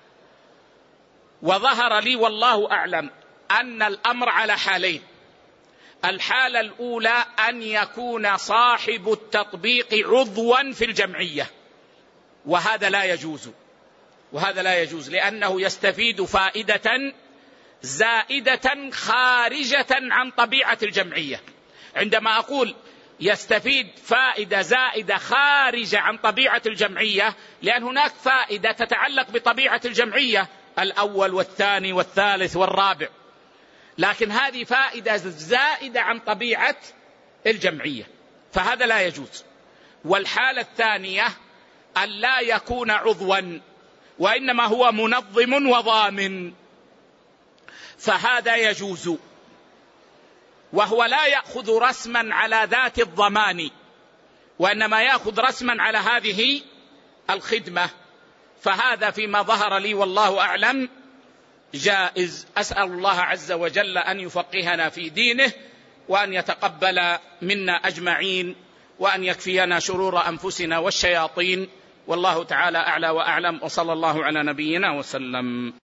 وظهر لي والله أعلم أن الأمر على حالين. الحالة الأولى أن يكون صاحب التطبيق عضوا في الجمعية، وهذا لا يجوز، وهذا لا يجوز لأنه يستفيد فائدة زائدة خارجة عن طبيعة الجمعية. عندما أقول يستفيد فائدة زائدة خارجة عن طبيعة الجمعية، لأن هناك فائدة تتعلق بطبيعة الجمعية، الأول والثاني والثالث والرابع، لكن هذه فائدة زائدة عن طبيعة الجمعية، فهذا لا يجوز. والحالة الثانية أن لا يكون عضوا وإنما هو منظم وضامن، فهذا يجوز، وهو لا يأخذ رسما على ذات الضمان، وإنما يأخذ رسما على هذه الخدمة، فهذا فيما ظهر لي والله أعلم جائز. أسأل الله عز وجل أن يفقهنا في دينه، وأن يتقبل منا أجمعين، وأن يكفينا شرور أنفسنا والشياطين، والله تعالى أعلى وأعلم، وصلى الله على نبينا وسلم.